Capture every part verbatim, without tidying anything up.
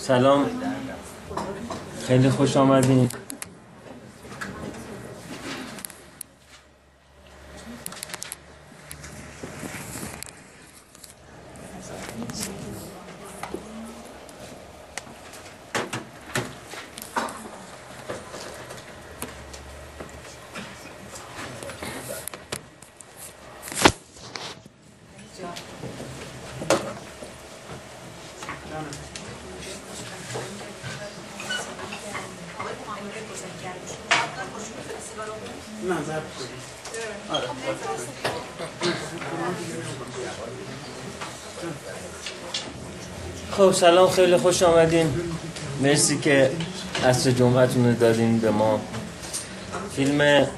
سلام، خیلی خوش آمدین. خب سلام، خیلی خوش آمدین. مرسی که عصر جمعتون رو دادین به ما. فیلم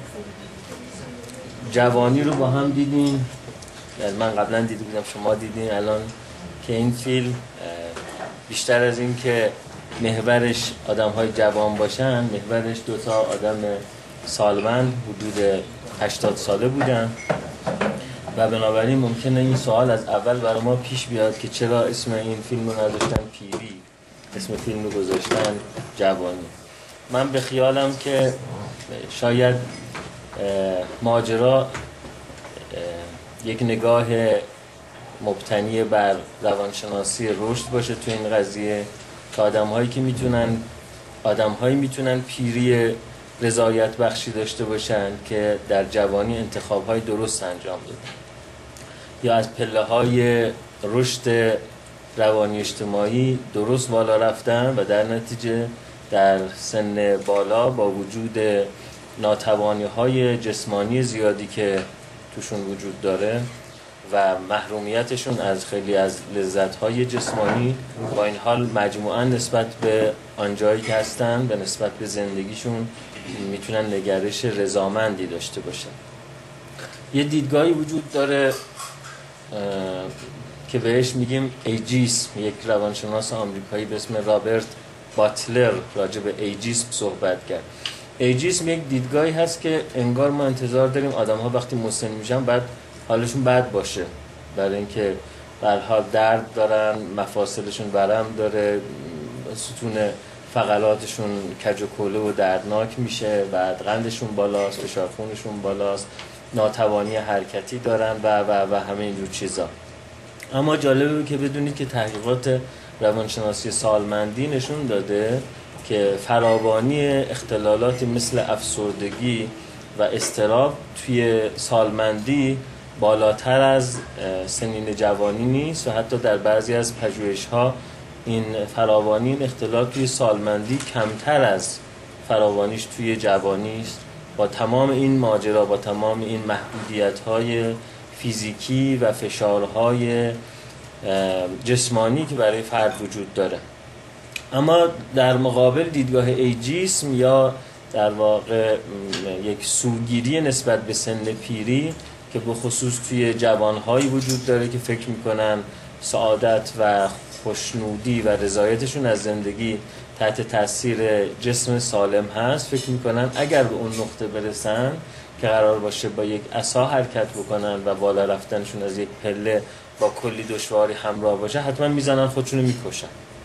جوانی رو با هم دیدین. من قبلا دیده بودم، شما دیدین الان که این فیلم بیشتر از این که محورش آدم های جوان باشن، محورش دوتا آدم سالمند حدود هشتاد ساله بودن و بنابراین ممکنه این سوال از اول برای ما پیش بیاد که چرا اسم این فیلم رو نذاشتن پیری، اسم فیلم رو گذاشتن جوانی. من به خیالم که شاید ماجرا یک نگاه مبتنی بر روانشناسی رشد باشه تو این قضیه، که آدم هایی که میتونن آدم هایی میتونن پیری رضایت بخشی داشته باشن که در جوانی انتخاب های درست انجام دادن یا از پله های رشد روانی اجتماعی درست بالا رفتن و در نتیجه در سن بالا با وجود ناتوانی های جسمانی زیادی که توشون وجود داره و محرومیتشون از خیلی از لذت‌های جسمانی، با این حال مجموعاً نسبت به آنجایی که هستن، به نسبت به زندگیشون میتونن نگرش رضامندی داشته باشن. یه دیدگاهی وجود داره که بهش میگیم ایجیسم. یک روانشناس آمریکایی به اسم رابرت باتلر راجع به ایجیسم صحبت کرد. ایجیسم یک دیدگاهی هست که انگار ما انتظار داریم آدم‌ها وقتی مسن میشن بعد حالشون بد باشه، برای اینکه به هر حال درد دارن، مفاصلشون ورم داره، ستون فقراتشون کج و کوله و دردناک میشه، بعد قندشون بالاست، فشار خونشون بالاست، ناتوانی حرکتی دارن و و و همه اینجور چیزا. اما جالبه که بدونید که تحقیقات روانشناسی سالمندی نشون داده که فراوانی اختلالات مثل افسردگی و اضطراب توی سالمندی بالاتر از سنین جوانی نیست و حتی در بعضی از پژوهش‌ها این فراوانی این اختلال توی سالمندی کمتر از فراوانیش توی جوانی است. با تمام این ماجرا، با تمام این محدودیت‌های فیزیکی و فشارهای جسمانی که برای فرد وجود داره. اما در مقابل دیدگاه ایجیسم یا در واقع یک سوگیری نسبت به سن پیری که به خصوص توی جوانهایی وجود داره که فکر میکنن سعادت و خوشنودی و رضایتشون از زندگی تحت تاثیر جسم سالم هست، فکر میکنن اگر به اون نقطه برسن که قرار باشه با یک عصا حرکت بکنن و بالا رفتنشون از یک پله با کلی دشواری همراه باشه، حتما میزنن خودشونو میکشن.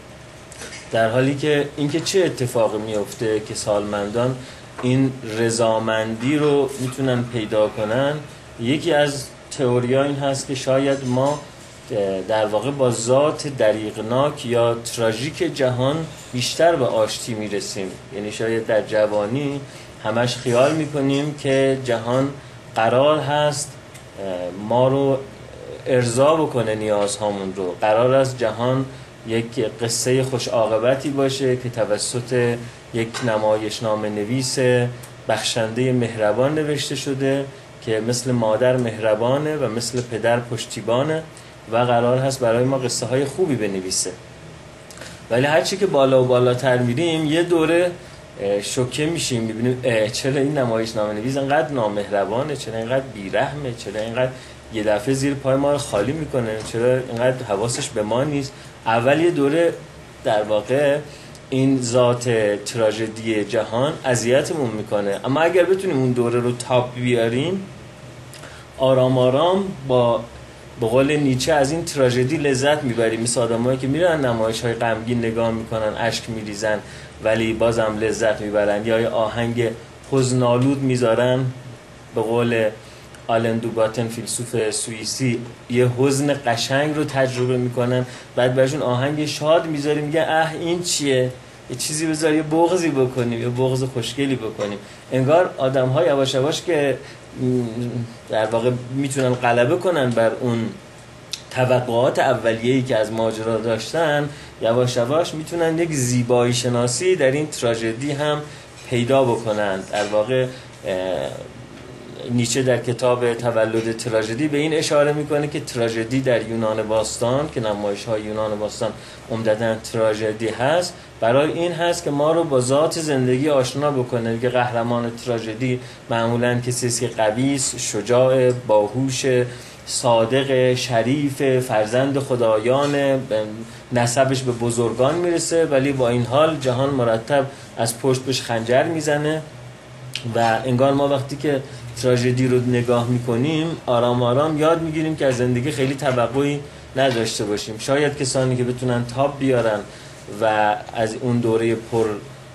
در حالی که اینکه چه اتفاقی میفته که سالمندان این رضامندی رو میتونن پیدا کنن، یکی از تئوری‌ها این هست که شاید ما در واقع با ذات دریغناک یا تراژیک جهان بیشتر به آشتی میرسیم. یعنی شاید در جوانی همش خیال میکنیم که جهان قرار هست ما رو ارضا بکنه، نیازهامون رو. قرار است جهان یک قصه خوش عاقبتی باشه که توسط یک نمایشنامه نویس بخشنده مهربان نوشته شده که مثل مادر مهربانه و مثل پدر پشتیبانه و قرار هست برای ما قصه های خوبی بنویسه. ولی هرچی که بالا و بالاتر میریم یه دوره شوکه میشیم، میبینیم چرا این نمایشنامه نویس اینقدر نامهربانه، چرا اینقدر بیرحمه، چرا اینقدر یه دفعه زیر پای ما رو خالی میکنه، چرا اینقدر حواسش به ما نیست. اول یه دوره در واقع این ذات تراژدی جهان اذیتمون میکنه، اما اگر بتونیم اون دوره رو تاب بیاریم، آرام آرام با به قول نیچه از این تراژدی لذت میبریم، مثل آدمایی که میرن نمایش‌های غمگین نگاه میکنن اشک میریزن ولی بازم لذت میبرن، یا یه آهنگ حزن‌آلود میذارن، به قول آلن دوباتن فیلسوف سوئیسی یه حزن قشنگ رو تجربه میکنن، بعد برشون آهنگ شاد میذاره میگه اه این چیه، یه چیزی بذار یه بغضی بکنیم، یه بغض خوشگلی بکنیم. انگار آدم‌ها یواش یواش که در واقع میتونن غلبه کنن بر اون توقعات اولیه‌ای که از ماجرا داشتن، یواش یواش میتونن یک زیبایی شناسی در این تراژدی هم پیدا بکنن. در واقع نیچه در کتاب تولد تراژدی به این اشاره میکنه که تراژدی در یونان باستان، که نمایش‌های یونان باستان عمدتاً تراژدی هست، برای این هست که ما رو با ذات زندگی آشنا بکنه، که قهرمان تراژدی معمولاً کسی است که قوی است، شجاع، باهوش، صادق، شریف، فرزند خدایان، نسبش به بزرگان میرسه، ولی با این حال جهان مرتب از پشت بهش خنجر میزنه. و انگار ما وقتی که تراژدی رو نگاه میکنیم آرام آرام یاد میگیریم که از زندگی خیلی توقعی نداشته باشیم. شاید کسانی که بتونن تاب بیارن و از اون دوره پر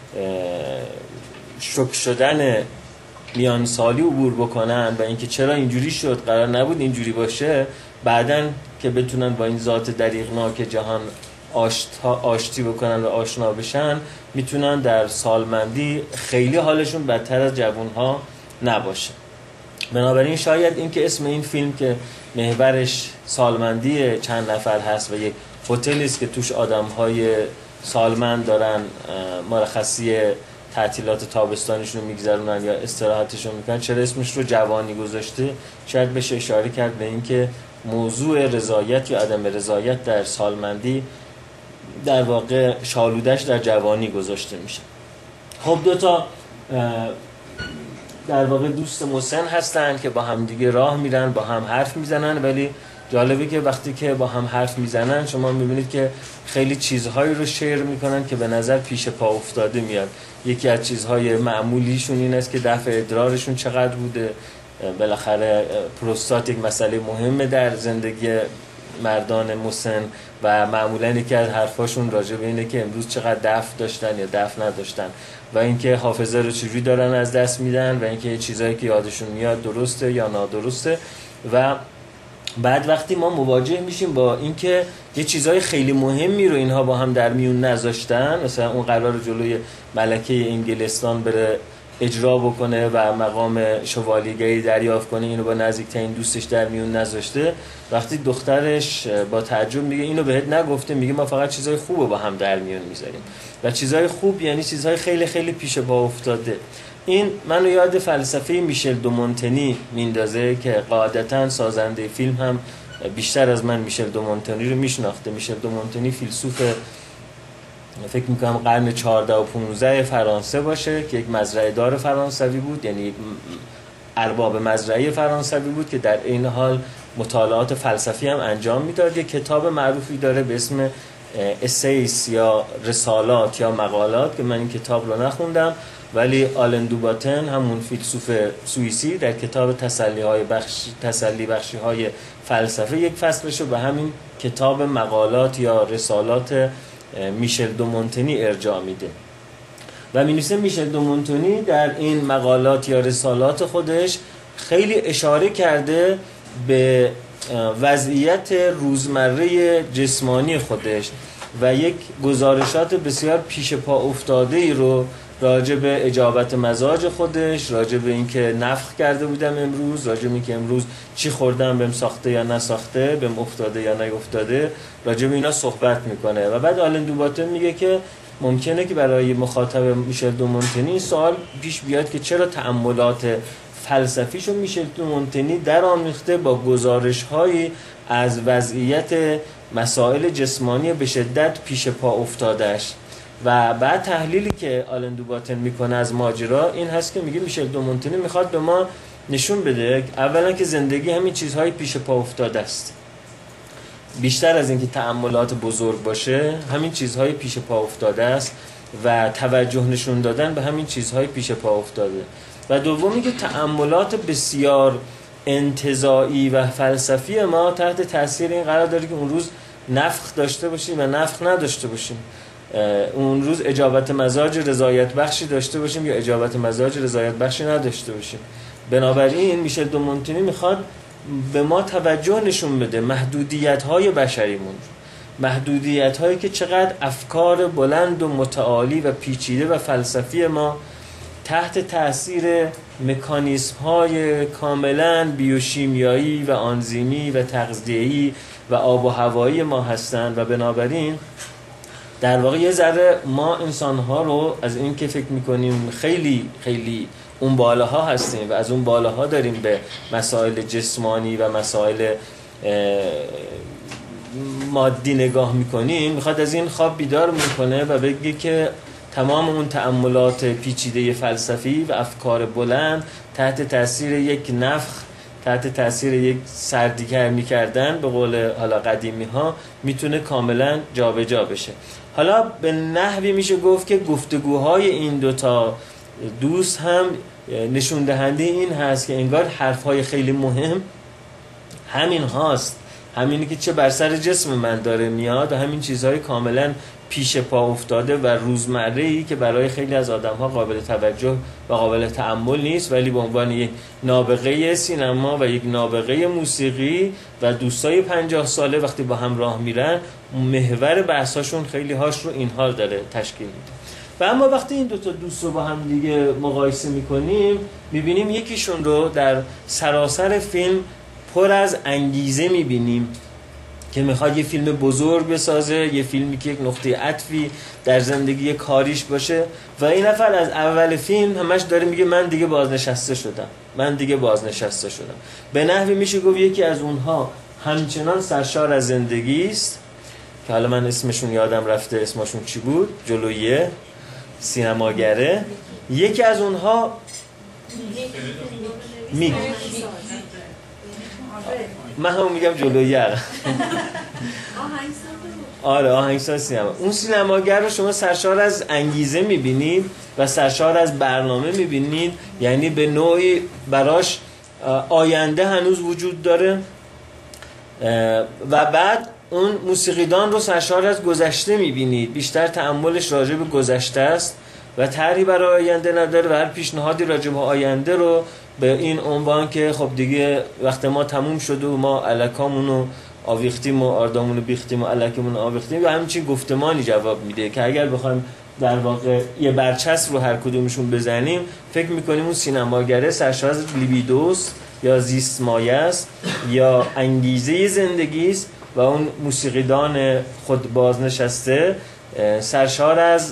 شوک شدن میان سالی عبور بکنن و اینکه چرا اینجوری شد، قرار نبود اینجوری باشه، بعدن که بتونن با این ذات دریغناک جهان آشتی بکنن و آشنا بشن، میتونن در سالمندی خیلی حالشون بدتر از جوانها نباشه. بنابراین شاید این که اسم این فیلم که محورش سالمندی چند نفر هست و یک هتلی است که توش آدم‌های سالمند دارن مرخصی تعطیلات تابستانشون میگذرونن یا استراحتشون میکنن، چرا اسمش رو جوانی گذاشته؟ شاید بشه اشاره کرد به این که موضوع رضایت یا عدم رضایت در سالمندی در واقع شالودش در جوانی گذاشته میشه. خب دو تا در واقع دوست مسن هستن که با هم دیگه راه میرن، با هم حرف میزنن، ولی جالبه که وقتی که با هم حرف میزنن شما میبینید که خیلی چیزهایی رو شیر میکنن که به نظر پیش پا افتاده میاد. یکی از چیزهای معمولیشون این است که دفع ادرارشون چقدر بوده. بالاخره پروستات یک مسئله مهمه در زندگی مردان مسن و معمولا یکی از حرفاشون راجع به اینه که امروز چقدر دفع داشتن یا دفع نداشتن و اینکه حافظه رو چجوری دارن از دست میدن و اینکه چیزایی که یادشون میاد درسته یا نادرسته. و بعد وقتی ما مواجه میشیم با اینکه یه چیزای خیلی مهمی رو اینها با هم در میون نذاشتن، مثلا اون قرار جلوی ملکه انگلستان بره اجرا بکنه و مقام شوالیگری دریافت کنه، اینو با نزدیکترین دوستش در میون نذاشته، وقتی دخترش با تعجب میگه اینو بهت نگفته، میگه ما فقط چیزای خوبو با هم در میون میذاریم. و چیزای خوب یعنی چیزهای خیلی خیلی پیش پا افتاده. این منو یاد فلسفه میشل دو مونتنی میندازه که قاعدتاً سازنده فیلم هم بیشتر از من میشل دو مونتنی رو میشناخته. میشل دو مونتنی فیلسوف فکر میکنم قرن چهارده و پانزده فرانسه باشه که یک مزرعه دار فرانسوی بود، یعنی ارباب مزرعه فرانسوی بود که در این حال مطالعات فلسفی هم انجام میداد. یک کتاب معروفی داره به اسم اسیس یا رسالات یا مقالات که من این کتاب رو نخوندم، ولی آلن دوباتن همون فیلسوف سوئیسی در کتاب تسلی های بخش تسلی بخشی های فلسفه یک فصلشو به همین کتاب مقالات یا رسالات میشل دو مونتنی ارجاع میده و می‌نویسه میشل دو مونتنی در این مقالات یا رسالات خودش خیلی اشاره کرده به وضعیت روزمره جسمانی خودش و یک گزارشات بسیار پیش پا افتاده‌ای رو راجع به اجابت مزاج خودش، راجع به اینکه نفخ کرده بودم امروز، راجع به اینکه امروز چی خوردم بهم ساخته یا نساخته، بهم افتاده یا نیفتاده، راجع به اینا صحبت میکنه. و بعد آلن دوباتن میگه که ممکنه که برای مخاطب میشل دو مونتنی این سوال پیش بیاد که چرا تأملات فلسفیشو میشل دو مونتنی در آمیخته با گزارش‌هایی از وضعیت مسائل جسمانی به شدت پیش پا افتادهش. و بعد تحلیلی که آلن دوباتن میکنه از ماجرا این هست که میگه میشل دو مونتنی میخواد به ما نشون بده اولا که زندگی همین چیزهای پیش پا افتاده است، بیشتر از اینکه تأملات بزرگ باشه همین چیزهای پیش پا افتاده است و توجه نشون دادن به همین چیزهای پیش پا افتاده. و دومی که تأملات بسیار انتزاعی و فلسفی ما تحت تاثیر این قرار داره که اون روز نفخ داشته باشیم و نفخ نداشته باشیم، اون روز اجابت مزاج رضایت بخشی داشته باشیم یا اجابت مزاج رضایت بخشی نداشته باشیم. بنابراین میشل دو مونتینی میخواد به ما توجه نشون بده محدودیت های بشریمون، محدودیت هایی که چقدر افکار بلند و متعالی و پیچیده و فلسفی ما تحت تاثیر مکانیسم های کاملا بیوشیمیایی و آنزیمی و تغذیه‌ای و آب و هوایی ما هستند. و بنابراین در واقع یه ذره ما انسان‌ها رو از این که فکر می‌کنیم خیلی خیلی اون بالاها هستیم و از اون بالاها داریم به مسائل جسمانی و مسائل مادی نگاه می‌کنیم، میخواد از این خواب بیدار میکنه و بگه که تمام اون تأملات پیچیده فلسفی و افکار بلند تحت تاثیر یک نفخ، تحت تاثیر یک سردیگرمی کردن به قول حالا قدیمی ها میتونه کاملا جابجا بشه. حالا به نحوی میشه گفت که گفتگوهای این دوتا دوست هم نشون دهنده این هست که انگار حرفهای خیلی مهم همین هاست، همینی که چه بر سر جسم من داره میاد و همین چیزهای کاملا پیش پا افتاده و روزمره‌ای که برای خیلی از آدم‌ها قابل توجه و قابل تأمل نیست، ولی به عنوان یک نابغه سینما و یک نابغه موسیقی و دوستای پنجاه ساله وقتی با هم راه میرن محور بحثاشون خیلی هاش رو این حال داره تشکیل میده. و اما وقتی این دوتا دوست رو با هم دیگه مقایسه میکنیم میبینیم یکیشون رو در سراسر فیلم پر از انگیزه میبینیم که میخواد یه فیلم بزرگ بسازه، یه فیلمی که یک نقطه عطفی در زندگی کاریش باشه و این نفر از اول فیلم همش داره میگه من دیگه بازنشسته شدم، من دیگه بازنشسته شدم. به نحوی میشه گفت یکی از اونها همچنان سرشار از زندگی است که حالا من اسمشون یادم رفته، اسمشون چی بود؟ جلویه، سینماگره. یکی از اونها میگ من هم میگم جلویه. آره آهنگساز سینما. اون سینماگر رو شما سرشار از انگیزه میبینید و سرشار از برنامه میبینید، یعنی به نوعی براش آینده هنوز وجود داره. و بعد اون موسیقیدان رو سرشار از گذشته میبینید، بیشتر تأملش راجع به گذشته است و طرحی برای آینده نداره و هر پیشنهادی راجع به آینده رو به این عنوان که خب دیگه وقت ما تموم شده و ما الکامونو آویختیم و آردامونو بیختیم و الکمونو آویختیم و همچین گفتمانی جواب میده که اگر بخوایم در واقع یه برچسب رو هر کدومشون بزنیم فکر میکنیم اون سینماگره سرشار از لیبیدوس یا زیست مایه است یا انگیزه زندگی است و اون موسیقیدان خود بازنشسته سرشار از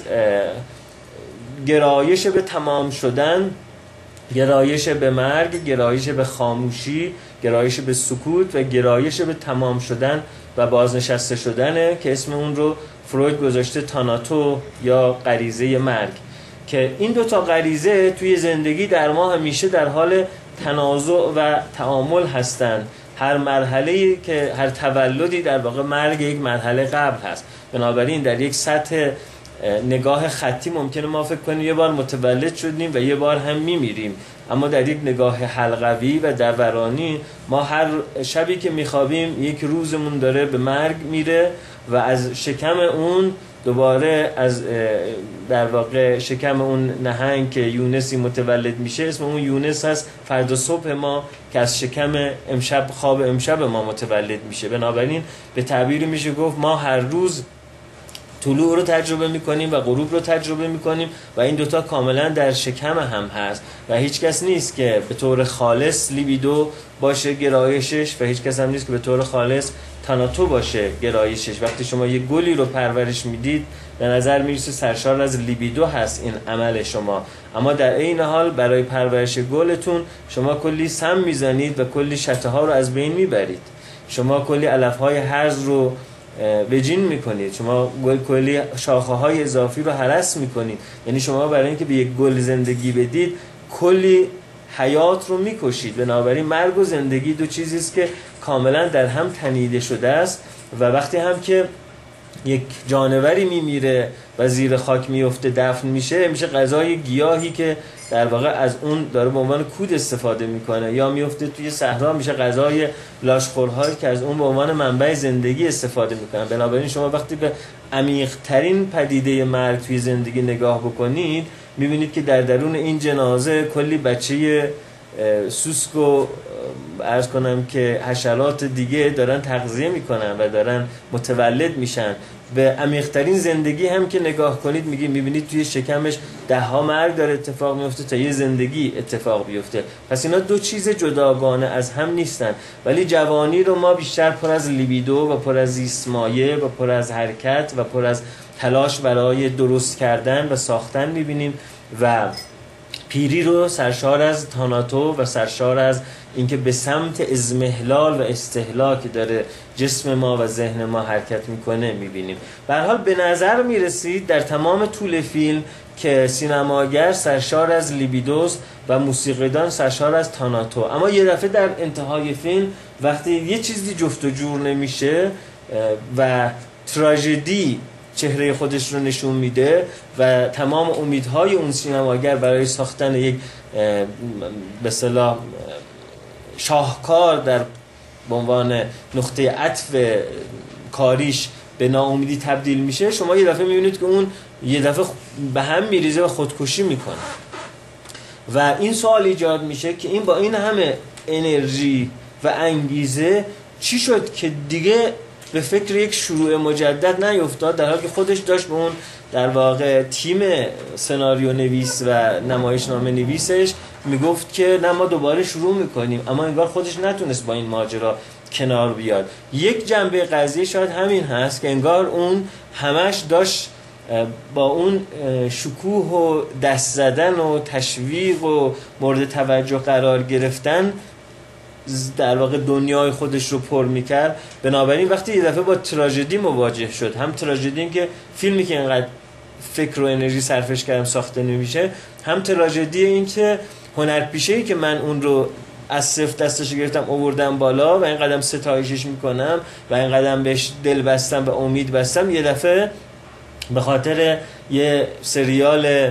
گرایش به تمام شدن، گرایش به مرگ، گرایش به خاموشی، گرایش به سکوت و گرایش به تمام شدن و بازنشسته شدنه که اسم اون رو فروید گذاشته تاناتو یا غریزه مرگ. که این دوتا غریزه توی زندگی در ما همیشه در حال تنازع و تعامل هستند. هر مرحله‌ای که هر تولدی در واقع مرگ یک مرحله قبل هست. بنابراین در یک سطح نگاه خطی ممکنه ما فکر کنیم یه بار متولد شدیم و یه بار هم میمیریم، اما در یک نگاه حلقوی و دورانی ما هر شبی که میخوابیم یک روزمون داره به مرگ میره و از شکم اون دوباره از در واقع شکم اون نهنگ که یونسی متولد میشه، اسم اون یونس هست، فردا صبح ما که از شکم امشب خواب امشب ما متولد میشه. بنابراین به تعبیری میشه گفت ما هر روز طلوع رو تجربه میکنیم و غروب رو تجربه میکنیم و این دوتا کاملا در شکم هم هست و هیچ کس نیست که به طور خالص لیبیدو باشه گرایشش و هیچ کس هم نیست که به طور خالص تاناتو باشه گرایشش. وقتی شما یه گلی رو پرورش میدید به نظر میرسه سرشار از لیبیدو هست این عمل شما، اما در این حال برای پرورش گلتون شما کلی سم میزنید و کلی شته ها رو از بین میبرید، شما کلی علف های هرز رو وجین میکنید، شما گل کلی شاخه های اضافی رو هرس میکنید. یعنی شما برای اینکه به یک گل زندگی بدید کلی حیات رو میکشید. بنابراین مرگ و زندگی دو چیزی است که کاملا در هم تنیده شده است و وقتی هم که یک جانوری میمیره و زیر خاک میفته دفن میشه، میشه غذای گیاهی که در واقع از اون داره به عنوان کود استفاده میکنه، یا میفته توی صحرا میشه غذای لاشخورهایی که از اون به عنوان منبع زندگی استفاده میکنن. بنابراین شما وقتی به عمیق ترین پدیده مرگ توی زندگی نگاه بکنید میبینید که در درون این جنازه کلی بچه سوسک و عرض کنم که حشرات دیگه دارن تغذیه میکنن و دارن متولد میشن. به عمیق‌ترین زندگی هم که نگاه کنید میگی میبینید توی شکمش ده ها مرگ داره اتفاق میفته تا یه زندگی اتفاق بیفته. پس اینا دو چیز جداگانه از هم نیستن، ولی جوانی رو ما بیشتر پر از لیبیدو و پر از زیستمایه و پر از حرکت و پر از تلاش برای درست کردن و ساختن میبینیم، و پیری رو سرشار از تاناتو و سرشار از اینکه به سمت اضمحلال و استهلاک داره جسم ما و ذهن ما حرکت میکنه میبینیم. به هر حال به نظر میرسید در تمام طول فیلم که سینماگر سرشار از لیبیدوست و موسیقیدان سرشار از تاناتو، اما یه دفعه در انتهای فیلم وقتی یه چیزی جفت و جور نمیشه و تراژدی چهره خودش رو نشون میده و تمام امیدهای اون سینماگر برای ساختن یک به اصطلاح شاهکار در به عنوان نقطه عطف کاریش به ناامیدی تبدیل میشه، شما یه دفعه میبینید که اون یه دفعه به هم میریزه و خودکشی میکنه. و این سوال ایجاد میشه که این با این همه انرژی و انگیزه چی شد که دیگه به فکر یک شروع مجدد نیفتاد، در حالی که خودش داشت به اون در واقع تیم سناریو نویس و نمایشنامه نویسش میگفت که نه ما دوباره شروع میکنیم، اما انگار خودش نتونست با این ماجرا کنار بیاد. یک جنبه قضیه شاید همین هست که انگار اون همش داشت با اون شکوه و دست زدن و تشویق و مورد توجه قرار گرفتن در واقع دنیای خودش رو پر میکرد. بنابراین وقتی یه دفعه با تراژدی مواجه شد، هم تراژدی این که فیلمی که اینقدر فکر و انرژی صرفش کردم ساخته نمیشه، هم تراژدی این که هنرپیشه‌ای که من اون رو از صفر دستش گرفتم آوردم بالا و این قدم ستایشش میکنم و این قدم بهش دل بستم و امید بستم، یه دفعه به خاطر یه سریال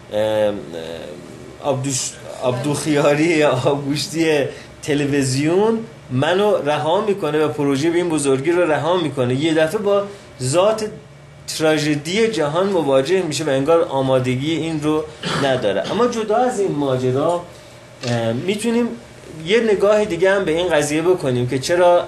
عبدوخیاری یا آبگوشتی تلویزیون منو رها میکنه و پروژه به این بزرگی رو رها میکنه. یه دفعه با ذات تراژدی جهان مواجه میشه و انگار آمادگی این رو نداره. اما جدا از این ماجرا میتونیم یه نگاه دیگه هم به این قضیه بکنیم که چرا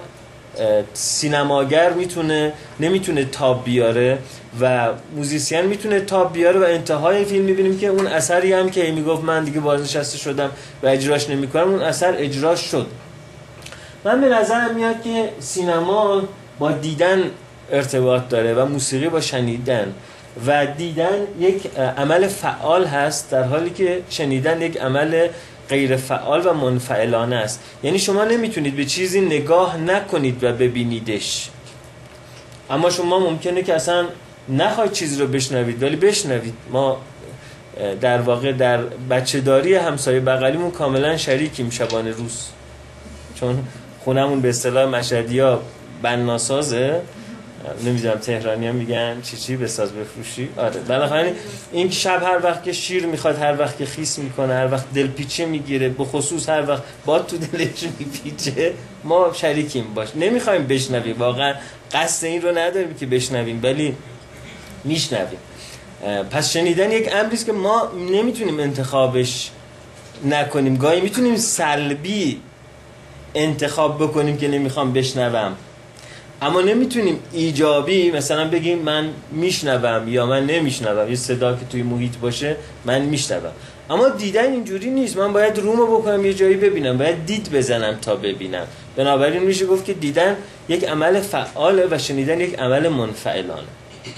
سینماگر میتونه نمیتونه تاب بیاره و موزیسین میتونه تاب بیاره، و انتهای فیلم میبینیم که اون اثری هم که میگفت من دیگه بازنشسته شدم و اجراش نمیکنم، اون اثر اجراش شد. من به نظرم میاد که سینما با دیدن ارتباط داره و موسیقی با شنیدن، و دیدن یک عمل فعال هست در حالی که شنیدن یک عمل غیر فعال و منفعلانه است. یعنی شما نمیتونید به چیزی نگاه نکنید و ببینیدش، اما شما ممکنه که اصلا نخواید چیزی رو بشنوید ولی بشنوید. ما در واقع در بچه‌داری همسایه بغلیمون کاملا شریکیم شبانه روز، چون خونمون به اصطلاح مشهدی‌ها بناسازه، نمیدونم تهرانی هم میگن چی چی بساز بفروشی. آره بنابراین این شب هر وقت که شیر میخواد، هر وقت که خیس میکنه، هر وقت دلپیچه میگیره، به خصوص هر وقت باد تو دلش میپیچه، ما شریکیم باش. نمیخوایم بشنویم، واقعا قصد این رو نداریم که بشنویم ولی میشنویم. پس شنیدن یک امری است که ما نمیتونیم انتخابش نکنیم. گاهی میتونیم سلبی انتخاب بکنیم که نمیخوام بشنوم، اما نمیتونیم ایجابی مثلا بگیم من میشنوم یا من نمیشنوم. یه صدا که توی محیط باشه من میشنوم. اما دیدن اینجوری نیست، من باید رومو بکنم یه جایی ببینم، باید دید بزنم تا ببینم. بنابراین میشه گفت که دیدن یک عمل فعاله و شنیدن یک عمل منفعلانه.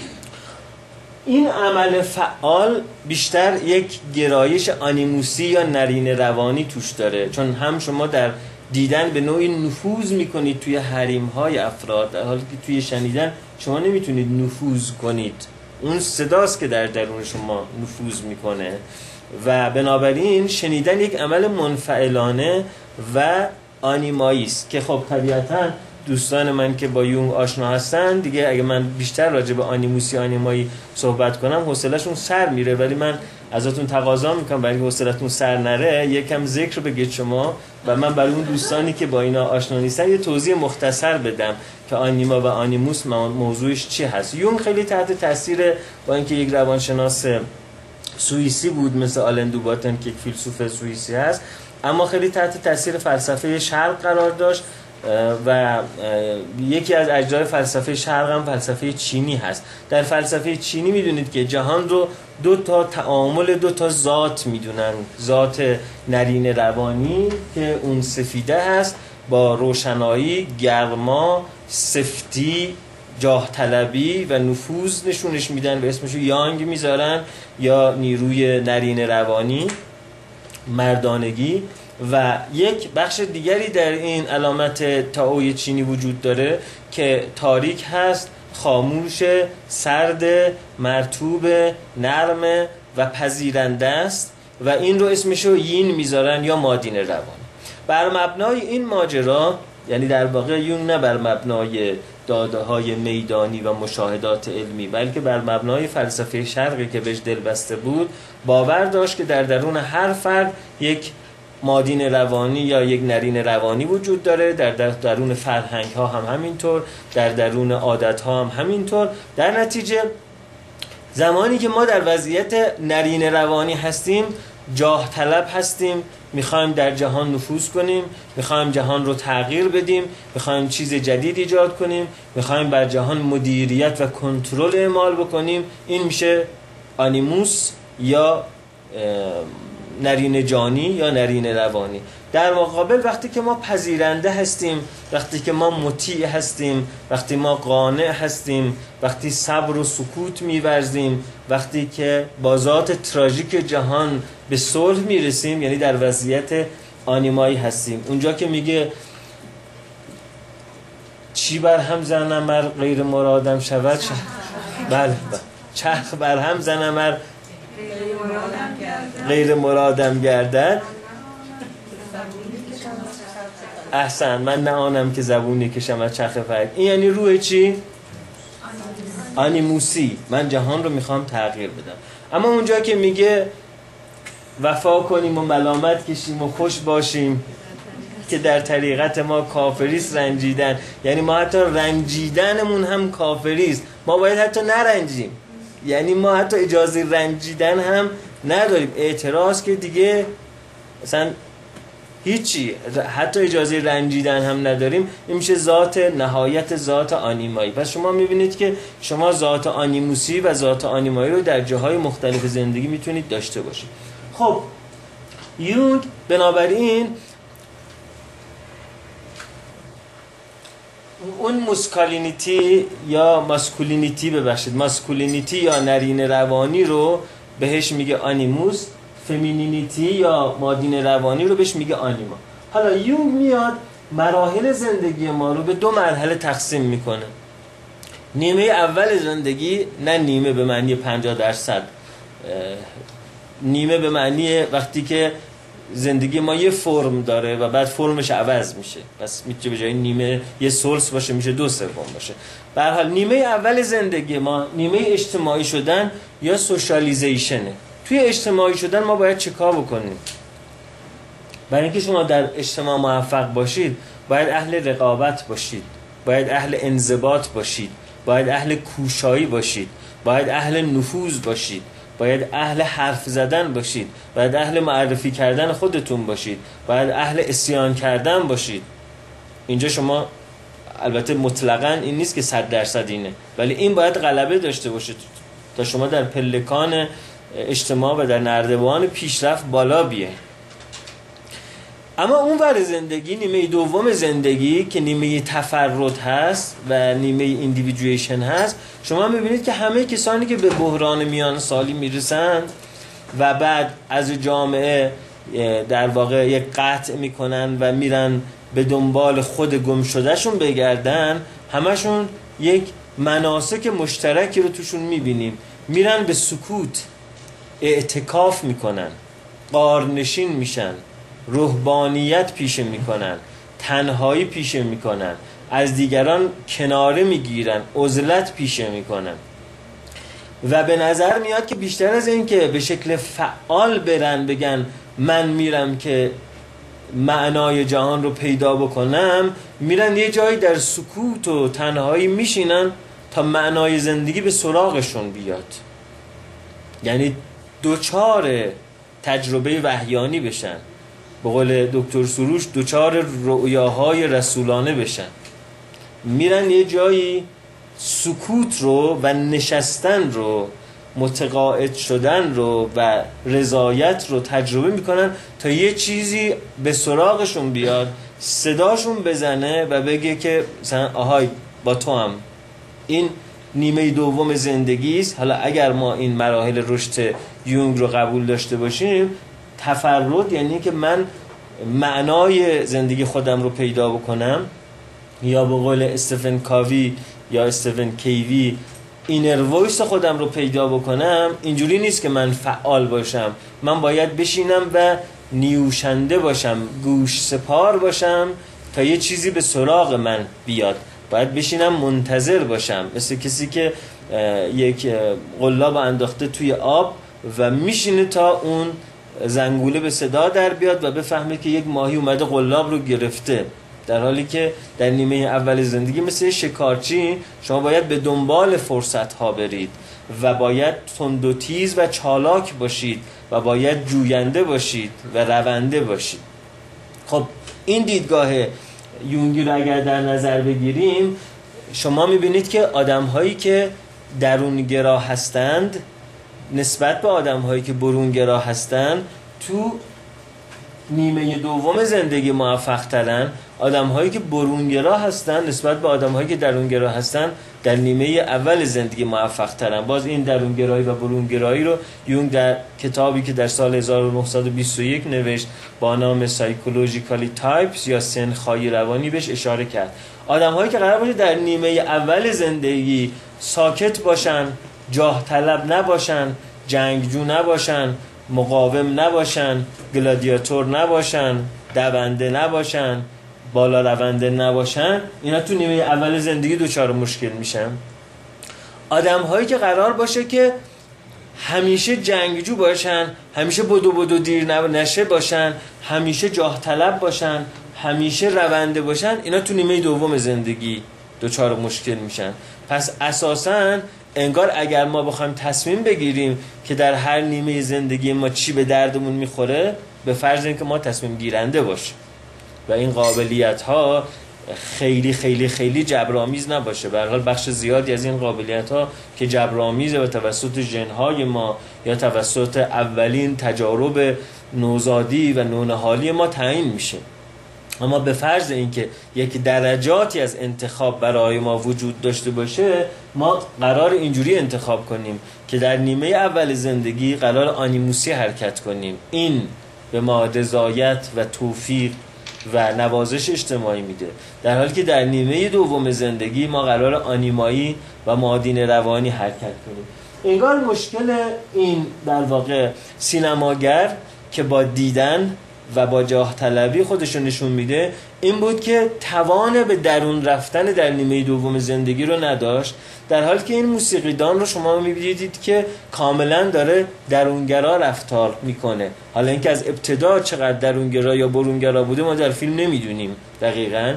این عمل فعال بیشتر یک گرایش آنیموسی یا نرینه روانی توش داره، چون هم شما در دیدن به نوعی نفوذ میکنید توی حریم‌های افراد، در حالی که توی شنیدن شما نمیتونید نفوذ کنید. اون صداست که در درون شما نفوذ میکنه، و بنابراین شنیدن یک عمل منفعلانه و آنیمایی است که خب طبیعتاً دوستان من که با یونگ آشنا هستن دیگه اگه من بیشتر راجع به آنیموسی آنیمایی صحبت کنم حوصله‌شون سر میره، ولی من ازتون تقاضا میکنم برای اینکه حوصله‌تون سر نره یکم ذکر بگید شما و من برای اون دوستانی که با اینا آشنا نیستن یه توضیح مختصر بدم که آنیما و آنیموس موضوعش چی هست. یونگ خیلی تحت تاثیر با اینکه یک روانشناس سوئیسی بود مثل آلن دوباتن که یک فیلسوف سوئیسی هست، اما خیلی تحت تاثیر فلسفه شرق قرار داشت و یکی از اجزای فلسفه شرق هم فلسفه چینی هست. در فلسفه چینی میدونید که جهان رو دو تا تعامل دو تا ذات میدونن، ذات نرین روانی که اون سفیده هست با روشنایی، گرما، سفتی، جاه طلبی و نفوذ نشونش میدن و اسمشو یانگ میذارن یا نیروی نرین روانی، مردانگی. و یک بخش دیگری در این علامت تائوی چینی وجود داره که تاریک هست، خاموش، سرد، مرطوب، نرم و پذیرنده است و این رو اسمشو یین میذارن یا مادین روانی. بر مبنای این ماجرا، یعنی در واقع یون نه بر مبنای داده های میدانی و مشاهدات علمی بلکه بر مبنای فلسفه شرقی که بهش دل بسته بود، باور داشت که در درون هر فرد یک مادین روانی یا یک نرین روانی وجود داره، در درون فرهنگ ها هم همینطور، در درون عادت ها هم همینطور. در نتیجه زمانی که ما در وضعیت نرین روانی هستیم، جاه طلب هستیم، میخوایم در جهان نفوذ کنیم، میخوایم جهان رو تغییر بدیم، میخوایم چیز جدید ایجاد کنیم، میخوایم بر جهان مدیریت و کنترل اعمال بکنیم، این میشه آنیموس یا نرین جانی یا نرین روانی. در مقابل وقتی که ما پذیرنده هستیم، وقتی که ما مطیع هستیم، وقتی ما قانع هستیم، وقتی صبر و سکوت می‌ورزیم، وقتی که با ذات تراژیک جهان به صلح میرسیم، یعنی در وضعیت آنیمایی هستیم. اونجا که میگه چی بر هم زنم ار غیر مرادم شود، بله چرخ بر هم زنم ار غیر مرادم گردد. احسن، من نه آنم که زبونی کشم از چرخ فرد. این یعنی روح چی؟ آنیموسی. من جهان رو میخوام تغییر بدم. اما اونجا که میگه وفا کنیم و ملامت کشیم و خوش باشیم که در طریقت ما کافریست رنجیدن، یعنی ما حتی رنجیدنمون هم کافریست، ما باید حتی نرنجیم، یعنی ما حتی اجازه رنجیدن هم نداریم. اعتراض که دیگه مثلا هیچی، حتی اجازه رنجیدن هم نداریم. این میشه ذات نهایت ذات آنیمایی. پس شما میبینید که شما ذات آنیموسی و ذات آنیمایی رو در جاهای مختلف زندگی میتونید داشته باشید. خب یونگ بنابراین اون مسکالینیتی یا ماسکولینیتی ببخشید ماسکولینیتی یا نرین روانی رو بهش میگه آنیموس، فمینینیتی یا مادین روانی رو بهش میگه آنیما. حالا یونگ میاد مراحل زندگی ما رو به دو مرحله تقسیم میکنه. نیمه اول زندگی، نه نیمه به معنی پنجاه درصد، نیمه به معنی وقتی که زندگی ما یه فرم داره و بعد فرمش عوض میشه، پس میتونه به جای نیمه یه سلس باشه میشه دو سوم باشه. به هر حال نیمه اول زندگی ما نیمه اجتماعی شدن یا سوشالیزیشنه. توی اجتماعی شدن ما باید چه کار بکنیم؟ برای اینکه شما در اجتماع موفق باشید باید اهل رقابت باشید، باید اهل انضباط باشید، باید اهل کوشایی باشید، باید اهل نفوذ باشید، باید اهل حرف زدن باشید، باید اهل معرفی کردن خودتون باشید، باید اهل عصیان کردن باشید. اینجا شما البته مطلقاً این نیست که صد درصد اینه، ولی این باید غلبه داشته باشه تا شما در پلکان اجتماع و در نردبان پیشرفت بالا بیه. اما اون ور زندگی، نیمه دوم زندگی که نیمه تفرد هست و نیمه ایندیویدویشن هست، شما میبینید که همه کسانی که به بحران میان سالی میرسن و بعد از جامعه در واقع یک قطع میکنن و میرن به دنبال خود گم شدهشون بگردن، همشون یک مناسک مشترکی رو توشون میبینیم. میرن به سکوت، اعتکاف میکنن، غارنشین میشن، رهبانیت پیشه میکنن، تنهایی پیشه میکنن، از دیگران کناره میگیرن، عزلت پیشه میکنن و به نظر میاد که بیشتر از این که به شکل فعال برن بگن من میرم که معنای جهان رو پیدا بکنم، میرن یه جایی در سکوت و تنهایی میشینن تا معنای زندگی به سراغشون بیاد. یعنی دوچار تجربه وحیانی بشن، به قول دکتر سروش دوچار رؤیاهای رسولانه بشن. میرن یه جایی سکوت رو و نشستن رو، متقاعد شدن رو و رضایت رو تجربه میکنن تا یه چیزی به سراغشون بیاد، صداشون بزنه و بگه که مثلا آهای با تو هم. این نیمه دوم زندگی است. حالا اگر ما این مراحل رشد یونگ رو قبول داشته باشیم، تفرد یعنی که من معنای زندگی خودم رو پیدا بکنم، یا به قول استفن کاوی یا استفن کیوی اینر وایس خودم رو پیدا بکنم. اینجوری نیست که من فعال باشم، من باید بشینم و نیوشنده باشم، گوش سپار باشم تا یه چیزی به سراغ من بیاد. باید بشینم منتظر باشم، مثل کسی که یک قلاب انداخته توی آب و میشینه تا اون زنگوله به صدا در بیاد و بفهمه که یک ماهی اومده قلاب رو گرفته. در حالی که در نیمه اول زندگی مثل شکارچی شما باید به دنبال فرصت ها برید و باید تند و تیز و چالاک باشید و باید جوینده باشید و رونده باشید. خب این دیدگاه یونگی رو اگر در نظر بگیریم، شما میبینید که آدم هایی که درونگرا هستند نسبت به آدم هایی که برونگرا هستند تو نیمه دوم زندگی موفق ترن. آدم هایی که برونگرا هستن نسبت به آدم هایی که درونگرا هستن در نیمه اول زندگی موفق ترن. باز این درونگرایی و برونگرایی رو یونگ در کتابی که در سال هزار و نهصد و بیست و یک نوشت با نام سایکولوژیکالی تایپس یا سنخهای روانی بهش اشاره کرد. آدم هایی که قرار باشه در نیمه اول زندگی ساکت باشن، جاه طلب نباشن، جنگجو نباشن، مقاوم نباشن، گلادیاتور نباشن، دونده نباشن، بالا رونده نباشن، اینا تو نیمه اول زندگی دوچار مشکل میشن. آدم هایی که قرار باشه که همیشه جنگجو باشن، همیشه بدو بدو دیر نشه باشن، همیشه جاه طلب باشن، همیشه رونده باشن، اینا تو نیمه دوم زندگی دوچار مشکل میشن. پس اساساً انگار اگر ما بخوایم تصمیم بگیریم که در هر نیمه زندگی ما چی به دردمون میخوره، به فرض اینکه ما تصمیم گیرنده باشیم و این قابلیت ها خیلی خیلی خیلی جبرآمیز نباشه. به هر حال بخش زیادی از این قابلیت ها که جبرآمیزه و توسط ژن های ما یا توسط اولین تجارب نوزادی و نونهالی ما تعیین میشه. اما به فرض اینکه یک درجاتی از انتخاب برای ما وجود داشته باشه، ما قرار اینجوری انتخاب کنیم که در نیمه اول زندگی قرار آنیموسی حرکت کنیم. این به ما رضایت و توفیق و نوازش اجتماعی میده، در حالی که در نیمه دوم زندگی ما قرار آنیمایی و مادین روانی حرکت کنیم. انگار مشکل این در واقع سینماگر که با دیدن و با جاه طلبی خودشون نشون میده این بود که توان به درون رفتن در نیمه دوم زندگی رو نداشت، در حالی که این موسیقیدان رو شما میبینید که کاملا داره درونگرا رفتار میکنه. حالا اینکه از ابتدا چقدر درونگرا یا برونگرا بوده ما در فیلم نمیدونیم دقیقاً،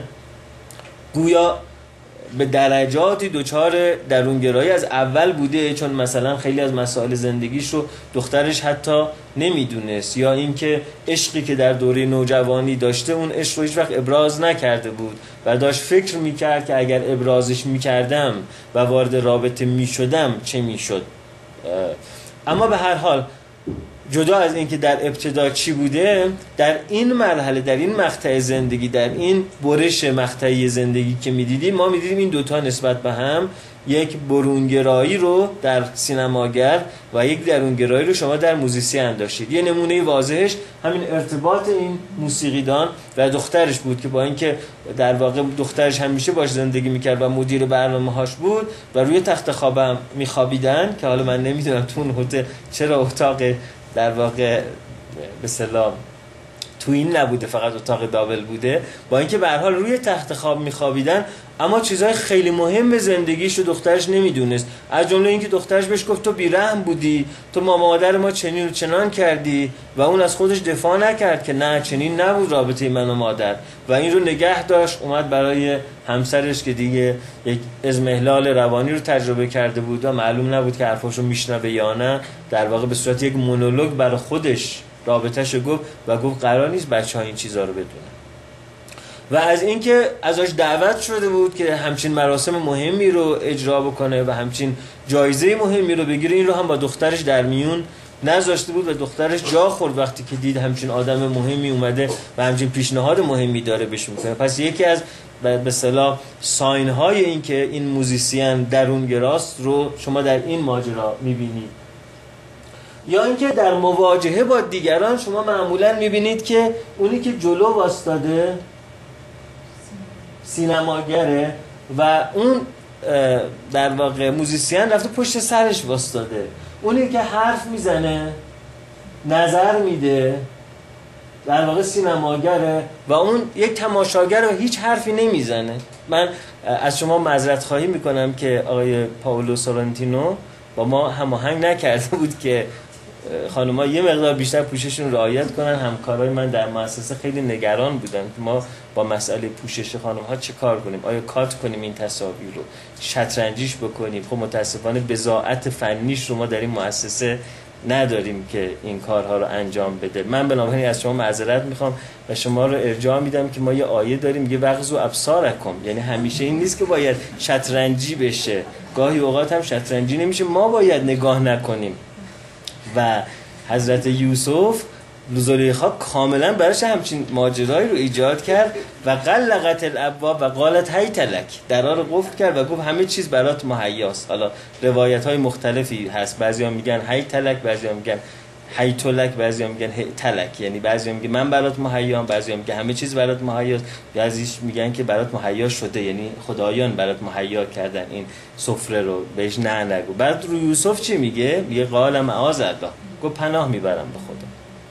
گویا به درجاتی دوچار درونگرایی از اول بوده، چون مثلا خیلی از مسائل زندگیش رو دخترش حتی نمیدونست، یا اینکه عشقی که در دوره نوجوانی داشته اون عشق رو هیچ وقت ابراز نکرده بود و داشت فکر میکرد که اگر ابرازش میکردم و وارد رابطه میشدم چه میشد. اما به هر حال جدا از اینکه در ابتدا چی بوده، در این مرحله، در این مقطع زندگی، در این برش مقطعی زندگی که میدیدیم، ما میدیدیم این دوتا نسبت به هم یک برونگرایی رو در سینماگر و یک درونگرایی رو شما در موزیسین داشتید. یه نمونه واضحش همین ارتباط این موسیقیدان و دخترش بود که با اینکه در واقع دخترش همیشه باش زندگی میکرد و مدیر برنامه‌هاش بود و روی تخت خوابم میخوابیدن، که حالا من نمیدونم تو اون هتل چرا اتاق در واقع به اصطلاح تو این نبوده فقط اتاق دابل بوده، با اینکه به هر حال روی تخت خواب میخوابیدن، اما چیزهای خیلی مهم به زندگیش رو دخترش نمیدونست. از جمله اینکه دخترش بهش گفت تو بیرحم بودی، تو ما مادر ما چنین و چنان کردی، و اون از خودش دفاع نکرد که نه چنین نبود رابطه من و مادر، و این رو نگه داشت. اومد برای همسرش که دیگه یک اضمحلال روانی رو تجربه کرده بود و معلوم نبود که حرفاشو میشنوه یا نه، در واقع به صورت یک مونولوگ برای خودش رابطه‌شو گفت و گفت قرار نیست بچه‌ها این چیزا رو بدونن. و از اینکه ازش دعوت شده بود که همچین مراسم مهمی رو اجرا بکنه و همچین جایزه مهمی رو بگیره، این رو هم با دخترش در میون نذاشته بود و دخترش جا خورد وقتی که دید همچین آدم مهمی اومده و همچین پیشنهاد مهمی داره بهش میکنه. پس یکی از به اصطلاح ساین های این که این موزیسین درونگراست رو شما در این ماجرا میبینید. یا اینکه در مواجهه با دیگران شما معمولا میبینید که اونی که جلو واسطاده سینماگره و اون در واقع موزیسین رفته پشت سرش واسطاده، اونی که حرف میزنه نظر میده در واقع سینماگره و اون یک تماشاگر و هیچ حرفی نمیزنه. من از شما معذرت خواهی میکنم که آقای پائولو سورنتینو با ما هماهنگ نکرده بود که خانم‌ها یه مقدار بیشتر پوشششون رعایت کنن. همکارای من در مؤسسه خیلی نگران بودن که ما با مسئله پوشش خانم‌ها چه کار کنیم، آیا کات کنیم این تصاویر رو، شطرنجیش بکنیم. خب متاسفانه بضاعت فنیش رو ما در این مؤسسه نداریم که این کارها رو انجام بده. من بنابراین از شما معذرت میخوام و شما رو ارجاع میدم که ما یه آیه داریم، یه وغض و ابصارکم، یعنی همیشه این نیست که باید شطرنجی بشه، گاهی اوقات هم شطرنجی نمیشه، ما باید نگاه نکنیم. و حضرت یوسف زلیخا کاملا براش همچین ماجرایی رو ایجاد کرد و غلقت الابواب و قالت هیت لک، درا رو قفل کرد و گفت همه چیز برات مهیاست. حالا روایت های مختلفی هست، بعضیا میگن هیت لک، بعضیا میگن هیت لک، بعضیا میگن هیت لک، یعنی بعضیا میگن من برات مهیام، بعضیا میگن همه چیز برات مهیاست، بعضیش میگن که برات مهیا شده، یعنی خدایان برات مهیا کردن این سفره رو، بهش نه نگو. بعد رو یوسف چی میگه؟ میگه قال معاذ الله، گفت پناه میبرم به خدا.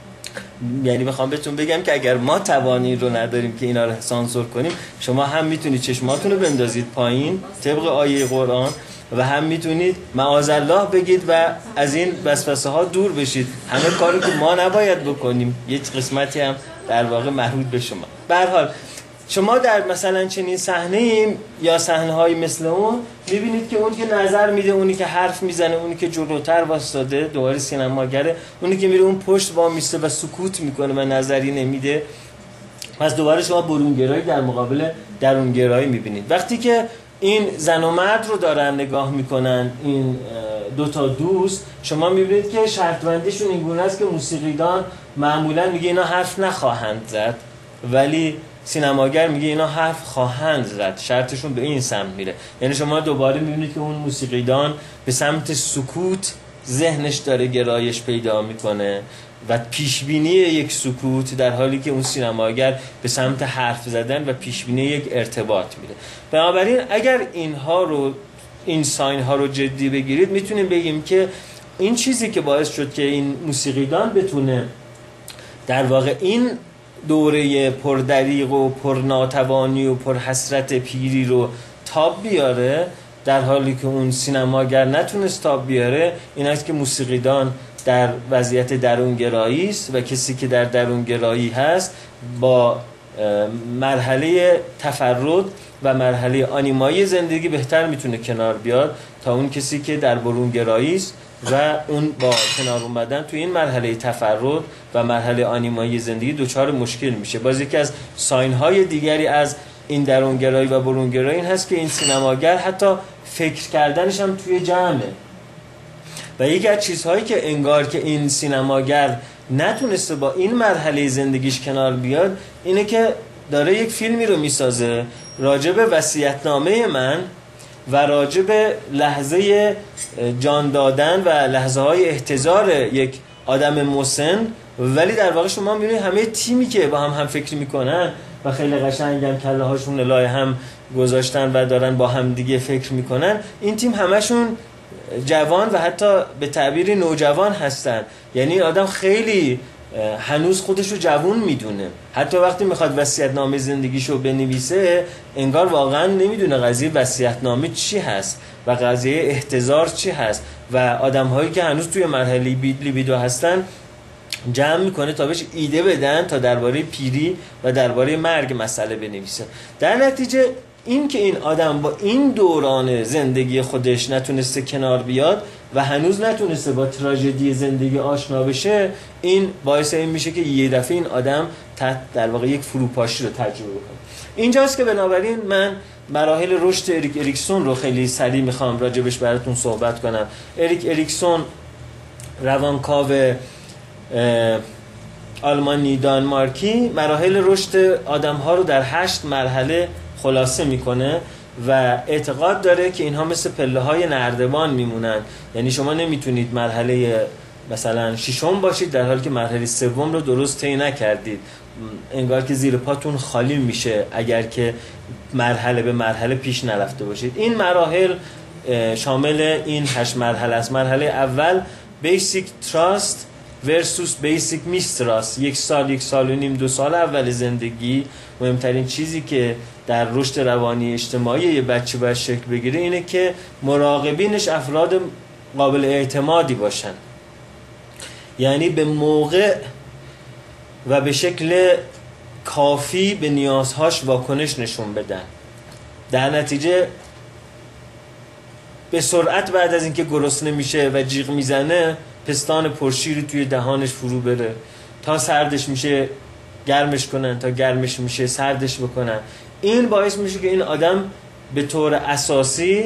یعنی میخوام بهتون بگم که اگر ما توانی رو نداریم که اینا رو سانسور کنیم، شما هم میتونید چشماتون رو بندازید پایین طبق آیه قرآن و هم میتونید معاذ الله بگید و از این وسوسه ها دور بشید. همه کاری که ما نباید بکنیم، یه قسمتی هم در واقع مربوط به شما. به هر حال شما در مثلا چنین صحنه‌ای یا صحنه‌های مثل اون می‌بینید که اون که نظر میده، اونی که حرف میزنه، اونی که جلوتر واسطاده دوباره سینماگره، اونی که میره اون پشت وامیسته و سکوت میکنه و نظری نمیده. پس دوباره شما برونگرایی در مقابل درونگرایی می‌بینید. وقتی که این زن و مرد رو دارن نگاه میکنن این دو تا دوست، شما می‌بینید که شرط بندیشون این گونه است که موسیقیدان معمولا میگه اینا حرف نخواهند زد، ولی سینماگر میگه اینا حرف خواهند زد. شرطشون به این سمت میره. یعنی شما دوباره میبینید که اون موسیقیدان به سمت سکوت ذهنش داره گرایش پیدا میکنه و پیشبینی یک سکوت، در حالی که اون سینماگر به سمت حرف زدن و پیشبینی یک ارتباط میره. بنابراین اگر اینها رو، این ساین ها رو جدی بگیرید، میتونیم بگیم که این چیزی که باعث شد که این موسیقیدان بتونه در واقع این دوره پردریغ و پرناتوانی و پرحسرت پیری رو تاب بیاره، در حالی که اون سینماگر نتونست تاب بیاره، این است که موسیقیدان در وضعیت درونگرایی است و کسی که در درونگرایی هست با مرحله تفرد و مرحله آنیمایی زندگی بهتر میتونه کنار بیاد تا اون کسی که در برونگرایی است و اون با کنار اومدن تو این مرحله تفرد و مرحله آنیمایی زندگی دوچار مشکل میشه. باز یکی از ساین های دیگری از این درونگرایی و برونگرایی این هست که این سینماگر حتی فکر کردنش هم توی جمعه. و یکی از چیزهایی که انگار که این سینماگر نتونسته با این مرحله زندگیش کنار بیاد اینه که داره یک فیلمی رو میسازه راجع به وصیت‌نامه من و راجع به لحظه جان دادن و لحظه های احتضار یک آدم مسن، ولی در واقع شما میبینید همه تیمی که با هم هم فکر میکنن و خیلی قشنگ هم کله هاشون لای هم گذاشتن و دارن با هم دیگه فکر میکنن، این تیم همشون جوان و حتی به تعبیری نوجوان هستن. یعنی آدم خیلی هنوز خودش رو جوون میدونه. حتی وقتی میخواد وصیت‌نامه زندگیشو بنویسه انگار واقعا نمیدونه قضیه وصیت‌نامه چی هست و قضیه احتضار چی هست و آدم‌هایی که هنوز توی مرحله لیبیدو هستن جمع میکنه تا بهش ایده بدن تا درباره پیری و درباره مرگ مسئله بنویسه. در نتیجه این که این آدم با این دوران زندگی خودش نتونسته کنار بیاد و هنوز نتونسته با تراژدی زندگی آشنا بشه، این باعث این میشه که یه دفعه این آدم تحت در واقع یک فروپاشی رو تجربه کنه. اینجاست که بنابراین من مراحل رشد اریک اریکسون رو خیلی سریع میخوام راجبش براتون صحبت کنم. اریک اریکسون روانکاو آلمانی دانمارکی مراحل رشد آدم‌ها رو در هشت مرحله خلاصه میکنه و اعتقاد داره که اینها مثل پله‌های نردبان میمونن. یعنی شما نمیتونید مرحله مثلا ششم باشید در حالی که مرحله سوم رو درست طی نکردید، انگار که زیر پاتون خالی میشه اگر که مرحله به مرحله پیش نرفته باشید. این مراحل شامل این هشت مرحله است. مرحله اول بیسیک تراست ورسوس بیسیک میستراس. یک سال یک سال و نیم دو سال اول زندگی مهمترین چیزی که در رشد روانی اجتماعی یه بچه باید شکل بگیره اینه که مراقبینش افراد قابل اعتمادی باشن، یعنی به موقع و به شکل کافی به نیازهاش واکنش نشون بدن. در نتیجه به سرعت بعد از اینکه گرسنه میشه و جیغ میزنه پستان پرشیری توی دهانش فرو بره، تا سردش میشه گرمش کنن، تا گرمش میشه سردش بکنن. این باعث میشه که این آدم به طور اساسی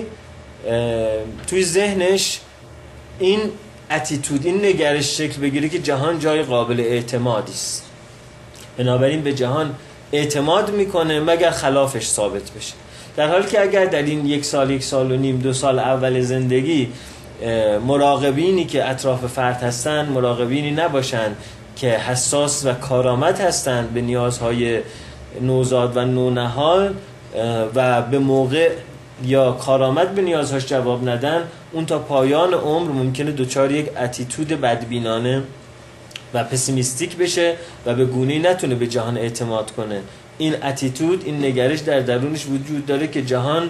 توی ذهنش این اتیتود، این نگرش شکل بگیره که جهان جای قابل اعتمادی است، بنابراین به جهان اعتماد میکنه مگر خلافش ثابت بشه. در حالی که اگر در این یک سال یک سال و نیم دو سال اول زندگی مراقبینی که اطراف فرد هستن مراقبینی نباشن که حساس و کارآمد هستن به نیازهای نوزاد و نونهال و به موقع یا کارآمد به نیازهاش جواب ندن، اون تا پایان عمر ممکنه دوچار یک اتیتود بدبینانه و پسیمیستیک بشه و به گونه‌ای نتونه به جهان اعتماد کنه. این اتیتود، این نگرش در درونش وجود داره که جهان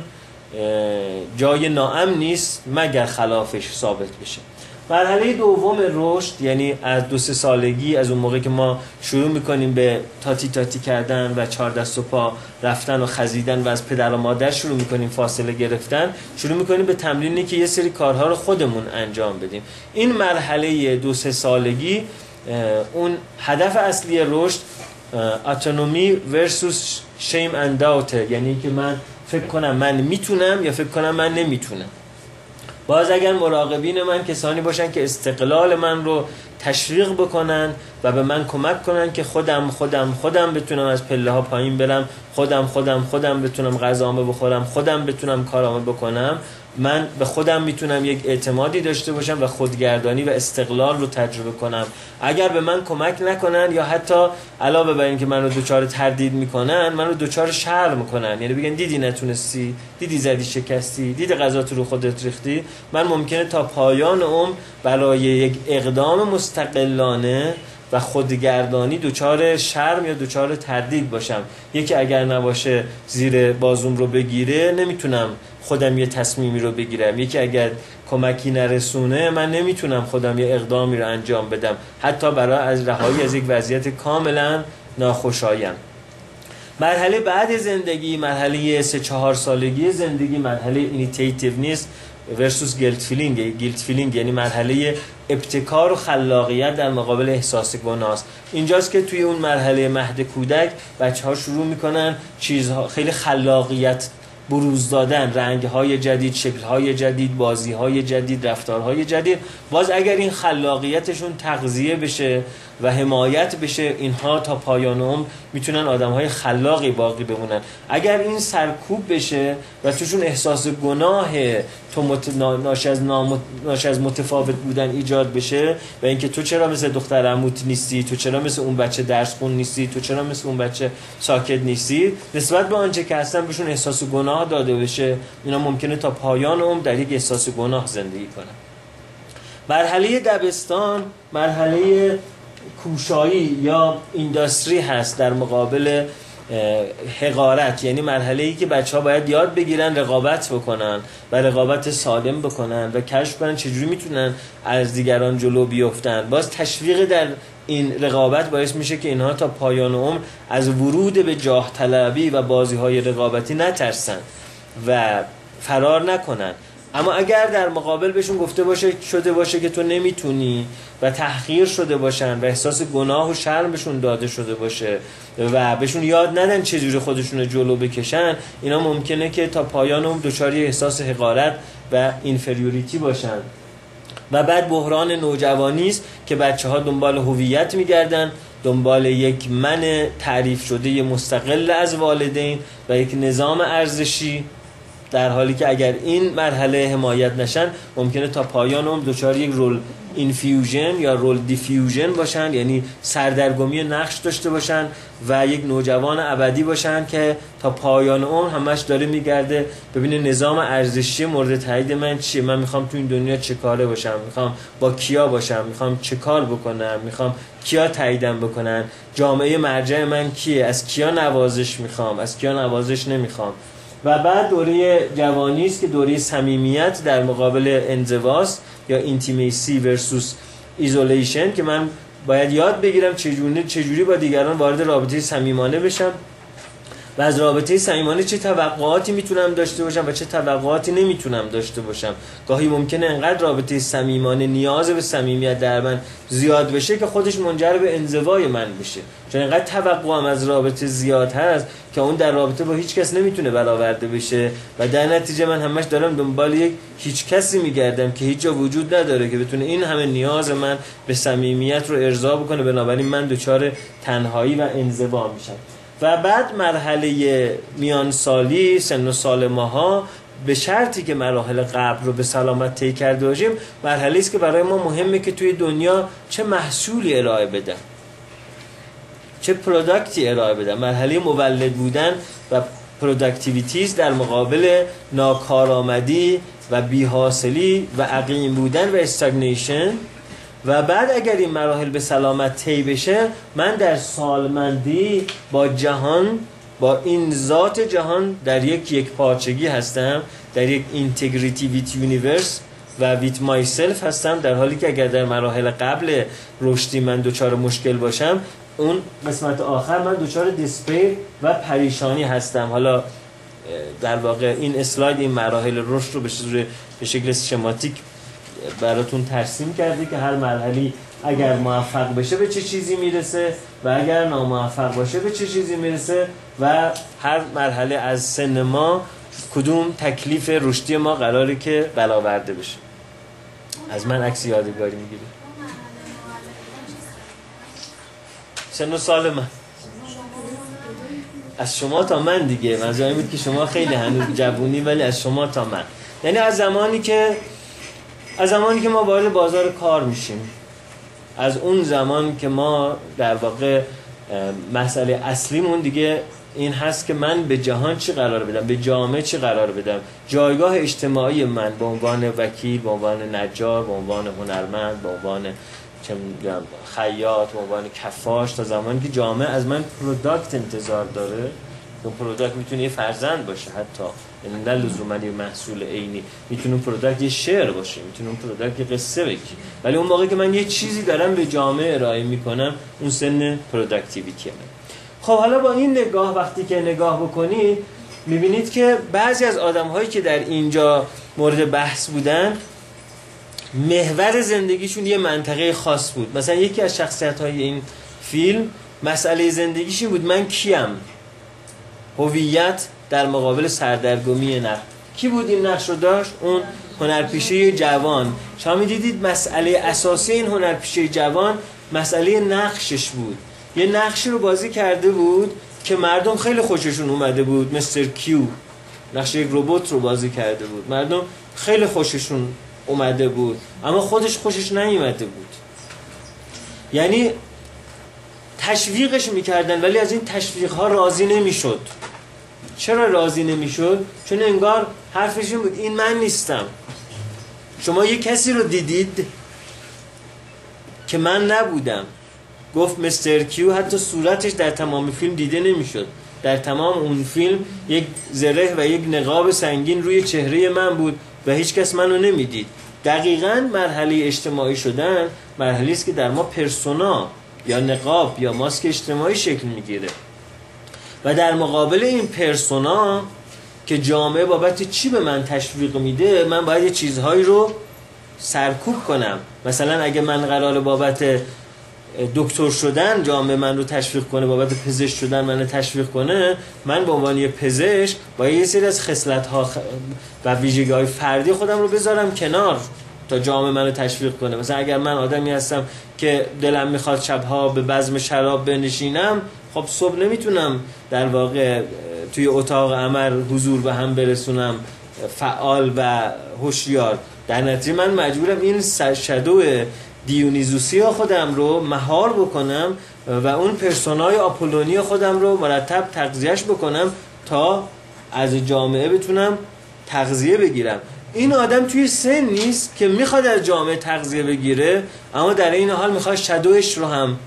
جای ناامن نیست مگر خلافش ثابت بشه. مرحله دوم رشد، یعنی از دو سه سالگی، از اون موقع که ما شروع میکنیم به تاتی تاتی کردن و چهار دست و پا رفتن و خزیدن و از پدر و مادر شروع میکنیم فاصله گرفتن، شروع میکنیم به تمرینی که یه سری کارها رو خودمون انجام بدیم. این مرحله دو سه سالگی اون هدف اصلی رشد اتونومی ورسوس شیم اند داوت، یعنی که من فکر کنم من میتونم یا فکر کنم من نمیتونم. باز اگر مراقبین من کسانی باشن که استقلال من رو تشویق بکنن و به من کمک کنن که خودم خودم خودم بتونم از پله ها پایین برم، خودم خودم خودم بتونم غذامو بخورم، خودم بتونم کارامو بکنم، من به خودم میتونم یک اعتمادی داشته باشم و خودگردانی و استقلال رو تجربه کنم. اگر به من کمک نکنن یا حتی علاوه بر این که منو دوچار تردید میکنن، منو دوچار شرم میکنن، یعنی بگن دیدی نتونستی، دیدی زدی شکستی، دیدی غذا رو خودت ریختی، من ممکنه تا پایان عمر برای یک اقدام مستقلانه و خودگردانی دوچار شرم یا دوچار تردید باشم. یکی اگر نباشه زیر بازوم رو بگیره نمیتونم خودم یه تصمیمی رو بگیرم، یکی اگر کمکی نرسونه من نمیتونم خودم یه اقدامی رو انجام بدم، حتی برای از رهایی از یک وضعیت کاملا ناخوشایند. مرحله بعد زندگی، مرحله سه چهار سالگی زندگی، مرحله اینیتیتیونیست ورسوس گیلت فیلینگ. گیلت فیلینگ یعنی مرحله ابتکار و خلاقیت در مقابل احساس گناه. اینجاست که توی اون مرحله مهد کودک بچه‌ها شروع میکنن چیزها خیلی خلاقیت بروز دادن، رنگ‌های جدید، شکل‌های جدید، بازی‌های جدید، رفتارهای جدید. باز اگر این خلاقیتشون تغذیه بشه و حمایت بشه، اینها تا پایان عمر میتونن آدم‌های خلاقی باقی بمونن. اگر این سرکوب بشه و توشون احساس گناه تو مت... ناشی از نام... ناشی از متفاوت بودن ایجاد بشه و اینکه تو چرا مثل دختر عموت نیستی، تو چرا مثل اون بچه درس خون نیستی، تو چرا مثل اون بچه ساکت نیستی، نسبت به آنچه که هستن بهشون احساس گناه داده بشه، اینا ممکنه تا پایان عمر در یک احساس گناه زندگی کنن. مرحله دبستان مرحله کوشایی یا اینداستری هست در مقابل حقارت، یعنی مرحله‌ای که بچه‌ها باید یاد بگیرن رقابت بکنن و رقابت سالم بکنن و کشف کنن چجوری میتونن از دیگران جلو بیفتن. باز تشویق در این رقابت باعث میشه که اینها تا پایان عمر از ورود به جاه طلبی و بازی‌های رقابتی نترسن و فرار نکنن. اما اگر در مقابل بهشون گفته باشه شده باشه که تو نمیتونی و تحقیر شده باشن و احساس گناه و شرم بهشون داده شده باشه و بهشون یاد ندن چجوری خودشون رو جلو بکشن، اینا ممکنه که تا پایان عمر دچار احساس حقارت و اینفریوریتی باشن. و بعد بحران نوجوانی است که بچه‌ها دنبال هویت میگردن، دنبال یک من تعریف شده مستقل از والدین و یک نظام ارزشی، در حالی که اگر این مرحله حمایت نشن ممکنه تا پایان عمر دچار یک رول اینفیوژن یا رول دیفیوژن باشن، یعنی سردرگمی نقش داشته باشن و یک نوجوان ابدی باشن که تا پایان عمر همش داره میگرده ببینه نظام ارزشی مورد تایید من چیه، من میخوام تو این دنیا چه کاره باشم، میخوام با کیا باشم، میخوام چه کار بکنم، میخوام کیا تاییدم بکنن، جامعه مرجع من کیه، از کیا نوازش میخوام، از کیا نوازش نمیخوام. و بعد دوره جوانی است که دوره صمیمیت در مقابل انزواست یا اینتیمیسی ورسوس ایزولیشن، که من باید یاد بگیرم چجوری چجوری با دیگران وارد رابطه صمیمانه بشم و از رابطه صمیمانه چه توقعاتی میتونم داشته باشم و چه توقعاتی نمیتونم داشته باشم. گاهی ممکنه انقدر رابطه صمیمانه نیاز به صمیمیت در من زیاد بشه که خودش منجر به انزوای من بشه، چون انقدر توقعم از رابطه زیاد هست که اون در رابطه با هیچ کس نمیتونه برآورده بشه و در نتیجه من همش دارم دنبال یک هیچ کسی میگردم که هیچ جا وجود نداره که بتونه این همه نیاز من به صمیمیت رو ارضا بکنه، بنابراین من دچار تنهایی و انزوا میشم. و بعد مرحله میان سالی، سن و سال ماها، به شرطی که مراحل قبل رو به سلامت طی کرده باشیم، مرحله است که برای ما مهمه که توی دنیا چه محصولی ارائه بدم، چه پروداکتی ارائه بدم. مرحله مولد بودن و پروداکتیویتیز در مقابل ناکارآمدی و بی‌حاصلی و عقیم بودن و استاگنیشن. و بعد اگر این مراحل به سلامت طی بشه، من در سالمندی با جهان، با این ذات جهان در یک یک پارچگی هستم، در یک اینتگریتی ویت یونیورس و ویت مای سلف هستم، در حالی که اگر در مراحل قبل رشدی من دچار مشکل باشم، اون قسمت آخر من دچار دیسپیر و پریشانی هستم. حالا در واقع این اسلاید این مراحل رشد رو به شکل شماتیک براتون ترسیم کرده که هر مرحله اگر موفق بشه به چه چیزی میرسه و اگر ناموفق باشه به چه چیزی میرسه و هر مرحله از سن ما کدوم تکلیف رشدی ما قراره که برآورده بشه. از من عکس یادگاری میگیری؟ سن و سال من از شما تا من دیگه، منظورم بود که شما خیلی هنوز جوونی، ولی از شما تا من، یعنی از زمانی که از زمانی که ما وارد بازار کار میشیم، از اون زمان که ما در واقع مسئله اصلیمون دیگه این هست که من به جهان چی قرار بدم، به جامعه چی قرار بدم، جایگاه اجتماعی من به عنوان وکیل، به عنوان نجار، به عنوان هنرمند، به عنوان چه میگم خیاط، به عنوان کفاش، تا زمانی که جامعه از من پروداکت انتظار داره. اون پروداکت میتونه یه فرزند باشه، حتی یعنی نه لزوما یه محصول عینی، میتونه پروداکت یه شعر باشه، میتونه اون پروداکت یه قصه بگه، ولی اون موقعی که من یه چیزی دارم به جامعه ارائه میکنم، اون سن پروداکتیویتی من. خب حالا با این نگاه وقتی که نگاه بکنید میبینید که بعضی از آدم‌هایی که در اینجا مورد بحث بودن، محور زندگیشون یه منطقه خاص بود. مثلا یکی از شخصیت‌های این فیلم مسئله زندگیش این بود: من کیم؟ هویت در مقابل سردرگمی نقش. کی بود این نقش رو داشت؟ اون هنرپیشه جوان. شما می‌دیدید مسئله اساسی این هنرپیشه جوان مسئله نقشش بود. یه نقشی رو بازی کرده بود که مردم خیلی خوششون اومده بود، مستر کیو، نقش یک ربات رو بازی کرده بود، مردم خیلی خوششون اومده بود، اما خودش خوشش نیومده بود. یعنی تشویقش میکردن ولی از این تشویق ها راضی نمیشد. چرا راضی نمیشد؟ چون انگار حرفش این بود: این من نیستم. شما یه کسی رو دیدید که من نبودم، گفت مستر کیو حتی صورتش در تمام فیلم دیده نمیشد. در تمام اون فیلم یک زره و یک نقاب سنگین روی چهره من بود و هیچ کس منو نمیدید. دقیقاً مرحله اجتماعی شدن مرحله است که در ما پرسونا یا نقاب یا ماسک اجتماعی شکل میگیره و در مقابل این پرسونا که جامعه بابت چی به من تشویق میده، من باید یه چیزهایی رو سرکوب کنم. مثلا اگه من قراره بابت دکتر شدن جامعه من رو تشویق کنه، بابت پزشک شدن من رو تشویق کنه، من به عنوان یه پزشک باید یه سری از خصلت‌ها و ویژگی‌های فردی خودم رو بذارم کنار تا جامعه من رو تشویق کنه. مثلا اگر من آدمی هستم که دلم میخواد شبها به بزم شراب بنشینم، خب صبح نمیتونم در واقع توی اتاق عمل حضور به هم برسونم فعال و هوشیار. در نتیجه من مجبورم این شادو دیونیزوسی خودم رو مهار بکنم و اون پرسونای آپولونی خودم رو مرتب تغذیهش بکنم تا از جامعه بتونم تغذیه بگیرم. این آدم توی سن نیست که میخواد از جامعه تغذیه بگیره، اما در این حال میخواد شادوش رو هم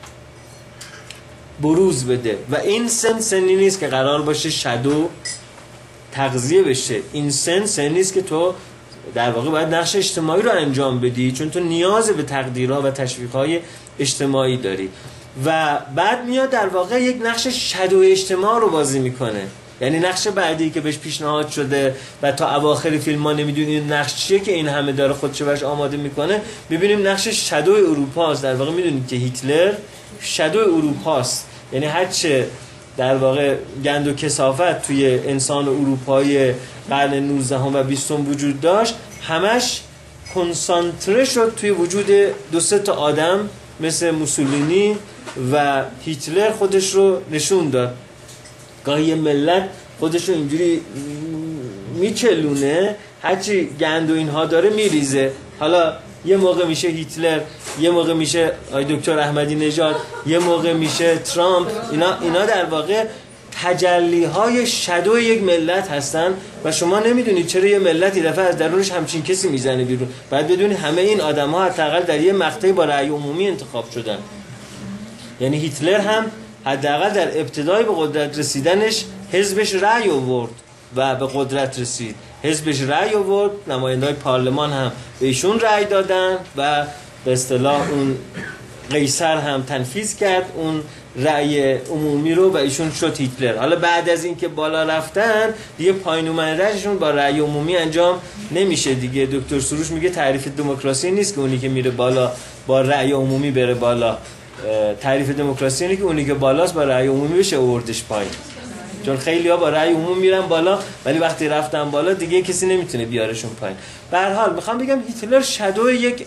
بروز بده و این سن سنی نیست که قرار باشه شادو تغذیه بشه. این سن سن نیست که تو در واقع باید نقش اجتماعی رو انجام بدی، چون تو نیاز به تقدیرها و تشویقهای اجتماعی داری و بعد میاد در واقع یک نقش شادو اجتماع رو بازی میکنه. یعنی نقش بعدی که بهش پیشنهاد شده و تا اواخر فیلم ما نمیدونیم این نقش چیه که این همه داره خودشو براش آماده میکنه، ببینیم نقش شادو اروپا است. در واقع میدونید که هیتلر شادو اروپا است، یعنی هرچه در واقع گند و کثافت توی انسان اروپایی قرن نوزدهم و بیستم وجود داشت، همش کنسانتره شد توی وجود دو سه تا آدم مثل موسولینی و هیتلر. خودش رو نشون داد. گاهی ملت خودش رو اینجوری میچلونه، هرچی گند و اینها داره میریزه. حالا یه موقع میشه هیتلر، یه موقع میشه آی دکتر احمدی نژاد، یه موقع میشه ترامپ. اینا اینا در واقع تجلی های شادو یک ملت هستن و شما نمیدونید چرا یه ملت یه دفعه از درونش همچین کسی میزنه بیرون. بعد بدونید همه این آدم ها حداقل در یه مقطعی با رأی عمومی انتخاب شدن. یعنی هیتلر هم حداقل در ابتدای به قدرت رسیدنش حزبش رأی آورد و به قدرت رسید. حزبش رأی آورد، نماینده‌های پارلمان هم به ایشون رأی دادن و به اصطلاح اون قیصر هم تنفیذ کرد اون رأی عمومی رو و ایشون شد هیتلر. حالا بعد از اینکه بالا رفتن دیگه پایین اومدنشون با رأی عمومی انجام نمیشه دیگه. دکتر سروش میگه تعریف دموکراسی نیست که اونی که میره بالا با رأی عمومی بره بالا. تعریف دموکراسی اینه که اونی که بالاست با رأی عمومی بشه آوردش پایین. چون خیلی ها با رأی عمومی میرن بالا ولی وقتی رفتن بالا دیگه کسی نمیتونه بیارشون پایین. به هر حال میخوام بگم هیتلر شادو یک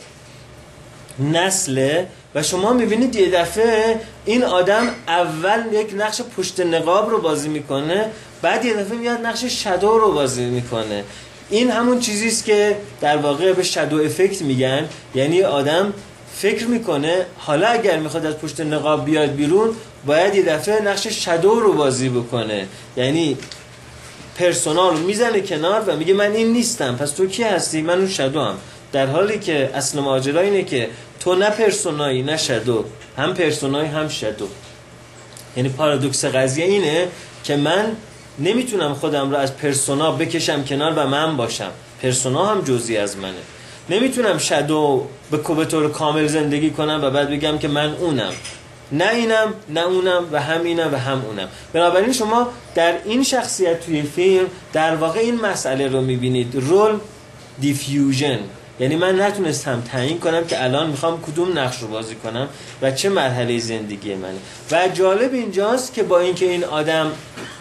نسله و شما میبینید یه دفعه این آدم اول یک نقش پشت نقاب رو بازی میکنه، بعد یه دفعه میاد نقش شادو رو بازی میکنه. این همون چیزیست که در واقع به شادو افکت میگن. یعنی آدم فکر میکنه حالا اگر میخواد از پشت نقاب بیاد بیرون باید یه دفعه نقش شادو رو بازی بکنه. یعنی پرسونال رو میزنه کنار و میگه من این نیستم، پس تو کی هستی؟ من اون شادو هم. در حالی که اصل ماجرا اینه که تو نه پرسونایی نه شادو، هم پرسونایی هم شادو. یعنی پارادوکس قضیه اینه که من نمیتونم خودم رو از پرسونا بکشم کنار و من باشم. پرسونا هم جزئی از منه. نمیتونم شادو به طور کامل زندگی کنم و بعد بگم که من اونم. نه اینم نه اونم و هم اینم و هم اونم. بنابراین شما در این شخصیت توی فیلم در واقع این مسئله رو میبینید، رول دیفیوژن. یعنی من نتونستم تعیین کنم که الان میخوام کدوم نقش رو بازی کنم و چه مرحله زندگی منه. و جالب اینجاست که با اینکه این آدم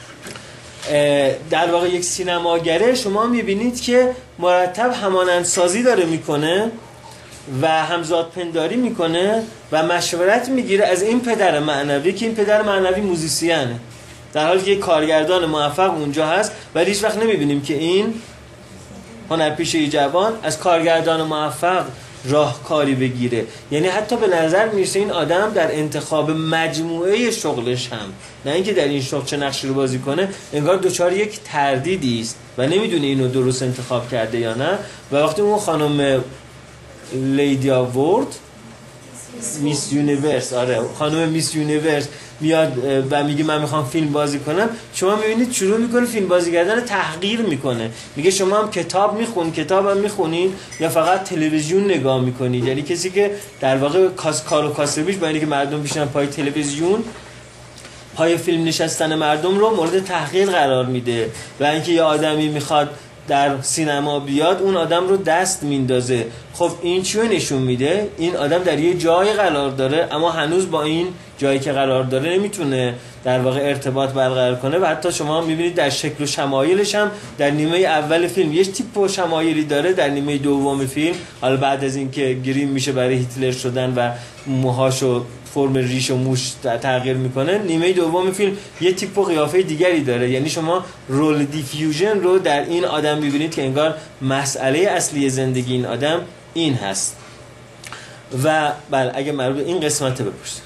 در واقع یک سینماگره، شما میبینید که مرتب همانندسازی داره میکنه و همزاد پنداری میکنه و مشورت میگیره از این پدر معنوی که این پدر معنوی موزیسیانه، در حالی که یک کارگردان موفق اونجا هست ولی هیچ وقت نمیبینیم که این هنرپیشه جوان از کارگردان موفق راهکاری بگیره. یعنی حتی به نظر میرسه این آدم در انتخاب مجموعه شغلش هم، نه اینکه در این شغل چه نقشی رو بازی کنه، انگار دوچار یک تردیدی است و نمیدونه اینو درست انتخاب کرده یا نه. و وقتی اون خانم لیدی آورد میس یونیورس، آره خانم میس یونیورس میاد و میگه من میخوام فیلم بازی کنم، شما میبینید شروع میکنه فیلم بازی کردن، تحقیر میکنه، میگه شما هم کتاب میخونید، کتاب هم میخونید یا فقط تلویزیون نگاه میکنید. یعنی کسی که در واقع کاس کار و کاسبیش با اینکه مردم بشینن پای تلویزیون، پای فیلم نشستن مردم رو مورد تحقیر قرار میده. و اینکه یه آدمی میخواد در سینما بیاد، اون آدم رو دست میندازه. خب این چیو نشون میده؟ این آدم در یه جای قرار داره، اما هنوز با این جایی که قرار داره نمیتونه در واقع ارتباط برقرار کنه. و حتی شما میبینید در شکل و شمایلش هم در نیمه اول فیلم یه تیپ و شمایلی داره، در نیمه دوم فیلم حالا بعد از اینکه گریم میشه برای هیتلر شدن و موهاشو فرم ریش و موش تغییر میکنه، نیمه دوم فیلم یه تیپ و قیافه دیگری داره. یعنی شما رول دیفیوژن رو در این آدم میبینید که انگار مسئله اصلی زندگی این آدم این هست. و بله اگه مربوط این قسمت بپرسید.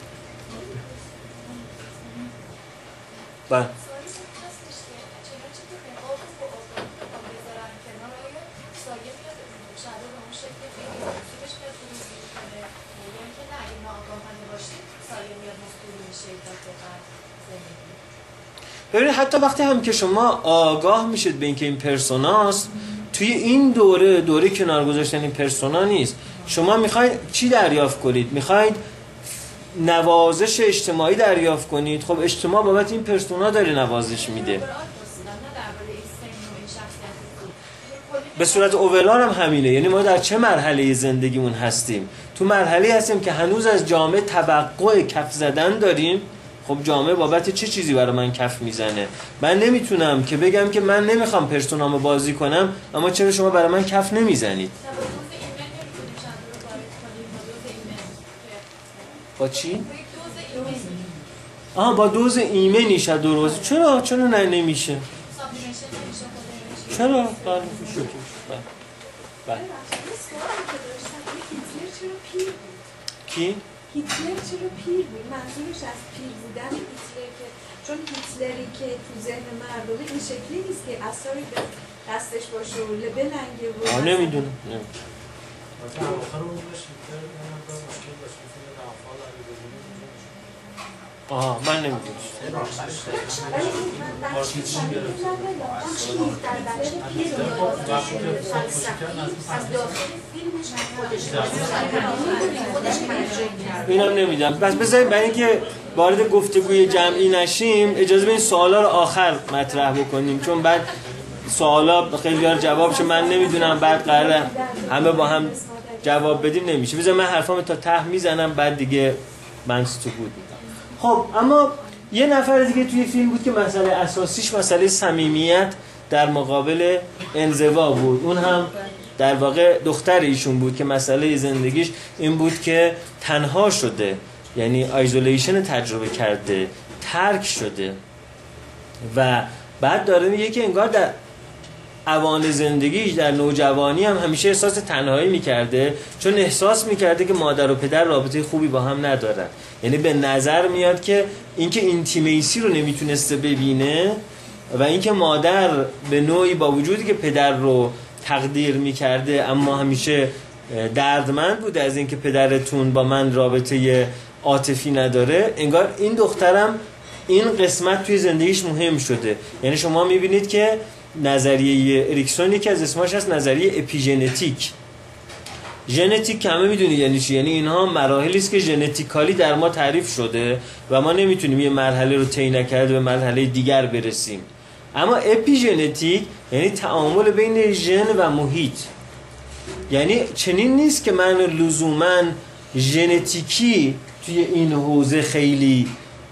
بله ببینید حتی وقتی هم که شما آگاه میشید به اینکه این پرسوناست، توی این دوره دوره کنار گذاشتن این پرسونا نیست. شما میخواید چی دریافت کنید؟ میخواید نوازش اجتماعی دریافت کنید. خب اجتماع بابت این پرسونا داره نوازش میده. به صورت اوورال هم همینه. یعنی ما در چه مرحله زندگیمون هستیم؟ تو مرحله هستیم که هنوز از جامعه توقع کف زدن داریم. خب جامعه بابت چه چیزی برای من کف میزنه؟ من نمیتونم که بگم که من نمیخوام پرسونامو بازی کنم، اما چرا شما برای من کف نمیزنید؟ با چی؟ آها با دوز ایمنی شد درست. چرا؟ چرا نه نمیشه؟ چرا؟ بله میشه. بله. کی؟ هیتلر چرا پیر بود؟ منظورش از پیر بودن هیتلر که چون هیتلری که تو ذهن مردمه این شکلی نیست که اثری به دستش باشه و بلنگه و آه نمیدونم نمیدونم آها من نمیدونم اینم نمیدونم. پس بذارید برای اینکه وارد گفتگوی جمعی نشیم اجازه بدین سوالا رو آخر مطرح بکنیم، چون بعد سوالا خیلی ها جوابش من نمیدونم، بعد قراره همه با هم جواب بدیم نمیشه. بذار من حرفامو تا ته میزنم بعد دیگه من سکوت میکنم. خب اما یه نفر دیگه توی فیلم بود که مسئله اساسیش مسئله صمیمیت در مقابل انزوا بود. اون هم در واقع دختر ایشون بود که مسئله زندگیش این بود که تنها شده، یعنی آیزولیشن تجربه کرده، ترک شده و بعد داره میگه که انگار در اوان زندگیش در نوجوانی هم همیشه احساس تنهایی میکرده، چون احساس میکرده که مادر و پدر رابطه خوبی با هم ندارن. یعنی به نظر میاد که اینکه اینتیمیسی رو نمیتونسته ببینه و اینکه مادر به نوعی با وجودی که پدر رو تقدیر میکرده اما همیشه دردمند بوده از اینکه پدرتون با من رابطه عاطفی نداره، انگار این دخترم این قسمت توی زندگیش مهم شده. یعنی شما میبینید که نظریه اریکسون یکی از اسماش هست نظریه اپیژنتیک. ژنتیک که همه میدونید یعنی چی؟ یعنی اینها مراحلی است که ژنتیکالی در ما تعریف شده و ما نمیتونیم یه مرحله رو طی نکرده به مرحله دیگر برسیم. اما اپیژنتیک یعنی تعامل بین ژن و محیط. یعنی چنین نیست که من لزوما ژنتیکی توی این حوزه خیلی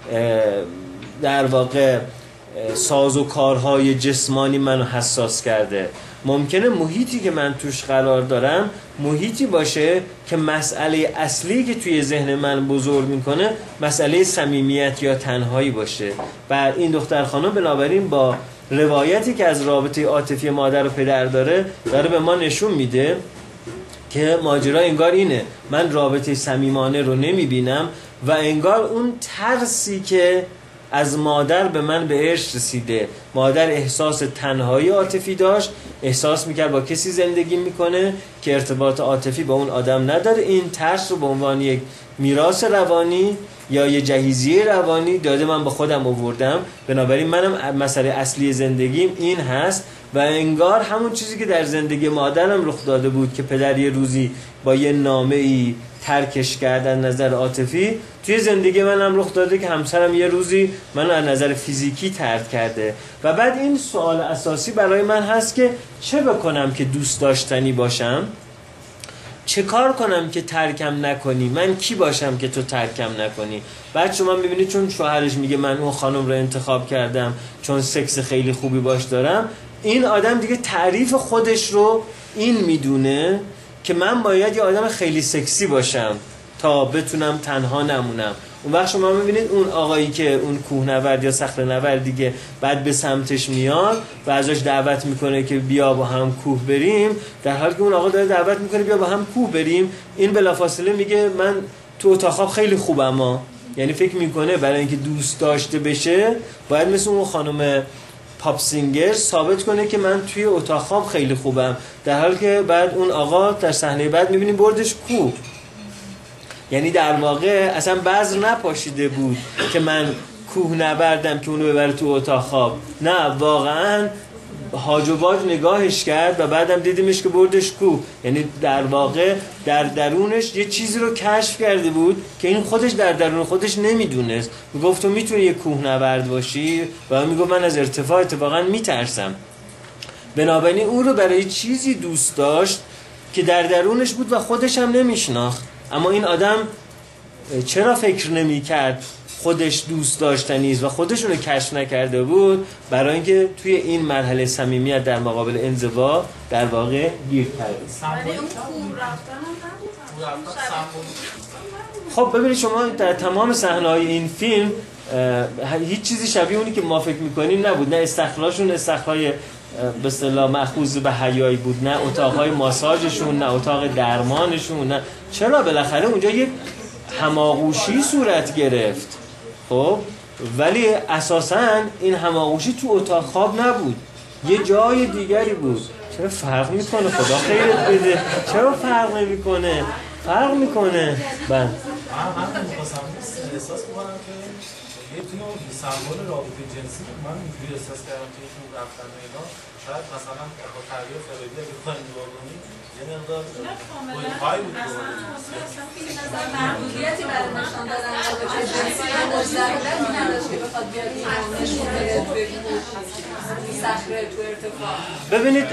در واقع ساز و کارهای جسمانی منو حساس کرده. ممکنه محیطی که من توش قرار دارم محیطی باشه که مسئله اصلی که توی ذهن من بزرگ میکنه مسئله صمیمیت یا تنهایی باشه. و این دختر خانم بنابراین با روایتی که از رابطه عاطفی مادر و پدر داره داره به ما نشون میده که ماجرا انگار اینه، من رابطه صمیمانه رو نمیبینم و انگار اون ترسی که از مادر به من به ارث رسیده. مادر احساس تنهایی عاطفی داشت، احساس میکرد با کسی زندگی میکنه که ارتباط عاطفی با اون آدم نداره. این ترس رو به عنوان یک میراث روانی یا یه جهیزیه روانی داده، من با خودم آوردم، بنابراین منم مسئله اصلی زندگیم این هست. و انگار همون چیزی که در زندگی مادرم رخ داده بود که پدر یه روزی با یه نامه‌ای ترکش کرد از نظر عاطفی، توی زندگی منم رخ داده که همسرم یه روزی منو از نظر فیزیکی ترک کرده. و بعد این سوال اساسی برای من هست که چه بکنم که دوست داشتنی باشم؟ چه کار کنم که ترکم نکنی؟ من کی باشم که تو ترکم نکنی؟ بعد شما میبینید چون شوهرش میگه من اون خانم رو انتخاب کردم چون سکس خیلی خوبی باش دارم، این آدم دیگه تعریف خودش رو این میدونه که من باید یه آدم خیلی سکسی باشم تا بتونم تنها نمونم. اون وقت شما میبینید اون آقایی که اون کوهنورد یا صخره‌نورد دیگه بعد به سمتش میاد و ازش دعوت میکنه که بیا با هم کوه بریم، در حالی که اون آقا داره دعوت میکنه بیا با هم کوه بریم، این بلافاصله میگه من تو اتاق خواب خیلی خوبم ها. یعنی فکر میکنه برای اینکه دوست داشته بشه باید مثل اون خانم پاپ سینگر ثابت کنه که من توی اتاق خواب خیلی خوبم، در حالی که بعد اون آقا در صحنه بعد میبینیم بردش کوه. یعنی در واقع اصلا بذر نپاشیده بود که من کوه نبردم که اونو ببره تو اتاق خواب، نه واقعا هاج و واج نگاهش کرد و بعدم دیدیمش که بردش کوه. یعنی در واقع در درونش یه چیزی رو کشف کرده بود که این خودش در درون خودش نمیدونست. میگفت تو میتونی یه کوه نورد باشی و میگفت من از ارتفاع اتفاقا میترسم. بنابراین او رو برای چیزی دوست داشت که در درونش بود و خودش هم نمیشناخت. اما این آدم چرا فکر نمی کرد خودش دوست داشتنی و خودشون رو کشف نکرده بود؟ برای اینکه توی این مرحله صمیمیت در مقابل انزوا در واقع گیر کرده. خب ببینید شما در تمام صحنه‌های این فیلم هیچ چیزی شبیه اونی که ما فکر می‌کنیم نبود. نه استخراشون استخرای به اصطلاح مأخوذ به حیایی بود، نه اتاقهای ماساژشون، نه اتاق درمانشون، نه. چرا؟ بالاخره اونجا یک هماغوشی صورت گرفت. خب ولی اساساً این هماغوشی تو اتاق خواب نبود، یه جای دیگری بود. چرا فرق میکنه؟ خدا خیرت بده. چرا فرق نمیکنه؟ فرق میکنه. بله من هم میخواستم احساس کنم که یه تونه سمبل رابطه جنسی من اینجوری احساس کردم که این رفتن و اینا شاید مثلا با تغییر فردی اگه بخوایم نگاه کنیم یه مقدار پای بود نظر محدودیتی برای نشان دادن رابطه جنسی مجرد نداشت که بخواد بیاد این نشون بده صخره تو ارتفاع. ببینید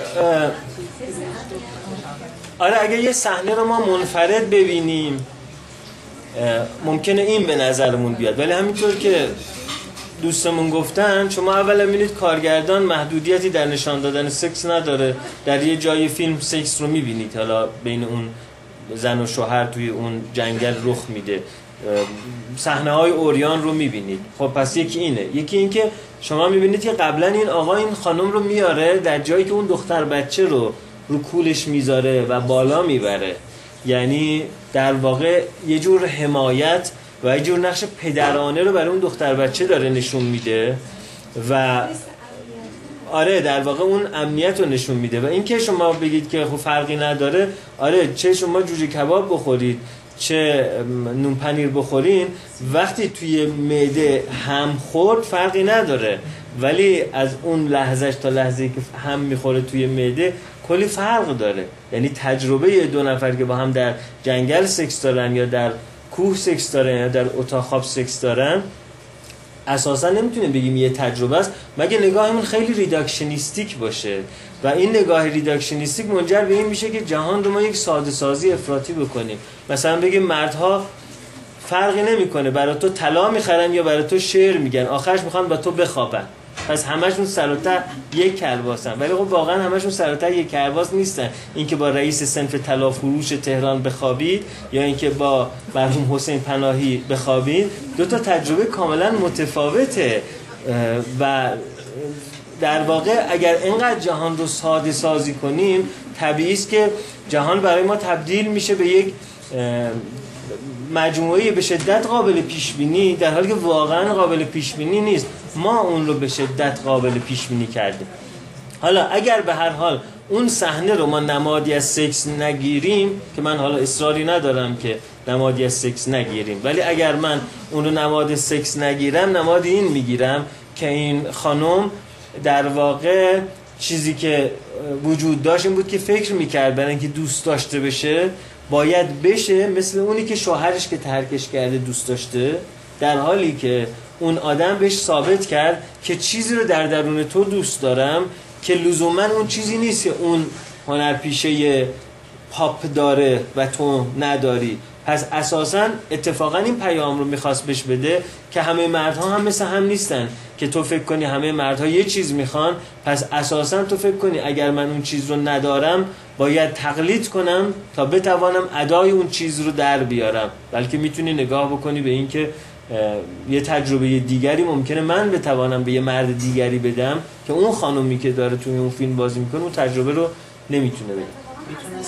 آره اگه یه صحنه رو ما منفرد ببینیم ممکنه این به نظرمون بیاد، ولی همینطور که دوستمون گفتن شما اولا میبینید کارگردان محدودیتی در نشان دادن سکس نداره. در یه جای فیلم سکس رو میبینید، حالا بین اون زن و شوهر توی اون جنگل رخ میده، صحنه های اوریان رو میبینید. خب پس یکی اینه. یکی این که شما میبینید که قبلا این آقا این خانم رو میاره در جایی که اون دختر بچه رو رو کولش میذاره و بالا میبره، یعنی در واقع یه جور حمایت و یه جور نقش پدرانه رو برای اون دختر بچه داره نشون میده و آره در واقع اون امنیت رو نشون میده. و این که شما بگید که خب فرقی نداره، آره چه شما جوجه کباب بخورید چه نون پنیر بخورین وقتی توی معده هم خورد فرقی نداره، ولی از اون لحظهش تا لحظه‌ای که هم میخوره توی معده کلی فرق داره. یعنی تجربه دو نفر که با هم در جنگل سکس دارن یا در کوه سکس دارن یا در اتاق خواب سکس دارن اساسا نمیتونیم بگیم یه تجربه است مگه نگاهمون خیلی ریداکشنیستیک باشه. و این نگاه ریداکشنیستیک منجر به این میشه که جهان رو ما یک ساده سازی افراطی بکنیم. مثلا بگیم مردها فرقی نمیکنه برای تو طلا میخرن یا برای تو شعر میگن، آخرش میخوان با تو بخوابن، پس همشون سر و ته یک کلباسن. ولی خب واقعا همشون سر و ته یک کلباس نیستن. اینکه با رئیس صنف طلا فروش تهران بخوابید یا اینکه با مرحوم حسین پناهی بخوابید دو تا تجربه کاملا متفاوته. و در واقع اگر اینقدر جهان رو ساده سازی کنیم طبیعی است که جهان برای ما تبدیل میشه به یک مجموعه به شدت قابل پیش بینی، در حالی که واقعا قابل پیش بینی نیست. ما اون رو به شدت قابل پیش بینی کردیم. حالا اگر به هر حال اون صحنه رو ما نمادی از سکس نگیریم، که من حالا اصراری ندارم که نمادی از سکس نگیریم، ولی اگر من اون رو نماد سکس نگیرم، نماد این میگیرم که این خانم در واقع چیزی که وجود داشت این بود که فکر میکرد برای اینکه دوست داشته بشه باید بشه مثل اونی که شوهرش که ترکش کرده دوست داشته، در حالی که اون آدم بهش ثابت کرد که چیزی رو در درون تو دوست دارم که لزوما اون چیزی نیست که اون هنرپیشه پاپ داره و تو نداری. پس اساساً اتفاقاً این پیام رو میخواست بهش بده که همه مردها هم مثل هم نیستن، که تو فکر کنی همه مردها یه چیز میخوان، پس اساساً تو فکر کنی اگر من اون چیز رو ندارم باید تقلید کنم تا بتوانم ادای اون چیز رو در بیارم. بلکه میتونی نگاه بکنی به این که یه تجربه دیگری ممکنه من بتوانم به یه مرد دیگری بدم که اون خانومی که داره توی اون فیلم بازی میکنه اون تجربه رو نمیتونه بده. میتونه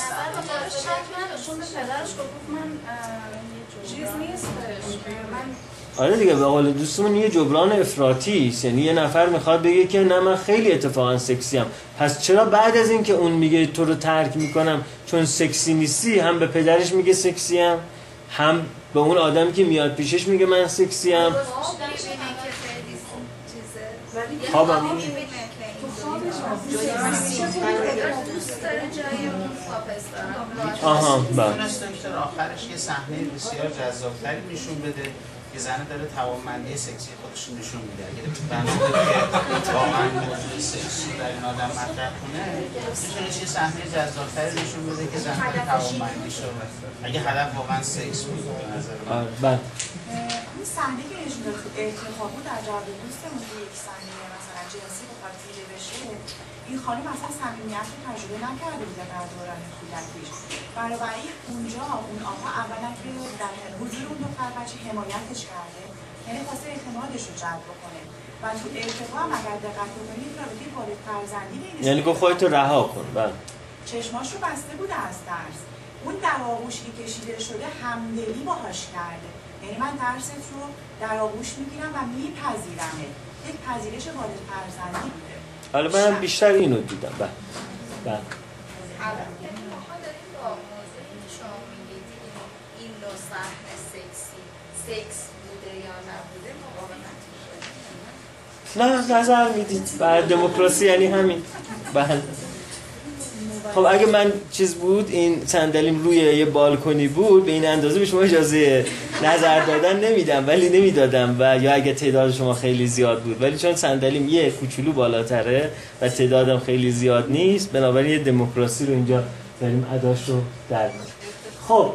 آره دیگه، به قول دوستمون یه جبران افراطی است. یعنی یه نفر میخواد بگه که نه من خیلی اتفاقا سکسی ام، پس چرا بعد از این که اون میگه تو رو ترک میکنم چون سکسی نیستی، هم به پدرش میگه سکسی ام، هم به اون آدمی که میاد پیشش میگه من سکسی ام. خوابم آها بله. میتونست دکتر آخرش یه صحنه بسیار جذابتری نشون بده که زنه داره توانمندی سکسی خودش نشون میده. اگه بنابراین که واقعا موضوع سکسی در این آدم مطرح کنه، میتونست یه صحنه جذابتری نشون بده که زنه داره توانمندیش رو، اگه هدف واقعا سکس بود به نظر من. بله. اون صحنه که نشون داد ارتقا بود در جواب دوستمون که یک صحنه مثلا جنسی بخواد دیده بشه، این خانم اصلا صمیمیت رو تجربه نکرده بود در دوران کودکیش. بنابراین اونجا اون آقا اولا که در حضور اون دختر بچه حمایتش کرده، یعنی خواسته اعتمادش رو جلب بکنه و تو ارتقا هم اگر دقت بکنید رابطه والد فرزندی بینش، یعنی گفت خودتو رها کن. بله. چشماش رو بسته بوده از ترس. اون در آغوش که کشیده شده همدلی باهاش کرده، یعنی من ترست رو در آغوش میگیرم و میپذیرمه. یک پذیرش والد فرزندی بوده. حالا منم بیشتر اینو دیدم. بله. بله. این نوع صحنه سکسی سکس بوده یا نبوده مقاومت نه نظر میدید بر دموکراسی یعنی همین. بله. خب اگه من چیز بود این صندلیم روی یه بالکنی بود به این اندازه به شما اجازه نظر دادن نمیدم، ولی نمیدادم و یا اگه تعداد شما خیلی زیاد بود، ولی چون صندلیم یه کوچولو بالاتره و تعدادم خیلی زیاد نیست، بنابراین یه دموکراسی رو اینجا داریم اداش رو در میاریم. خب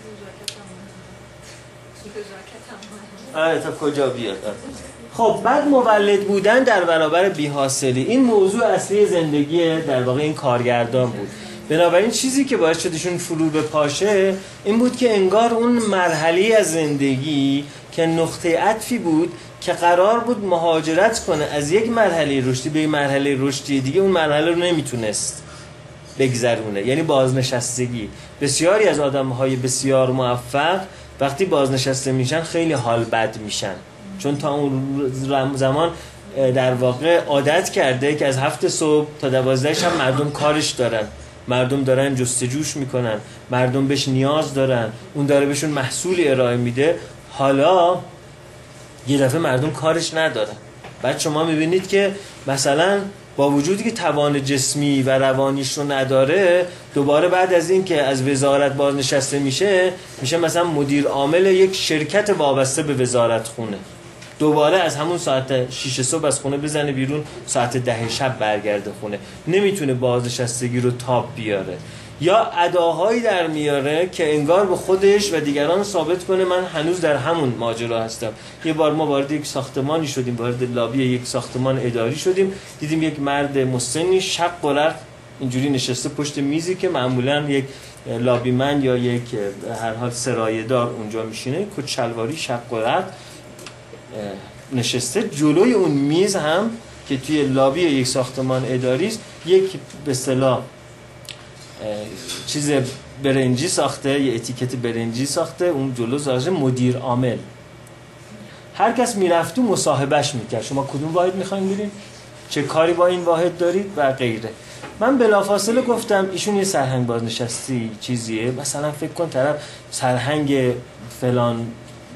آره تا کجا بیاد. خب بعد مولد بودن در برابر بی‌حاصلی، این موضوع اصلی زندگی در واقع این کارگردان بود. بنابراین چیزی که باعث شدشون فرو به پاشه این بود که انگار اون مرحله از زندگی که نقطه عطفی بود که قرار بود مهاجرت کنه از یک مرحله رشدی به یک مرحله رشدی دیگه، اون مرحله رو نمیتونست بگذرونه. یعنی بازنشستگی. بسیاری از آدم‌های بسیار موفق وقتی بازنشسته میشن خیلی حال بد میشن، چون تا اون زمان در واقع عادت کرده که از هفت صبح تا دوازده شب مردم کارش دارن، مردم دارن جستجوش میکنن، مردم بهش نیاز دارن، اون داره بهشون محصولی ارائه میده. حالا یه دفعه مردم کارش ندارن. بعد شما میبینید که مثلا با وجودی که توان جسمی و روانیش رو نداره، دوباره بعد از این که از وزارت بازنشسته میشه میشه مثلا مدیر عامل یک شرکت وابسته به وزارت خونه، دوباره از همون ساعت شیش صبح از خونه بزنه بیرون، ساعت ده شب برگرده خونه. نمیتونه بازنشستگی رو تاب بیاره یا اداهایی در میاره که انگار به خودش و دیگران ثابت کنه من هنوز در همون ماجرا هستم. یه بار ما وارد یک ساختمانی شدیم، وارد لابی یک ساختمان اداری شدیم، دیدیم یک مرد مسنی شق و رق اینجوری نشسته پشت میزی که معمولا یک لابیمن یا یک هر حال سرایه‌دار اونجا میشینه، کت شلواری شق و رق نشسته. جلوی اون میز هم که توی لابی یک ساختمان اداری است یک به اصطلاح چیز برنجی ساخته، یه اتیکت برنجی ساخته، اون جلو زاشه مدیر عامل. هر کس میرفت تو مصاحبهش میکرد، شما کدوم واحد میخواین برید، چه کاری با این واحد دارید و غیره. من بلافاصله گفتم ایشون یه سرهنگ بازنشستی چیزیه، مثلا فکر کن طرف سرهنگ فلان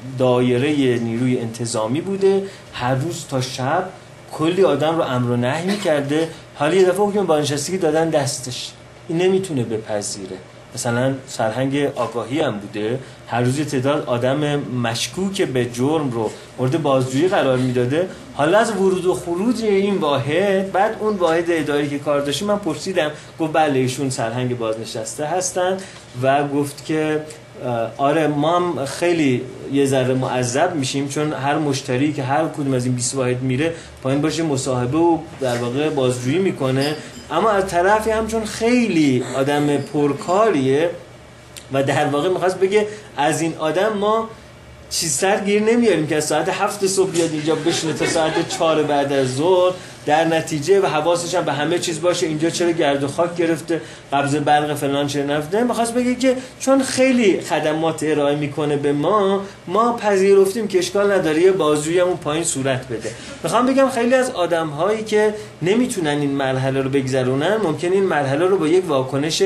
دایره نیروی انتظامی بوده، هر روز تا شب کلی آدم رو امر و نهی میکرده، حالا یه دفعه حکم بازنشستگی دادن دستش، این نمیتونه بپذیره. مثلا سرهنگ آگاهی هم بوده، هر روز تعداد آدم مشکوک به جرم رو مورد بازجویی قرار میداده، حالا از ورود و خروج این واحد، بعد اون واحد اداری که کار داشتی من پرسیدم، گفت بله ایشون سرهنگ بازنشسته هستن و گفت که آره ما هم خیلی یه ذره معذب میشیم چون هر مشتری که هر کدوم از این بیست واحد میره پایین باشه مصاحبه و در واقع بازجویی میکنه، اما از طرفی هم چون خیلی آدم پرکاریه و در واقع میخواست بگه از این آدم ما چیز سر گیر نمیاریم که از ساعت هفت صبح بیاد اینجا بشینه تا ساعت چهار بعد از ظهر، در نتیجه و حواسش هم به همه چیز باشه اینجا چرا گرد و خاک گرفته، قبض برق فلان چه نفته. میخواست بگه که چون خیلی خدمات ارائه میکنه به ما، ما پذیرفتیم که اشکال نداره یه بازجویی همون پایین صورت بده. میخوام بگم خیلی از آدم هایی که نمیتونن این مرحله رو بگذرونن، ممکن این مرحله رو با یک واکنش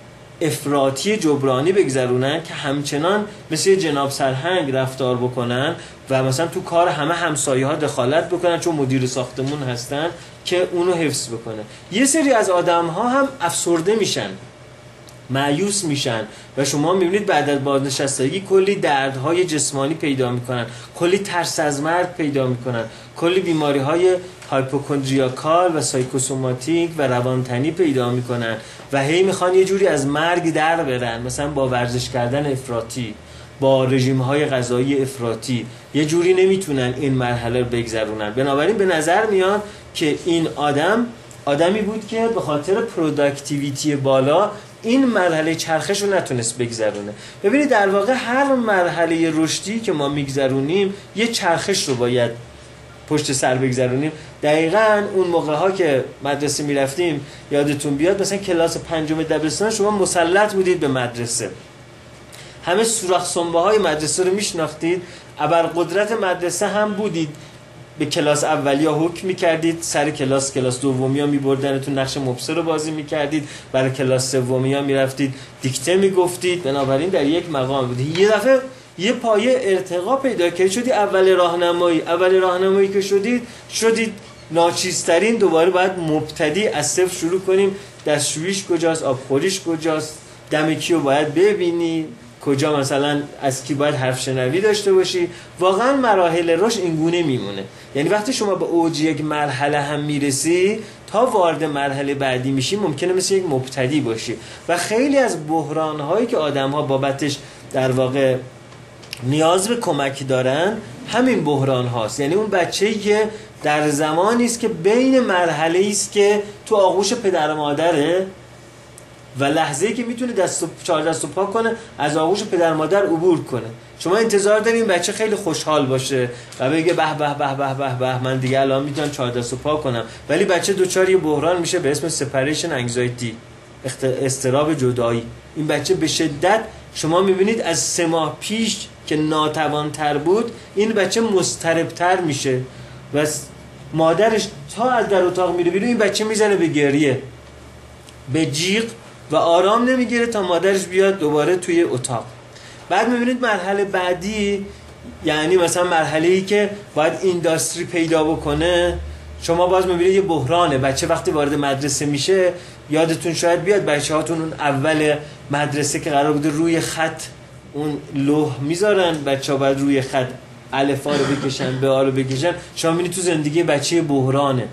افراطی جبرانی بگذرونن که همچنان مثل جناب سرهنگ رفتار بکنن و مثلا تو کار همه همسایه ها دخالت بکنن چون مدیر ساختمون هستن که اونو حفظ بکنه. یه سری از آدم ها هم افسرده میشن، مایوس میشن و شما میبینید بعد از بازنشستگی کلی دردهای جسمانی پیدا میکنن، کلی ترس از مرگ پیدا میکنن، کلی بیماری های هایپوکندریاکال و سایکوسوماتیک و روانتنی پیدا میکنن و هی میخوان یه جوری از مرگ در برن، مثلا با ورزش کردن افراطی، با رژیم های غذایی افراطی، یه جوری نمیتونن این مرحله رو بگذرونن. بنابراین به نظر میاد که این آدم آدمی بود که به خاطر پروداکتیویتی بالا این مرحله چرخش رو نتونست بگذرونه. ببینید در واقع هر مرحله رشدی که ما میگذرونیم یه چرخش رو باید پشت سر بگذرونیم. دقیقاً اون موقع ها که مدرسه میرفتیم یادتون بیاد، مثلا کلاس پنجم دبستان شما مسلط بودید به مدرسه، همه سوراخ سنبه های مدرسه رو میشناختید، ابرقدرت مدرسه هم بودید، به کلاس اولیا حکم میکردید، سر کلاس کلاس دومیا میبردنتون نقش مبصر رو بازی میکردید، برای کلاس سومیا میرفتید دیکته میگفتید. بنابراین در یک مقام بودید. یه دفعه یه پایه ارتقا پیدا کردید، شدی اول راهنمایی. اول راهنمایی که شدید شدید ناچیزترین، دوباره باید مبتدی از صفر شروع کنیم. دستشویش کجاست، آبخوریش کجاست، دم کیو باید ببینی، کجا مثلا از کی باید حرف شنوی داشته باشی. واقعا مراحل رشد اینگونه میمونه. یعنی وقتی شما به اوج یک مرحله هم میرسی تا وارد مرحله بعدی میشی ممکنه مثل یک مبتدی باشی و خیلی از بحران‌هایی که آدم‌ها بابتش در واقع نیاز به کمک دارن همین بحران هاست. یعنی اون بچه‌ای که در زمانی است که بین مرحله‌ای است که تو آغوش پدر و مادره و لحظه‌ای که میتونه دست و چهار دست و پا کنه از آغوش پدر و مادر عبور کنه. شما انتظار دارید این بچه خیلی خوشحال باشه و بگه به به به به به به من دیگه الان میتونم چهار دست و پا کنم، ولی بچه دوچار یه بحران میشه به اسم سپریشن انگزایتی، اضطراب جدایی. این بچه به شدت شما میبینید از سه ماه پیش که ناتوانتر بود این بچه مضطربتر میشه و مادرش تا از در اتاق میره بیرون این بچه میزنه به گریه، به جیغ و آرام نمیگیره تا مادرش بیاد دوباره توی اتاق. بعد میبینید مرحله بعدی، یعنی مثلا مرحله‌ای که باید اینداستری پیدا بکنه، شما باز میبینید یه بحرانه. بچه وقتی وارد مدرسه میشه، یادتون شاید بیاد بچه هاتون اون اول مدرسه که قرار بوده روی خط اون لوح میذارن، بچه ها باید روی خط الف ها رو بکشن، به ها رو بکشن. شما میبینید تو زندگی بچه بحرانه.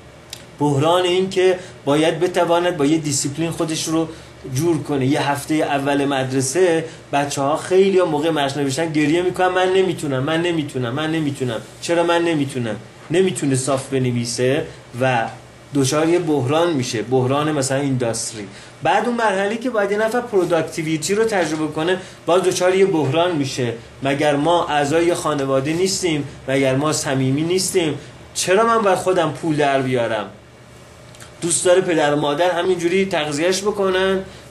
بحران این که باید بتواند با یه دیسیپلین خودش رو جور کنه. یه هفته اول مدرسه بچه ها خیلی ها موقع مشق نوشتن گریه میکنن، من نمیتونم من نمیتونم من نمیتونم چرا من نمیتونم؟ نمیتونه صاف بنویسه و دچار یه بحران میشه، بحران مثلا اینداستری. بعد اون مرحله که باید یه نفر پروداکتیویتی رو تجربه کنه باز دچار یه بحران میشه. مگر ما اعضای خانواده نیستیم؟ مگر ما صمیمی نیستیم؟ چرا من باید خودم پول در بیارم؟ دوست داره پدر و مادر همینجوری تغذیهش بکنن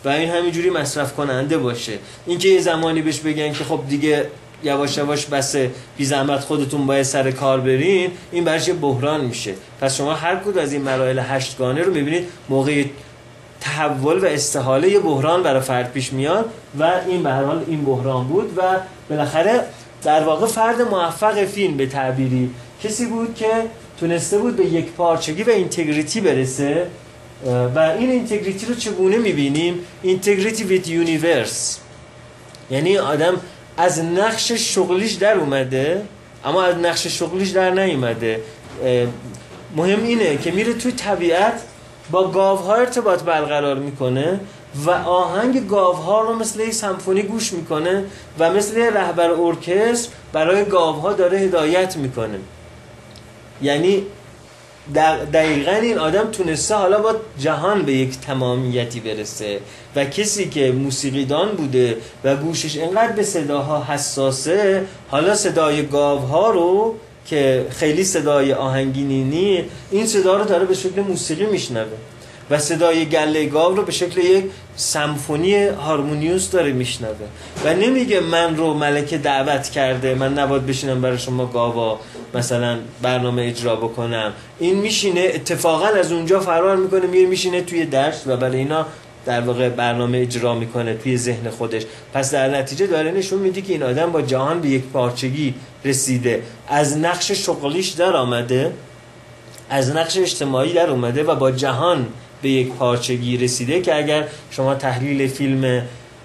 و این همینجوری مصرف کننده باشه. اینکه یه زمانی بهش بگن که خب دیگه یواش یواش بسه، بی زحمت خودتون باید سر کار برین، این برش یه بحران میشه. پس شما هر کدوم از این مراحل هشتگانه رو میبینید موقع تحول و استحاله یه بحران برای فرد پیش میاد و این به هر حال این بحران بود و بالاخره در واقع فرد موفق فیلم به تعبیری کسی بود که تونسته بود به یک پارچگی و اینتگریتی برسه. و این اینتگریتی رو چگونه میبینیم؟ اینتگریتی ویت یونیورس، یعنی آدم از نقش شغلیش در اومده اما از نقش شغلیش در نیومده. مهم اینه که میره توی طبیعت با گاوها ارتباط برقرار میکنه و آهنگ گاوها رو مثل یک سمفونی گوش میکنه و مثل رهبر ارکستر برای گاوها داره هدایت میکنه. یعنی دقیقاً این آدم تونسته حالا با جهان به یک تمامیتی برسه و کسی که موسیقیدان بوده و گوشش انقدر به صداها حساسه، حالا صدای گاوها رو که خیلی صدای آهنگینی نیست، این صدا رو داره به شکل موسیقی میشنوه و صدای گله گاو رو به شکل یک سمفونی هارمونیوس داره میشنوه و نمیگه من رو ملکه دعوت کرده من نباید بشینم برای شما گاوا مثلا برنامه اجرا بکنم. این میشینه اتفاقا از اونجا فرار میکنه میره میشینه توی درس و برای اینا در واقع برنامه اجرا میکنه توی ذهن خودش. پس در نتیجه داره نشون میده که این آدم با جهان به یک پارچگی رسیده، از نقش شغلیش در آمده، از نقش اجتماعی در اومده و با جهان به یک پارچگی رسیده که اگر شما تحلیل فیلم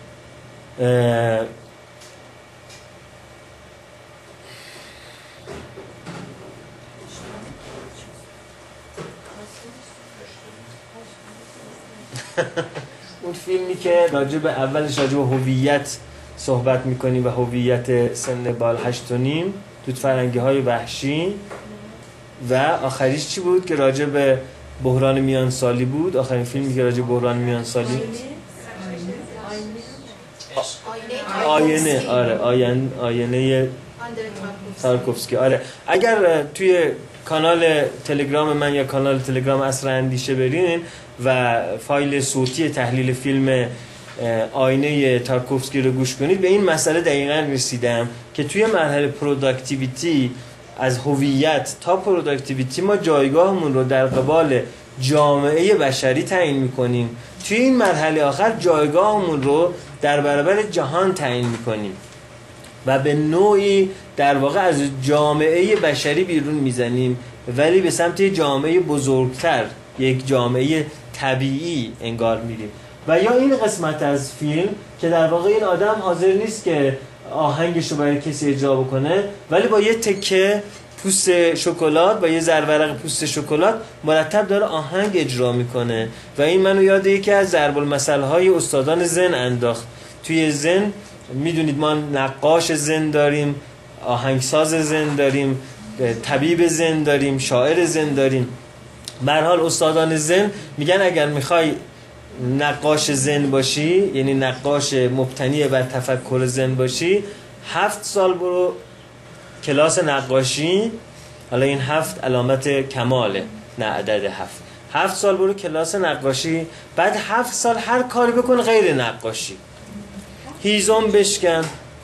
اون فیلمی که راجع به اولش راجع به هویت صحبت میکنی و هویت سن بال هشت و نیم دود فرنگی های وحشی و آخریش چی بود که راجع به بحران میان سالی بود، آخرین فیلمی که راجع به بحران میان سالی آینه آره آینه آینه تارکوفسکی. آره اگر توی کانال تلگرام من یا کانال تلگرام عصر اندیشه برین و فایل صوتی تحلیل فیلم آینه تارکوفسکی رو گوش کنید به این مسئله دقیقاً رسیدم که توی مرحله پروداکتیویتی از هویت تا پروداکتیویتی ما جایگاهمون رو در قبال جامعه بشری تعیین میکنیم، توی این مرحله آخر جایگاهمون رو در برابر جهان تعیین میکنیم و به نوعی در واقع از جامعه بشری بیرون میزنیم ولی به سمت جامعه بزرگتر، یک جامعه طبیعی انگار میریم. و یا این قسمت از فیلم که در واقع این آدم حاضر نیست که آهنگش رو برای کسی اجرا بکنه ولی با یه تکه پوست شکلات و یه ذرورق پوست شکلات مرتب داره آهنگ اجرا میکنه و این منو یاد یکی از ضرب المثل های استادان زن انداخت. توی زن میدونید ما نقاش زن داریم، آهنگساز زن داریم، طبیب زن داریم، شاعر زن داریم. به هر حال استادان زن میگن اگر میخوای نقاش زن باشی، یعنی نقاش مبتنی بر تفکر زن باشی، هفت سال برو کلاس نقاشی. حالا این هفت علامت کماله، نه عدد هفت. هفت سال برو کلاس نقاشی، بعد هفت سال هر کاری بکن غیر نقاشی. هیزم بشکن.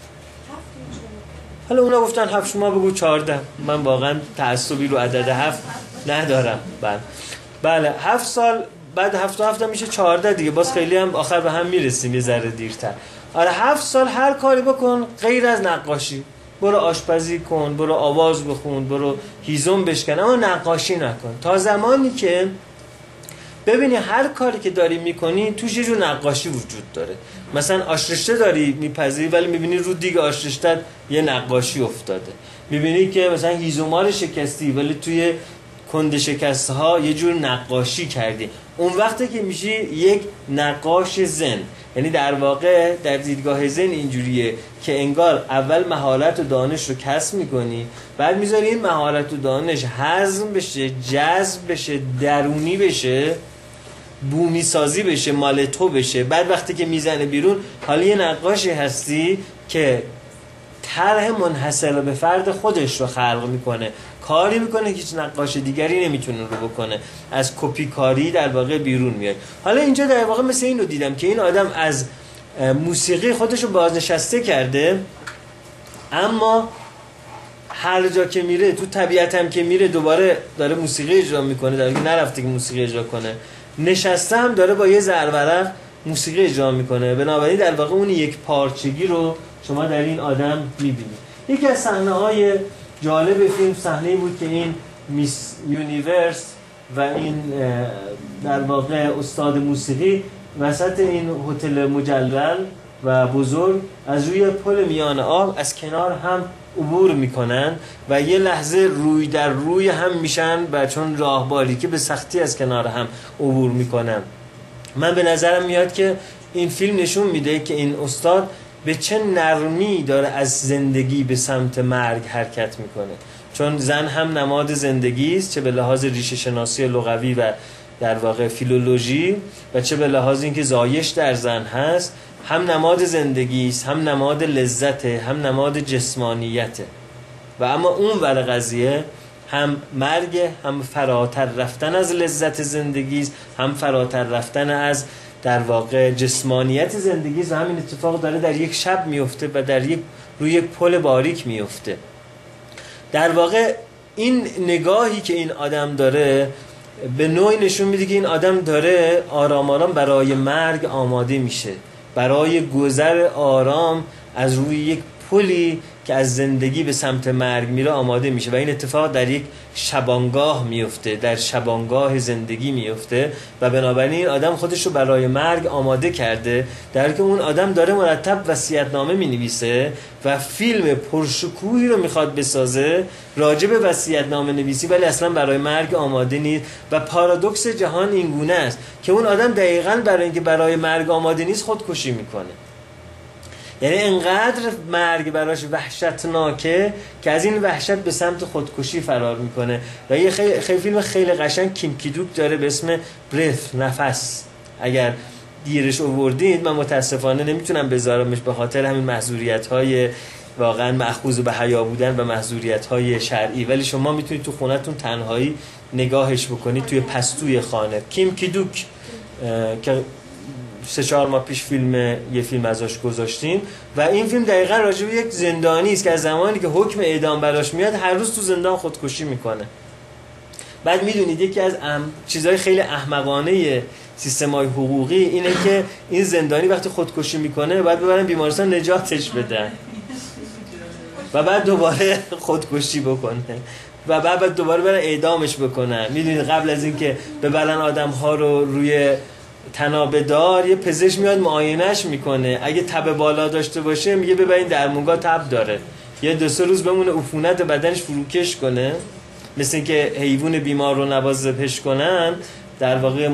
حالا اونا گفتن هفت، شما بگو چهارده. من واقعا تعصبی رو عدد هفت ندارم. بله بله هفت سال، بعد هفت و هفت هم میشه چهارده دیگه، باز خیلی هم آخر به هم میرسیم یه ذره دیرتر. آره هفت سال هر کاری بکن غیر از نقاشی. برو آشپزی کن، برو آواز بخون، برو هیزم بشکن، اما نقاشی نکن تا زمانی که ببینی هر کاری که داری میکنی توش یه جور نقاشی وجود داره. مثلا آشرشته داری میپذیری ولی میبینی رو دیگه آشرشته یه نقاشی افتاده. میبینی که مثلا هیزوما رو شکستی ولی توی کند شکسته ها یه جور نقاشی کردی. اون وقتی که میشی یک نقاش زن. یعنی در واقع در دیدگاه زن اینجوریه که انگار اول مهارت و دانش رو کسب میکنی، بعد میذاری این مهارت و دانش هضم بشه، جذب بشه، درونی بشه، بومی سازی بشه، مال تو بشه. بعد وقتی که میزنه بیرون حالا یه نقاشی هستی که طرح منحصر به فرد خودش رو خلق میکنه. کاری میکنه که هیچ نقاش دیگری نمیتونه رو بکنه، از کپی کاری در واقع بیرون میاد. حالا اینجا در واقع مثل این رو دیدم که این آدم از موسیقی خودشو بازنشسته کرده، اما هر جا که میره، تو طبیعت هم که میره دوباره داره موسیقی اجرا میکنه، در حالی نرفته که موسیقی اجرا کنه، نشسته هم داره با یه زرورق موسیقی اجرا میکنه. بنابراین در واقع اون یک پارچگی رو شما در این آدم میبینید. یکی از صحنه‌های جالب فیلم صحنه‌ای بود که این میس یونیورس و این در واقع استاد موسیقی وسط این هتل مجلل و بزرگ از روی پل میان آب از کنار هم عبور میکنن و یه لحظه روی در روی هم میشن و چون راهباری که به سختی از کنار هم عبور میکنن. من به نظرم میاد که این فیلم نشون میده که این استاد به چه نرمی داره از زندگی به سمت مرگ حرکت میکنه، چون زن هم نماد زندگی است، چه به لحاظ ریشه شناسی لغوی و در واقع فیلولوژی و چه به لحاظ اینکه زایش در زن هست، هم نماد زندگی است، هم نماد لذته، هم نماد جسمانیته. و اما اون ور قضیه هم مرگ، هم فراتر رفتن از لذت زندگی است، هم فراتر رفتن از در واقع جسمانیت زندگی است و همین اتفاق داره در یک شب میفته و در یک روی یک پل باریک میفته. در واقع این نگاهی که این آدم داره به نوعی نشون میده که این آدم داره آرام آرام برای مرگ آماده میشه، برای گذر آرام از روی یک پلی که از زندگی به سمت مرگ میره آماده میشه و این اتفاق در یک شبانگاه میفته، در شبانگاه زندگی میفته و بنابراین این آدم خودش رو برای مرگ آماده کرده، در که اون آدم داره مرتب وصیت‌نامه مینویسه و فیلم پرشکوهی رو میخواد بسازه راجع به وصیت‌نامه نویسی، ولی اصلا برای مرگ آماده نیست. و پارادوکس جهان این گونه است که اون آدم دقیقاً برای اینکه برای مرگ آماده نیست خودکشی میکنه. یعنی انقدر مرگ براش وحشتناکه که از این وحشت به سمت خودکشی فرار میکنه. و یه خیلی, خیلی فیلم خیلی قشنگ کیم کی-دوک داره به اسم برث، نفس. اگر دیرش آوردید من متاسفانه نمیتونم بذارمش به خاطر همین محظوریت‌های واقعا مأخوذ به حیا بودن و محظوریت‌های شرعی، ولی شما میتونید تو خونتون تنهایی نگاهش بکنید توی پستوی خانه. کیم کی-دوک که سه چهار ماه پیش فیلم یه فیلم ازش گذاشتیم و این فیلم دقیقاً راجع به یک زندانی است که از زمانی که حکم اعدام براش میاد هر روز تو زندان خودکشی میکنه. بعد میدونید یکی از ام... چیزهای خیلی احمقانه سیستم‌های حقوقی اینه که این زندانی وقتی خودکشی میکنه بعد ببرن بیمارستان نجاتش بدن و بعد دوباره خودکشی بکنه و بعد دوباره برن اعدامش بکنن. میدونید قبل از اینکه ببرن آدم‌ها رو روی تنابه دار یه پزشک میاد معاینش میکنه، اگه تب بالا داشته باشه میگه ببرین درمونگاه تب داره، یه دو سه روز بمونه عفونت بدنش فروکش کنه، مثل اینکه حیوان بیمار رو نوازپش کنن در واقع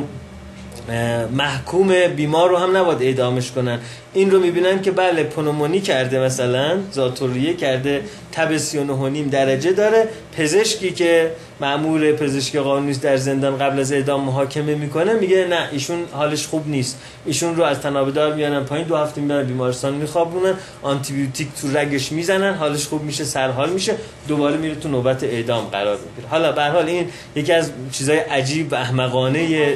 محکوم بیمار رو هم نباید اعدامش کنن. این رو میبینن که بله پنومونی کرده، مثلا ذات‌الریه کرده، تب سی و نه و نیم درجه داره، پزشکی که مأمور پزشکی قانونی در زندان قبل از اعدام محاکمه میکنه میگه نه ایشون حالش خوب نیست، ایشون رو از تنابه دار میارن پایین، دو هفته میبرن بیمارستان میخوابونن، آنتی بیوتیک تو رگش میزنن، حالش خوب میشه، سرحال میشه، دوباره میره تو نوبت اعدام قرار میگیره. حالا به هر حال این یکی از چیزای عجیب و احمقانه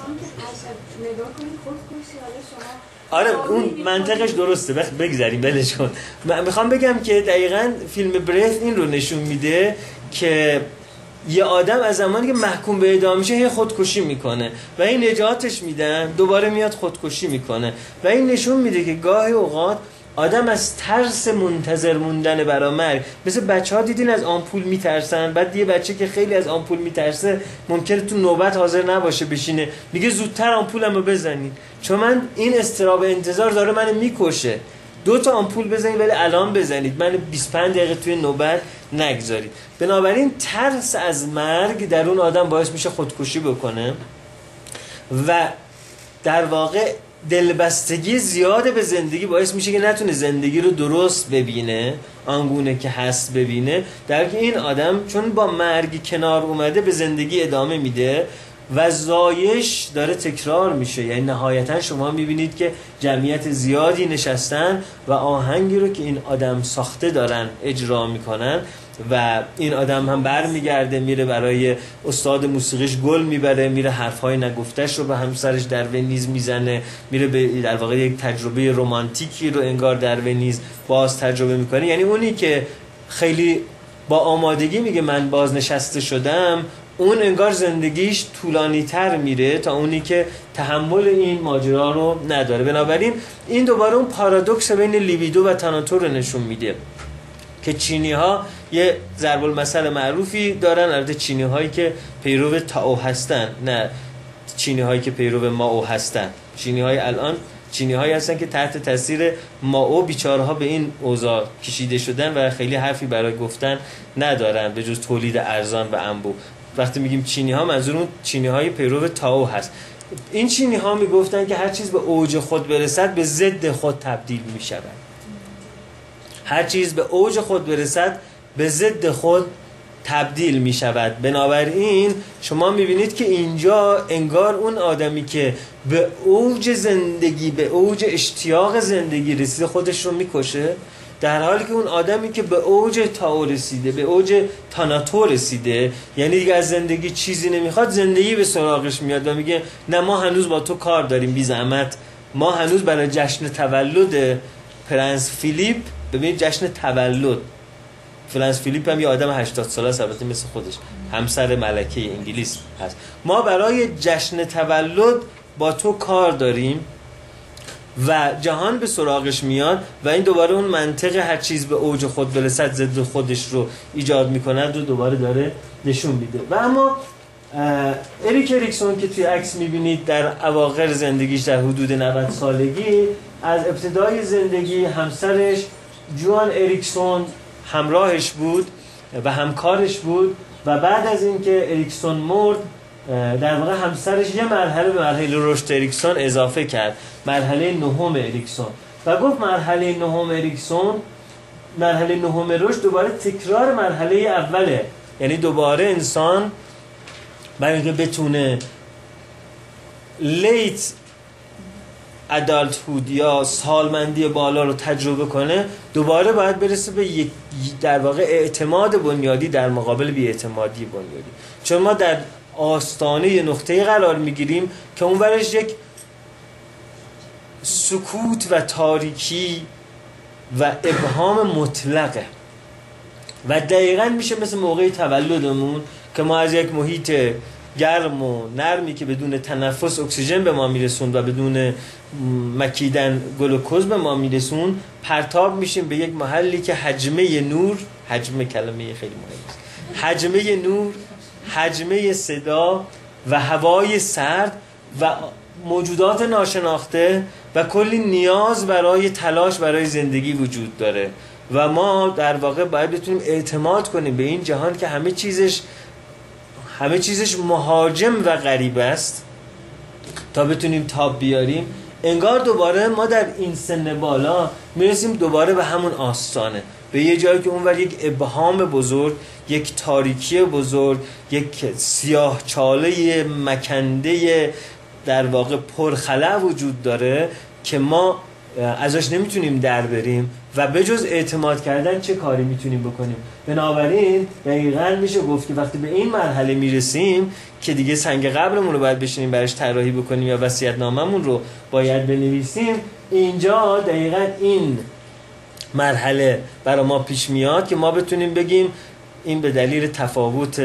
آره اون منطقش درسته، بگذاریم بلش کن. من میخوام بگم که دقیقاً فیلم برث این رو نشون میده که یه آدم از زمانی که محکوم به اعدام میشه هی خودکشی میکنه و این نجاتش میدن، دوباره میاد خودکشی میکنه و این نشون میده که گاهی اوقات آدم از ترس منتظر موندن برای مرگ، مثل بچه ها دیدین از آمپول میترسن، بعد یه بچه که خیلی از آمپول میترسه ممکنه تو نوبت حاضر نباشه بشینه، میگه زودتر آمپولمو بزنید چون من این اضطراب انتظار داره منو میکشه، دو تا آمپول بزنید ولی الان بزنید، من بیست و پنج دقیقه توی نوبت نگذارید. بنابراین ترس از مرگ در اون آدم باعث میشه خودکشی بکنه و در واقع دلبستگی زیاده به زندگی باعث میشه که نتونه زندگی رو درست ببینه، آنگونه که هست ببینه، در که این آدم چون با مرگ کنار اومده به زندگی ادامه میده و زایش داره تکرار میشه. یعنی نهایتا شما میبینید که جمعیت زیادی نشستن و آهنگی رو که این آدم ساخته دارن اجرا میکنن و این آدم هم برمیگرده میره برای استاد موسیقیش گل میبره، میره حرفهای نگفتش رو به همسرش در ونیز میزنه، میره به در واقع یک تجربه رمانتیکی رو انگار در ونیز باز تجربه میکنه. یعنی اونی که خیلی با آمادگی میگه من بازنشسته شدم، اون انگار زندگیش طولانی تر میره تا اونی که تحمل این ماجرا رو نداره. بنابراین این دوباره اون پارادوکس بین لیبیدو و تاناتور رو نشون میده که چینی ها یه ضرب المثل معروفی دارن، البته چینی هایی که پیرو تائو هستن، نه چینی هایی که پیرو مائو هستن. چینی های الان چینی هایی هستن که تحت تاثیر مائو بیچاره ها به این اوضاع کشیده شدن و خیلی حرفی برای گفتن ندارن به جز تولید ارزان و انبوه. وقتی میگیم چینی ها منظورمون چینی های پیرو تائو هست. این چینی ها میگفتن که هر چیز به اوج خود برسد به ضد خود تبدیل میشود. هر چیز به اوج خود برسد به ضد خود تبدیل می شود. بنابراین شما می بینید که اینجا انگار اون آدمی که به اوج زندگی، به اوج اشتیاق زندگی رسیده خودش رو می کشه، در حالی که اون آدمی که به اوج تائو رسیده، به اوج تاناتو رسیده، یعنی دیگه از زندگی چیزی نمیخواد، زندگی به سراغش میاد و میگه نه ما هنوز با تو کار داریم بی زحمت، ما هنوز برای جشن تولد پرنس فیلیپ، ببینید جشن تولد پرنس فیلیپ هم یه آدم هشتاد ساله است، البته مثل خودش همسر ملکه انگلیس هست، ما برای جشن تولد با تو کار داریم و جهان به سراغش میاد و این دوباره اون منطق هر چیز به اوج خود برسد ضد خودش رو ایجاد میکند و دوباره داره نشون میده. و اما اریک اریکسون که توی عکس میبینید در اواخر زندگیش در حدود نود سالگی، از ابتدای زندگی همسرش جوان اریکسون همراهش بود و همکارش بود و بعد از اینکه اریکسون مرد در واقع همسرش یه مرحله به مرحله رشد اریکسون اضافه کرد، مرحله نهم اریکسون، و گفت مرحله نهم اریکسون، مرحله نهم رشد دوباره تکرار مرحله اوله. یعنی دوباره انسان برای اینکه بتونه لیت ادالتهود یا سالمندی بالا رو تجربه کنه، دوباره باید برسه به یک در واقع اعتماد بنیادی در مقابل بی‌اعتمادی بنیادی. چون ما در آستانه نقطه‌ای قرار میگیریم که اون ورش یک سکوت و تاریکی و ابهام مطلقه و دقیقاً میشه مثل موقع تولدمون که ما از یک محیط گرم و نرمی که بدون تنفس اکسیژن به ما میرسون و بدون مکیدن گلوکوز به ما میرسون پرتاب میشیم به یک محلی که حجمه نور، حجمه کلمه خیلی مهمه است، حجمه نور، حجمه صدا و هوای سرد و موجودات ناشناخته و کلی نیاز برای تلاش برای زندگی وجود داره و ما در واقع باید بتونیم اعتماد کنیم به این جهان که همه چیزش همه چیزش مهاجم و غریب است تا بتونیم تاب بیاریم. انگار دوباره ما در این سن بالا میرسیم دوباره به همون آستانه، به یه جایی که اونور یک ابهام بزرگ، یک تاریکی بزرگ، یک سیاه چاله مکنده در واقع پرخلا وجود داره که ما ازش نمیتونیم در بریم و به جز اعتماد کردن چه کاری میتونیم بکنیم. بنابراین دقیقاً میشه گفت که وقتی به این مرحله میرسیم که دیگه سنگ قبرمون رو باید بشینیم براش طراحی بکنیم یا وصیت‌نامه‌مون رو باید بنویسیم، اینجا دقیقاً این مرحله برای ما پیش میاد که ما بتونیم بگیم این به دلیل تفاوت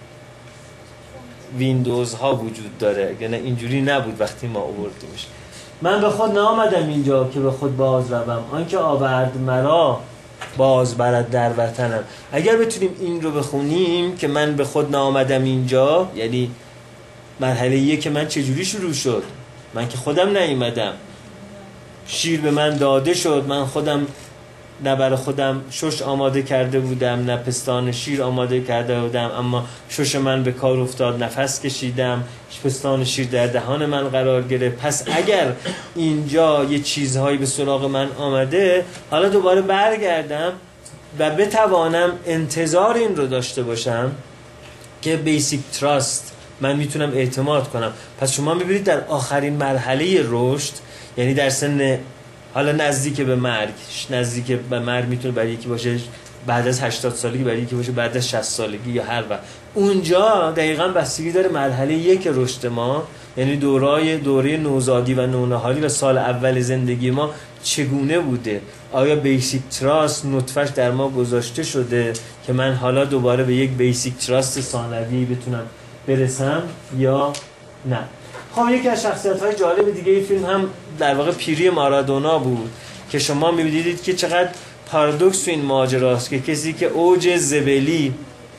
ویندوز ها وجود داره، یعنی اینجوری نبود وقتی ما آوردیمش. من به خود نآمدم اینجا که به خود باز روم، آنکه آورد مرا باز برد در وطنم. اگر بتونیم این رو بخونیم که من به خود نآمدم اینجا، یعنی مرحله یک که من چجوری شروع شد، من که خودم نیومدم، شیر به من داده شد، من خودم نه برای خودم شش آماده کرده بودم نه پستان شیر آماده کرده بودم، اما شش من به کار افتاد، نفس کشیدم، پستان شیر در دهان من قرار گرفت. پس اگر اینجا یه چیزهایی به سراغ من آمده، حالا دوباره برگردم و بتوانم انتظار این رو داشته باشم که بیسیک تراست من میتونم اعتماد کنم. پس شما میبینید در آخرین مرحله رشد، یعنی در سن حالا نزدیک به مرگ، نزدیک به مرگ میتونه برای یکی باشه بعد از هشتاد سالگی، برای یکی باشه بعد از شصت سالگی یا هر وقت، اونجا دقیقاً بستگی داره مرحله یک رشد ما، یعنی دورای دوره نوزادی و نونهاری و سال اول زندگی ما چگونه بوده. آیا بیسیک تراست نطفه‌اش در ما گذاشته شده که من حالا دوباره به یک بیسیک تراست ثانوی بتونم برسم یا نه. خب یکی از شخصیت‌های جالب دیگه این فیلم هم در واقع پیری مارادونا بود که شما می‌بینید که چقدر پارادوکس تو این ماجراست که کسی که اوج زبلی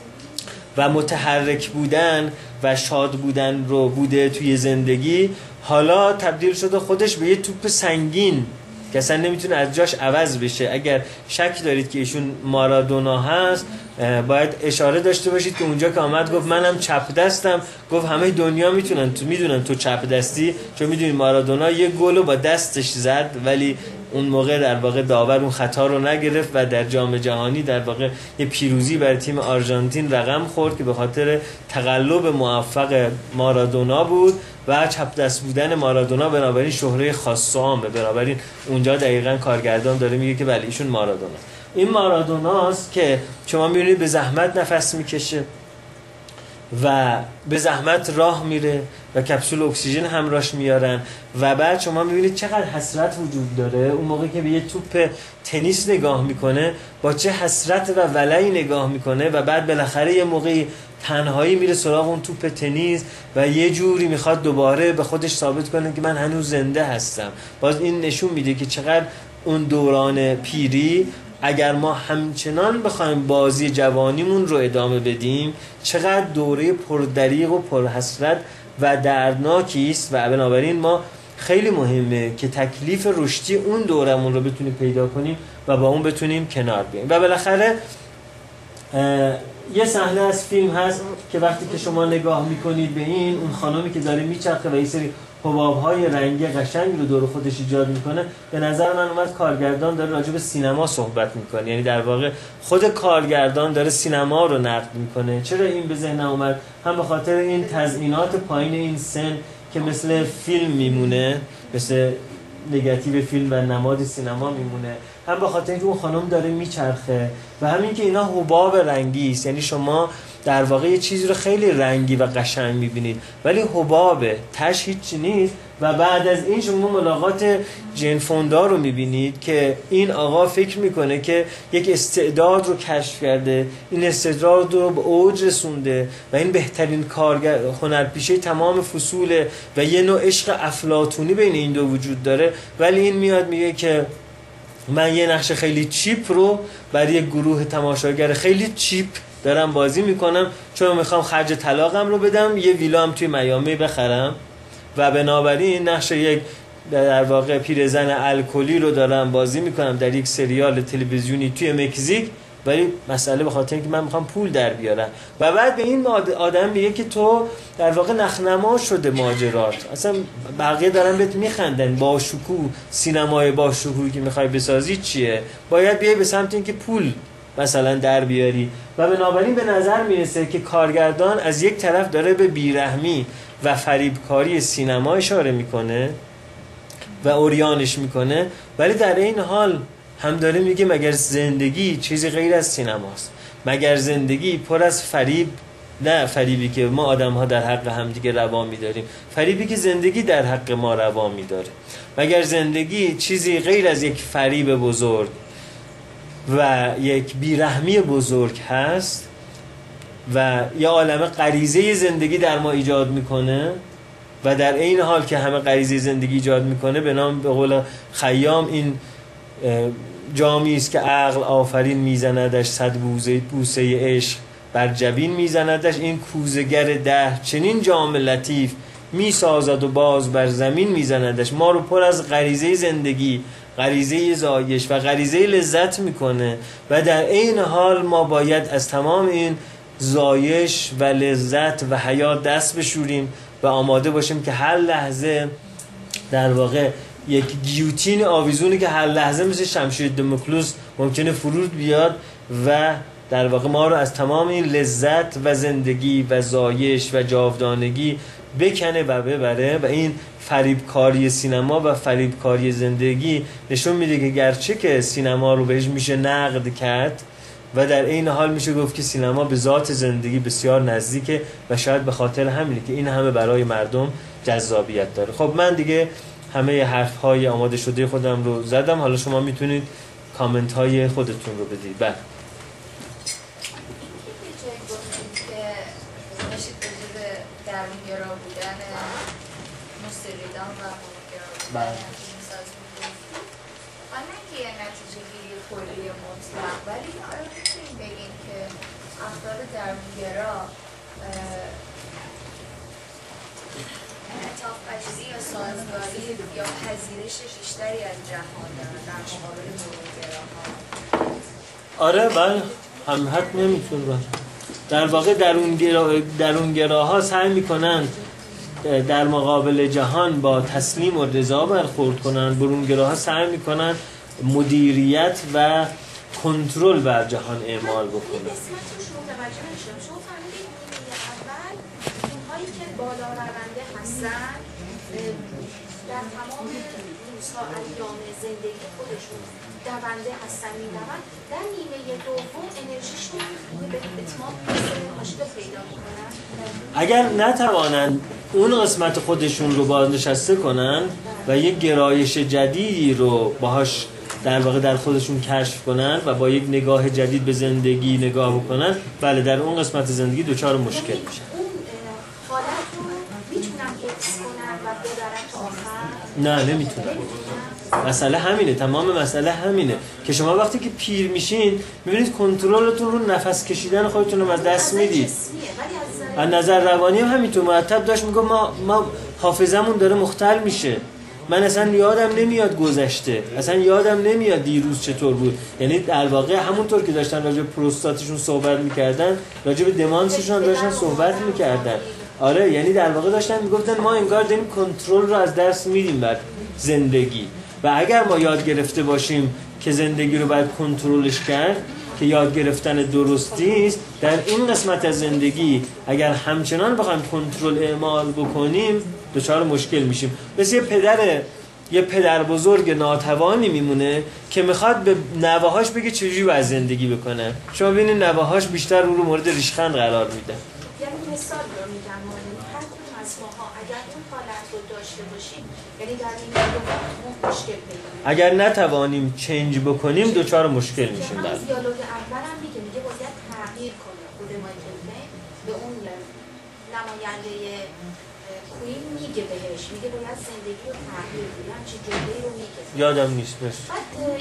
و متحرک بودن و شاد بودن رو بوده توی زندگی، حالا تبدیل شده خودش به یه توپ سنگین که اصلا نمیتونه از جاش عوض بشه. اگر شک دارید که ایشون مارادونا هست، باید اشاره داشته باشید که اونجا که آمد گفت منم چپ دستم، گفت همه دنیا میتونن تو میدونن تو چپ دستی، چون میدونید مارادونا یه گل با دستش زد ولی اون موقع در واقع داور اون خطا رو نگرفت و در جام جهانی در واقع یه پیروزی برای تیم آرژانتین رقم خورد که به خاطر تقلب موفق مارادونا بود و چپ دست بودن مارادونا، بنابراین شهره خاص و عامه. بنابراین اونجا دقیقاً کارگردان داره میگه که بله ایشون مارادونا. این مارادوناست که شما میبینید به زحمت نفس میکشه و به زحمت راه میره و کپسول اکسیژن همراهش میارن و بعد شما میبینید چقدر حسرت وجود داره اون موقع که به یه توپ تنیس نگاه میکنه، با چه حسرت و ولعی نگاه میکنه و بعد بالاخره یه موقعی تنهایی میره سراغ اون توپ تنیس و یه جوری میخواد دوباره به خودش ثابت کنه که من هنوز زنده هستم. باز این نشون میده که چقدر اون دوران پیری اگر ما همچنان بخوایم بازی جوانیمون رو ادامه بدیم، چقدر دوره پردریغ و پرحسرت و دردناکی است و بنابراین ما خیلی مهمه که تکلیف رشدی اون دورمون رو بتونیم پیدا کنیم و با اون بتونیم کنار بیاییم. و بالاخره یه صحنه از فیلم هست که وقتی که شما نگاه میکنید به این اون خانمی که داره میچرخه و یه سری حباب‌های رنگی قشنگ رو دور خودش ایجاد میکنه، به نظر من اومد کارگردان داره راجع به سینما صحبت میکنه، یعنی در واقع خود کارگردان داره سینما رو نقد میکنه. چرا این به ذهنم اومد؟ هم به خاطر این تزیینات پایین این سن که مثل فیلم میمونه، مثل نگاتیو فیلم و نماد سینما میمونه، هم به خاطر اینکه اون خانم داره میچرخه و همین که اینا حباب رنگی است، یعنی شما در واقع یه چیزی رو خیلی رنگی و قشنگ میبینید ولی حبابه، تش هیچی نیست. و بعد از این شما ملاقات جین فوندا رو میبینید که این آقا فکر میکنه که یک استعداد رو کشف کرده، این استعداد رو به اوج رسونده و این بهترین کارگر هنرپیشه تمام فصوله و یه نوع عشق افلاطونی بین این دو وجود داره، ولی این میاد میگه که من یه نقش خیلی چیپ رو برای یک گروه تماشاگر خیلی چیپ دارم بازی میکنم، چون میخوام خرج طلاقم رو بدم، یه ویلا هم توی میامی بخرم و بنابراین نقش یک در واقع پیرزن الکلی رو دارم بازی میکنم در یک سریال تلویزیونی توی مکزیک، ولی مسئله به خاطر اینکه من میخوام پول در بیارم. و بعد به این آدم میگه که تو در واقع نخنما شده ماجرات، اصلا بقیه دارن بهت میخندن، با شکوه سینمای با شکوهی که میخوای بسازی چیه؟ باید بیای به سمت اینکه پول مثلا در بیاری. و بنابراین به نظر میرسه که کارگردان از یک طرف داره به بیرحمی و فریبکاری سینما اشاره میکنه و اوریانش میکنه، ولی در این حال هم داره میگه مگر زندگی چیزی غیر از سینماست؟ مگر زندگی پر از فریب؟ نه فریبی که ما آدم ها در حق هم دیگه روا میداریم، فریبی که زندگی در حق ما روا میداره. مگر زندگی چیزی غیر از یک فریب بزرگ و یک بیرحمی بزرگ هست و یا عالمه غریزه زندگی در ما ایجاد میکنه و در این حال که همه غریزه زندگی ایجاد میکنه، به نام به قول خیام این جامی است که عقل آفرین میزندش، صد بوسه بوسه عشق بر جبین میزندش، این کوزگر ده چنین جام لطیف میسازد و باز بر زمین میزندش. ما رو پر از غریزه زندگی، غریزه زایش و غریزه لذت میکنه و در این حال ما باید از تمام این زایش و لذت و حیات دست بشوریم و آماده باشیم که هر لحظه در واقع یک گیوتین آویزونی که هر لحظه مثل شمشیر دموکلس ممکنه فرود بیاد و در واقع ما رو از تمام این لذت و زندگی و زایش و جاودانگی بکنه و ببره. و این فریبکاری سینما و فریبکاری زندگی نشون میده که گرچه که سینما رو بهش میشه نقد کرد و در این حال میشه گفت که سینما به ذات زندگی بسیار نزدیکه و شاید به خاطر همینه که این همه برای مردم جذابیت داره. خب من دیگه همه حرف‌های آماده شده خودم رو زدم، حالا شما میتونید کامنت های خودتون رو بدید. بله درونگرا بودن مستریدان و قومگرا بودن فیلمساز میگفتید و نه که یه نتیجه گیری کلی مطلق، ولی آیا میتونیم بگیم که افراد درونگرا انعطاف پذیری یا سازگاری یا پذیرش بیشتری از جهان دارن در مقابل قومگراها؟ آره بله، هم حد نمیتونه باشه. در واقع درونگرا درونگراها سعی میکنن در مقابل جهان با تسلیم و رضا برخورد کنن، برونگراها سعی میکنن مدیریت و کنترل بر جهان اعمال بکنن. این قسمت رو شما متوجه نشدم. شما فهمیدید نیمه اول اونهایی که بالا رونده هستن در تمام روزها ایام زندگی خودشون دونده هستن میدون، در نیمه دوم انرژیشون به اتمام مشکل پیدا میکنن. اگر نتوانند اون قسمت خودشون رو بازنشسته کنن و یک گرایش جدیدی رو باهاش در واقع در خودشون کشف کنن و با یک نگاه جدید به زندگی نگاه بکنن، بله در اون قسمت زندگی دچار مشکل میشن. اون حالت رو میتونن حفظ کنن و ببرن تا آخر؟ نه نمیتونن. مسئله همینه، تمام مسئله همینه که شما وقتی که پیر میشین میبینید کنترلتون رو نفس کشیدن خودتون رو از دست میدید. از نظر روانی هم همینطور. مرتب داشت میگم ما ما حافظمون داره مختل میشه، من اصلا یادم نمیاد گذشته، اصلا یادم نمیاد دیروز چطور بود. یعنی در واقع همونطور که داشتن راجع به پروستاتشون صحبت میکردن، راجع به دمانسشون داشتن صحبت میکردن. آره یعنی در واقع داشتن میگفتن ما انگار داریم کنترل رو از دست میدیم بر زندگی. و اگر ما یاد گرفته باشیم که زندگی رو باید کنترلش کرد، که یاد گرفتن درستی است، در این قسمت از زندگی اگر همچنان بخوایم کنترل اعمال بکنیم دچار مشکل میشیم. مثل یه پدر یه پدر بزرگ ناتوانی میمونه که میخواد به نوه‌هاش بگه چجوری باید زندگی بکنه. شما ببینید نوه‌هاش بیشتر رو مورد ریشخند قرار میدن. یعنی مثال رو میگم، هر کدوم از ماها اگر اون حالت رو داشته باشیم، یعنی در این موضوع مشکل پیدا می‌کنیم. اگر نتوانیم چنج بکنیم دچار مشکل میشیم. بله. دیالوگ اول هم میگه میگه باید تغییر کنه. خود مایکل بین به اون نماینده کوین میگه بهش، میگه باید زندگی رو تغییر بدی، همچین جمله‌ای رو میگه. یادم نیست بس. بعد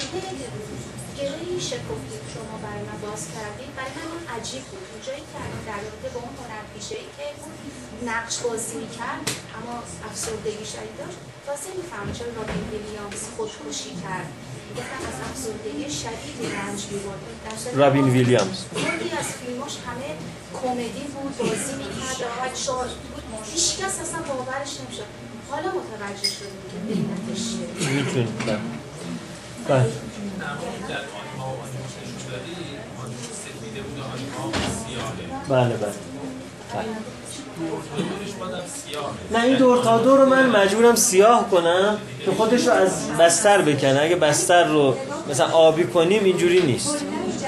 یه گرهی شکفتی که شما برای من باز کردید برای من اون عجیب بود. اونجایی که در رابطه با اون هنرپیشه‌ای که نقش بازی میکرد اما افسردگی شدید داشت، واسه میفهمم چرا رابین ویلیامز خودکشی کرد. گفتم از افسردگی شدیدی رنج می‌برد. رابین ویلیامز خیلی از فیلماش همه کمدی بود، بازی میکرد، راحت شاد بود، هیچکس اصلا باورش نمیشد. حالا متوجه شدیم که علتش چیه. میتونید بله. بله. بله بله. نه این دور تا دور رو من مجبورم سیاه کنم که خودش رو از بستر بکنه. اگه بستر رو مثلا آبی کنیم اینجوری نیست.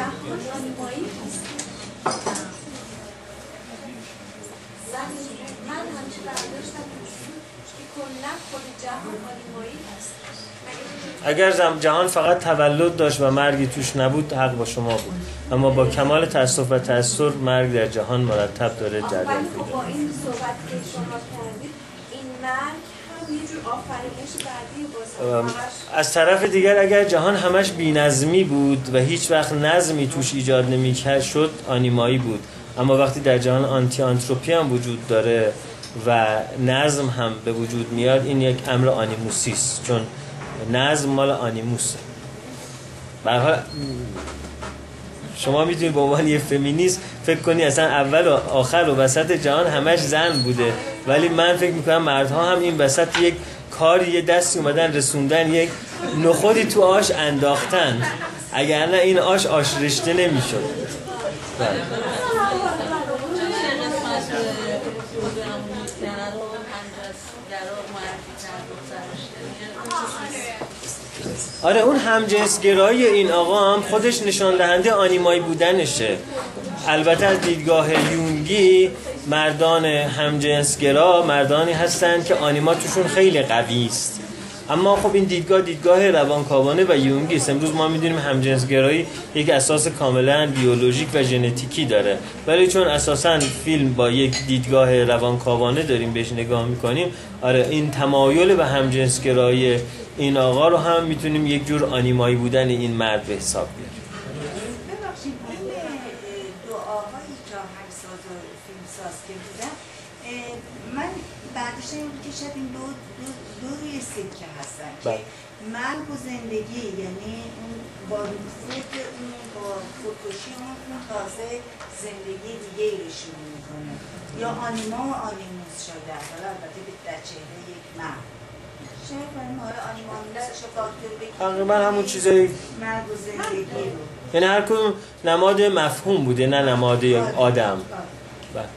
اگر جهان فقط تولد داشت و مرگی توش نبود حق با شما بود، اما با کمال تأسف و تأثیر مرگ در جهان مرتب داره جریان پیدا می‌کنه. با این صحبت که شما کردید این مرگ هم یه جور آفرینش بعدی واسه از طرف دیگر اگر جهان همش بی‌نظمی بود و هیچ وقت نظمی توش ایجاد نمی‌شد آنیمایی بود، اما وقتی در جهان آنتی آنتروپی هم وجود داره و نظم هم به وجود میاد این یک امر آنیموسی است، چون نظم مال آنیموسه. به هر حال شما میتونید به عنوان یه فمینیست فکر کنی اصلا اول و آخر و وسط جهان همش زن بوده، ولی من فکر میکنم مردها هم این وسط یک کاری یه دستی اومدن رسوندن، یک نخودی تو آش انداختن، اگر نه این آش آش رشته نمیشد. بله. آره اون همجنسگرایی این آقا هم خودش نشان دهنده آنیمایی بودنشه. البته از دیدگاه یونگی مردان همجنسگرا مردانی هستند که آنیما توشون خیلی قوی است، اما خب این دیدگاه دیدگاه روانکاوانه و یونگی است. امروز ما میدونیم همجنسگرایی یک اساس کاملا بیولوژیک و ژنتیکی داره، ولی چون اساساً فیلم با یک دیدگاه روانکاوانه داریم بهش نگاه میکنیم، آره این تمایل به همجنسگرایی این آقا رو هم میتونیم یک جور آنیمایی بودن این مرد به حساب بیاریم. ببخشید این دو آقایی که آهنگساز و فیلمساز که بودن، من بعدش این بود که شاید این دو, دو, دو روی سکه هستن که مرگ و زندگی، یعنی اون با فوت اون با خودکشی اون اون تازه زندگی دیگه ای رو شروع میکنه، یا آنیما و آنیموس شده، حالا البته در چهره یک مرد شاید کنیم حالا آنیمانیموس فاکتور بگیم تقریبا همون چیزایی مرگ و زندگی رو، یعنی هر کدوم نماد مفهوم بوده نه نماد آدم. من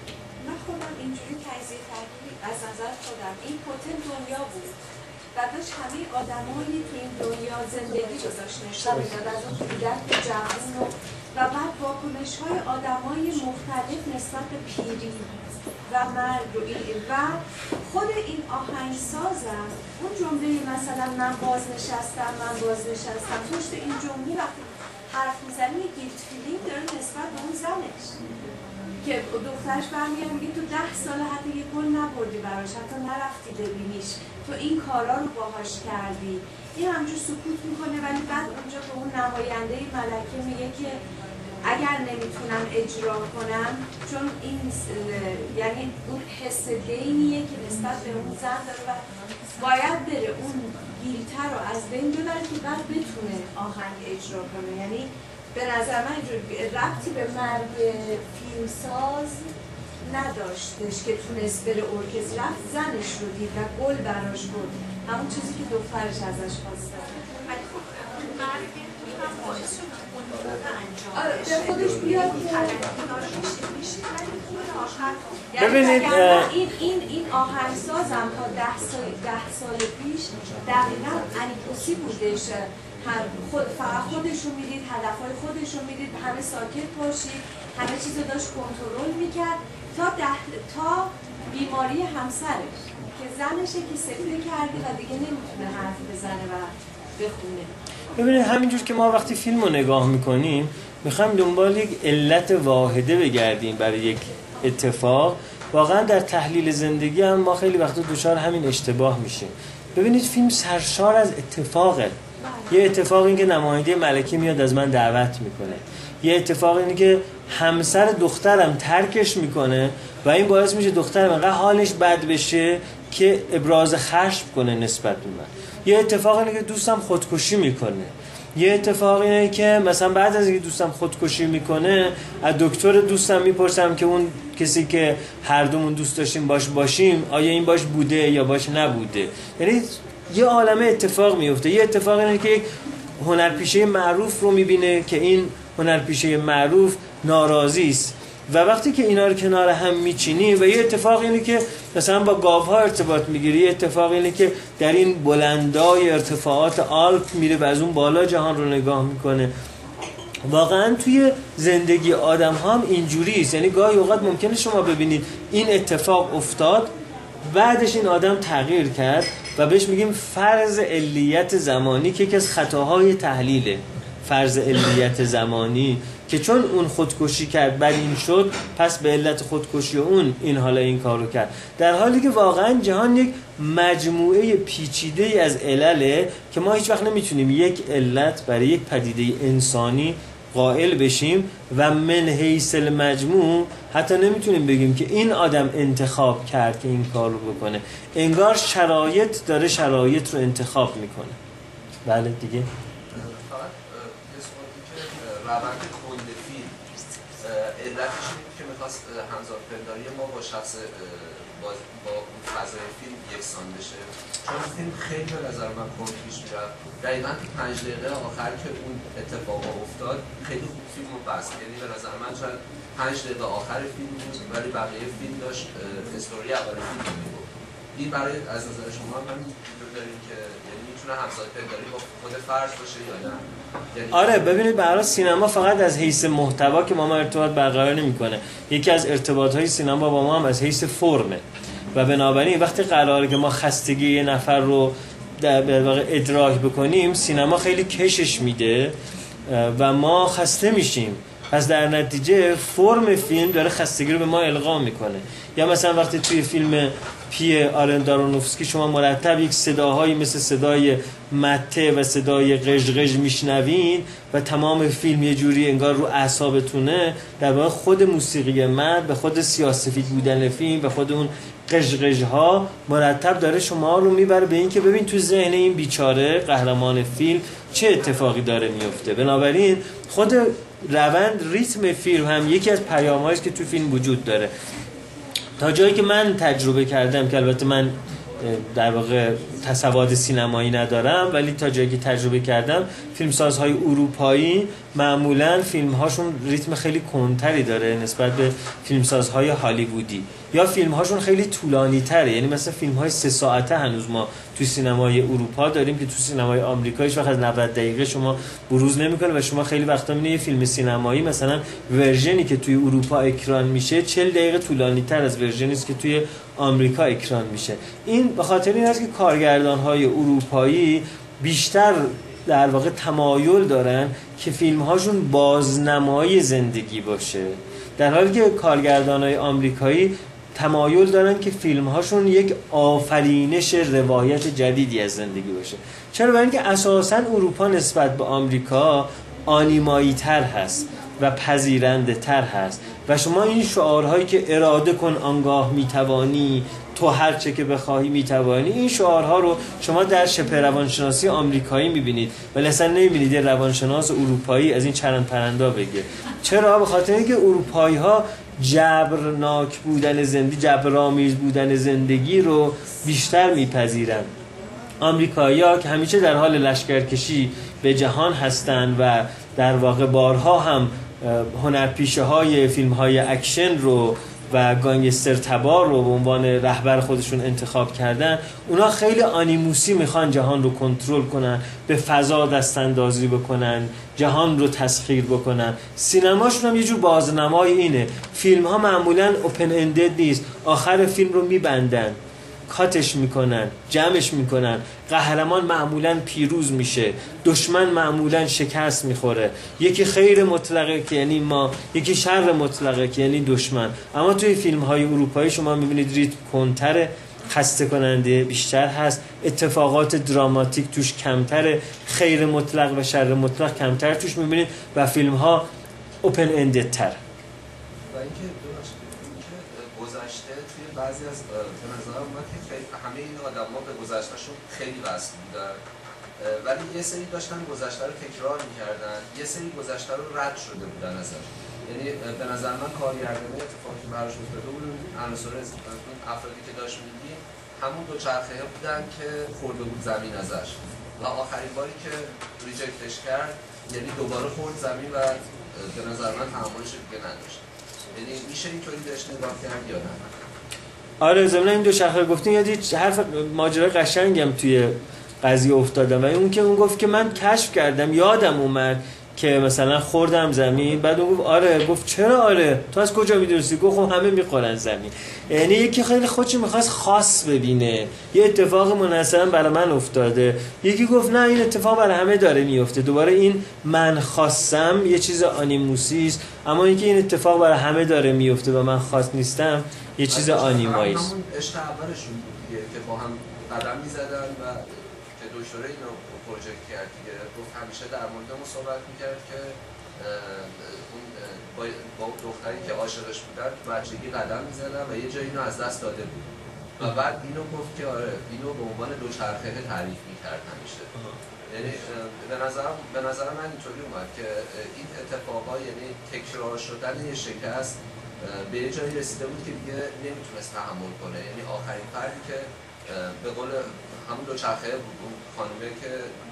خودم اینجوری تجزیه تحلیلی از نظر خودم این پوتن دنیا بود و داشت همه آدمایی تو این دنیا زندگی گذاشت نشون میداد، از اون کودک به جوان و و بعد واکنش های آدمای مختلف نسبت به پیری و مرگ و این و خود این آهنگسازم اون جمله مثلا من باز نشستم من باز نشستم پشت این جمله وقتی حرف میزنی یه گیلت فیلینگ داره نسبت به اون زنش که دخترش برمیگه میگه تو ده ساله حتی یه گل نبردی براش، حتی نرفتی ببینیش، تو این کارا رو باهاش کردی. این همجور سکوت میکنه ولی بعد اونجا به اون نماینده ملکه میگه که اگر نمیتونم اجرا کنم، چون این یعنی اون حس دینیه که نسبت به اون زن داره و باید بره اون گیلتر رو از بین ببره که بعد بتونه آهنگ اجرا کنه. یعنی به نظر من ربطی به مرگ فیلمساز نداشتش که تونست بره ارکستر، رفت زنش رو دید و گل براش بود، همون چیزی که دخترش ازش خواسته. آره به خودش بیاد ببینید این این این آهنگسازم تا ده سال ده سال پیش دقیقاً انیکوسی بودش، هر خود فقط خودشو میدید، هدفهای خودشو میدید، همه ساکت باشید، همه چیزو داشت کنترل میکرد تا ده تا بیماری همسرش که زنشه که سفله کرده و دیگه نمیتونه حرف بزنه و بخونه. ببینید همینجور که ما وقتی فیلم رو نگاه میکنیم میخوایم دنبال یک علت واحده بگردیم برای یک اتفاق، واقعا در تحلیل زندگی هم ما خیلی وقتا دچار همین اشتباه میشیم. ببینید فیلم سرشار از اتفاقه. یه اتفاق این که نماینده ملکه میاد از من دعوت میکنه، یه اتفاق اینه که همسر دخترم ترکش میکنه و این باعث میشه دخترم انقدر حالش بد بشه که ابراز خشم کنه نسبت به من. یه اتفاق اینه که دوستم خودکشی میکنه. یه اتفاق اینه که مثلا بعد از اینکه دوستم خودکشی میکنه از دکتر دوستم میپرسم که اون کسی که هر دومون دوست داشتیم باش باشیم آیا این باش بوده یا باش نبوده. یعنی یه عالمه اتفاق میفته. یه اتفاق اینه که یک هنرپیشه معروف رو میبینه که این هنرپیشه معروف ناراضی است و وقتی که اینا رو کنار هم میچینی و یه اتفاق اینه که مثلا با گاوها ارتباط میگیری، یه اتفاق اینه که در این بلندای ارتفاعات آلپ میره و از اون بالا جهان رو نگاه میکنه. واقعا توی زندگی آدم ها هم اینجوری است. یعنی گاهی اوقات ممکنه شما ببینید این اتفاق افتاد بعدش این آدم تغییر کرد و بهش میگیم فرض علیت زمانی که یکی از خطاهای تحلیله. فرض علیت زمانی که چون اون خودکشی کرد بعد این شد پس به علت خودکشی اون این حالا این کارو کرد، در حالی که واقعا جهان یک مجموعه پیچیده ای از علله که ما هیچ وقت نمیتونیم یک علت برای یک پدیده انسانی قائل بشیم و من حیث المجموع حتی نمیتونیم بگیم که این آدم انتخاب کرد که این کار رو بکنه. انگار شرایط داره شرایط رو انتخاب میکنه. بله دیگه فقط قسمتی که روند کل فیلم علتش این بود که میخواست همزادپنداری ما با شخص با, با فضای فیلم یکسان بشه، چون فیلم خیلی به نظر من کند پیش میرفت. دقیقا تو پنج دقیقه آخر که اون اتفاق افتاد انتقاد خیلی خوب فیلم رو بست. یعنی به نظر من شاید پنج دقیقه آخر فیلم بود ولی بقیه فیلم داشت استوری اول فیلم میگفت. این برای از نظر شما هم همین داریم که یعنی میتونه همزاد پنداری با خود فرض باشه یا نه؟ یعنی آره ببینید برای سینما فقط از حیث محتوا که ما ما ارتباط برقرار نمیکنه. یکی از ارتباط‌های سینما با ما هم از حیث فرمه و بنابراین وقتی قراره که ما خستگی یه نفر رو در واقع ادراک بکنیم سینما خیلی کشش میده و ما خسته میشیم. پس در نتیجه فرم فیلم داره خستگی رو به ما القا میکنه. یا مثلا وقتی توی فیلم پی آرن دارونوفسکی شما مرتب یک صداهایی مثل صدای مته و صدای قژقژ میشنوین و تمام فیلم یه جوری انگار رو اعصابتونه، در واقع خود موسیقی مد به خود سیاه‌سفید بودن فیلم و خود اون قژقژها مرتب داره شما رو میبره به این که ببین تو ذهن این بیچاره قهرمان فیلم چه اتفاقی داره میفته. بنابراین خود روند ریتم فیلم هم یکی از پیام‌هایی است که تو فیلم وجود داره. تا جایی که من تجربه کردم که البته من در واقع تصواد سینمایی ندارم ولی تا جایی که تجربه کردم فیلمسازهای اروپایی معمولاً فیلم‌هاشون ریتم خیلی کندتری داره نسبت به فیلمسازهای هالیوودی یا فیلم‌هاشون خیلی طولانی‌تره. یعنی مثلا فیلم‌های سه ساعته هنوز ما تو سینمای اروپا داریم که تو سینمای آمریکا هیچ وقت از نود دقیقه شما بروز نمی‌کنه و شما خیلی وقتا می‌بینید یه فیلم سینمایی مثلا ورژنی که توی اروپا اکران میشه چهل دقیقه طولانی‌تر از ورژنی است که توی آمریکا اکران میشه. این به خاطر این است که کارگردان‌های اروپایی بیشتر در واقع تمایل دارن که فیلم‌هاشون بازنمایی زندگی باشه، در حالی که کارگردان‌های آمریکایی تمایل دارن که فیلم‌هاشون یک آفرینش روایت جدیدی از زندگی باشه. چرا؟ برای اینکه اساساً اروپا نسبت به آمریکا آنیمایی تر هست و پذیرنده تر هست و شما این شعارهایی که اراده کن آنگاه میتوانی، تو هر چه که بخواهی میتوانی، این شعارها رو شما در شبه روانشناسی آمریکایی میبینید ولی اصلا نمیبینید روانشناس اروپایی از این چرند پرندا بگه. چرا؟ به خاطر اینکه اروپایی ها جبرناک بودن زندگی، جبرآمیز بودن زندگی رو بیشتر میپذیرن. آمریکایی‌ها که همیشه در حال لشکرکشی به جهان هستند و در واقع بارها هم هنرپیشه های فیلم های اکشن رو و گانگستر تبار رو به عنوان رهبر خودشون انتخاب کردن، اونا خیلی آنیموسی میخوان جهان رو کنترل کنن، به فضا دست اندازی بکنن، جهان رو تسخیر بکنن. سینماشون هم یه جور بازنمای اینه. فیلم ها معمولاً اوپن اندد نیست، آخر فیلم رو میبندن، کاتش میکنن، جمعش میکنن، قهرمان معمولاً پیروز میشه، دشمن معمولاً شکست میخوره، یکی خیر مطلقه که یعنی ما، یکی شر مطلقه که یعنی دشمن. اما توی فیلم های اروپایی شما میبینید ریتم کنتره، خسته کننده بیشتر هست، اتفاقات دراماتیک توش کمتره، خیر مطلق و شر مطلق کمتر توش میبینید و فیلم ها اوپن اندد تر. و اینکه گذشته توی بعضی از به نظرم اومد که همه این آدم‌ها به گذشتهشون خیلی وصل بودن ولی یه سری داشتن گذشته رو تکرار می‌کردن، یه سری گذشته رو رد شده بودن ازش. یعنی به نظر من کارگردانی اتفاقی که براش افتاده بود عناصر افرادی که داشت میگی همون دو چرخه بودن که خورده بود زمین ازش و آخرین باری که ریجکتش کرد یعنی دوباره خورد زمین و به نظر من تحملش دیگه نداشت. یعنی میشه اینطوری بهش نگاه کرد یا نه؟ آره ضمن این دو شاخه گفتین یادی حرف ماجرای قشنگم توی قضیه افتادم و اون که اون گفت که من کشف کردم، یادم اومد که مثلا خوردم زمین، بعد اون گفت آره، گفت چرا آره، تو از کجا میدونستی؟ گفت خب همه میخورن زمین. یعنی یکی خیلی خودش میخواست خاص ببینه، یه اتفاق منحصرا برای من افتاده، یکی گفت نه این اتفاق برای همه داره میفته. دوباره این من خاصم یه چیز آنیموسی است، اما اینکه این اتفاق برای همه داره میفته و من خاص نیستم یه چیز آنیمایی است. همون عشق اولشون بود دیگه که با هم قدم میزدن و که دکتره اینو پروژکت کرد دیگه، گفت همیشه در مورد ما صحبت میکرد که اون با, با دختری که عاشقش بودن تو بچگی قدم میزدن و یه جایی اینو از دست داده بود و بعد اینو گفت که آره اینو به عنوان دوچرخه تعریف میکرد همیشه. یعنی به نظر به نظر من اینطوری اومد که این اتفاقا یعنی تکرار شدن یه شکست به یه جایی رسیده بود که دیگه نمیتونست تحمل کنه. یعنی آخرین فردی که به قول همون دوچرخه بود، اون خانومه که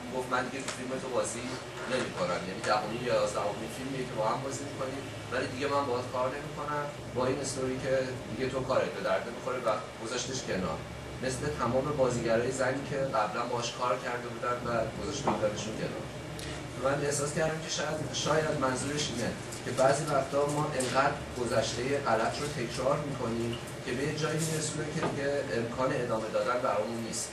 گفت من دیگه تو فیلم تو بازی نمی‌کنم، یعنی دهمین یا یازدهمین فیلمیه که با هم بازی می‌کنیم ولی دیگه من باهات کار نمی‌کنم با این استوری که دیگه تو کارت به درد نمی‌خوره و گذاشتش کنار. مثل تمام بازیگرای زنی که قبلا باهاش کار کرده بودن و گذاشتنشون کنار. من احساس کردم که شاید شاید منظورش اینه که بعضی وقتا ما انقدر گذشته غلط رو تکرار می‌کنیم که به جایی میرسونه که دیگه امکان ادامه دادن برامون نیست.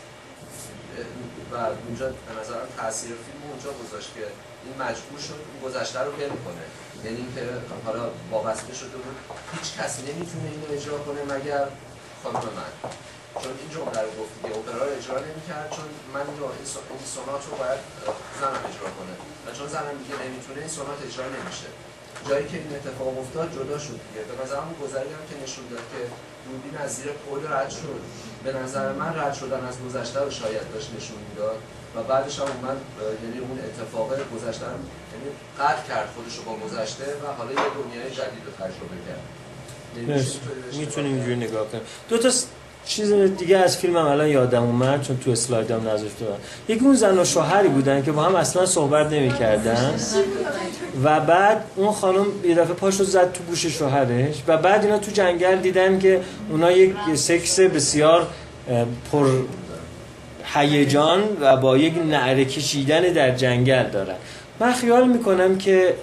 و اونجا به نظرم تاثیر فیلم اونجا گذاشت که این مجبور شد اون گذشته رو ول کنه، یعنی اینکه حالا وابسته شده بود هیچ کس نمیتونه اینو اجرا کنه مگر خانم من، چون این جمله رو گفت دیگه اپرا رو اجرا نمی‌کرد چون من اینو این سونات رو باید زنم اجرا کنه و چون زنم دیگه نمیتونه این سونات اجرا نمیشه. جایی که این اتفاق افتاد جدا شد دیگه. به نظرم اون گذری هم که نشون داد که دوربین از زیر پل رد شد، به نظر من رد شدن از گذشته رو شاید داشت نشون میداد و بعدش هم اومد یعنی اون اتفاق گذشته رو یعنی قطع کرد خودش رو با گذشته و حالا یه دنیای جدید رو تجربه کرد. میتونیم اینجوری نگاه کنیم. دو تا چیز دیگه از فیلمم الان یادم اومد چون تو اسلایدام نذاشته بودم. یکی اون زن و شوهری بودن که با هم اصلا صحبت نمی‌کردن و بعد اون خانم یه دفعه پاشو زد تو گوش شوهرش و بعد اینا تو جنگل دیدن که اونا یک سکس بسیار پر هیجان و با یک نعره کشیدن در جنگل دارن. من خیال میکنم که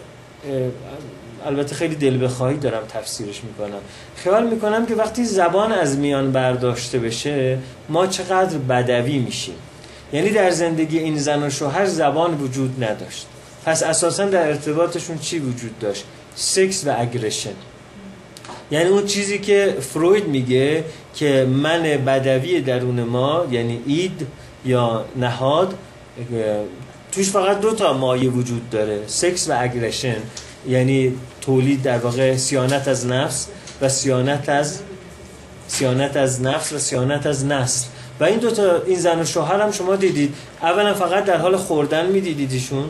البته خیلی دل بخواهی دارم تفسیرش میکنم، خیال میکنم که وقتی زبان از میان برداشته بشه ما چقدر بدوی میشیم. یعنی در زندگی این زن و شوهر زبان وجود نداشت، پس اساسا در ارتباطشون چی وجود داشت؟ سکس و اگریشن. یعنی اون چیزی که فروید میگه که من بدوی درون ما، یعنی اید یا نهاد، توش فقط دو تا مایه وجود داره، سکس و اگریشن، یعنی تولید در واقع صیانت از نفس و صیانت از صیانت از نفس و صیانت از نسل. و این دو تا این زن و شوهر هم شما دیدید اولا فقط در حال خوردن میدیدیدشون،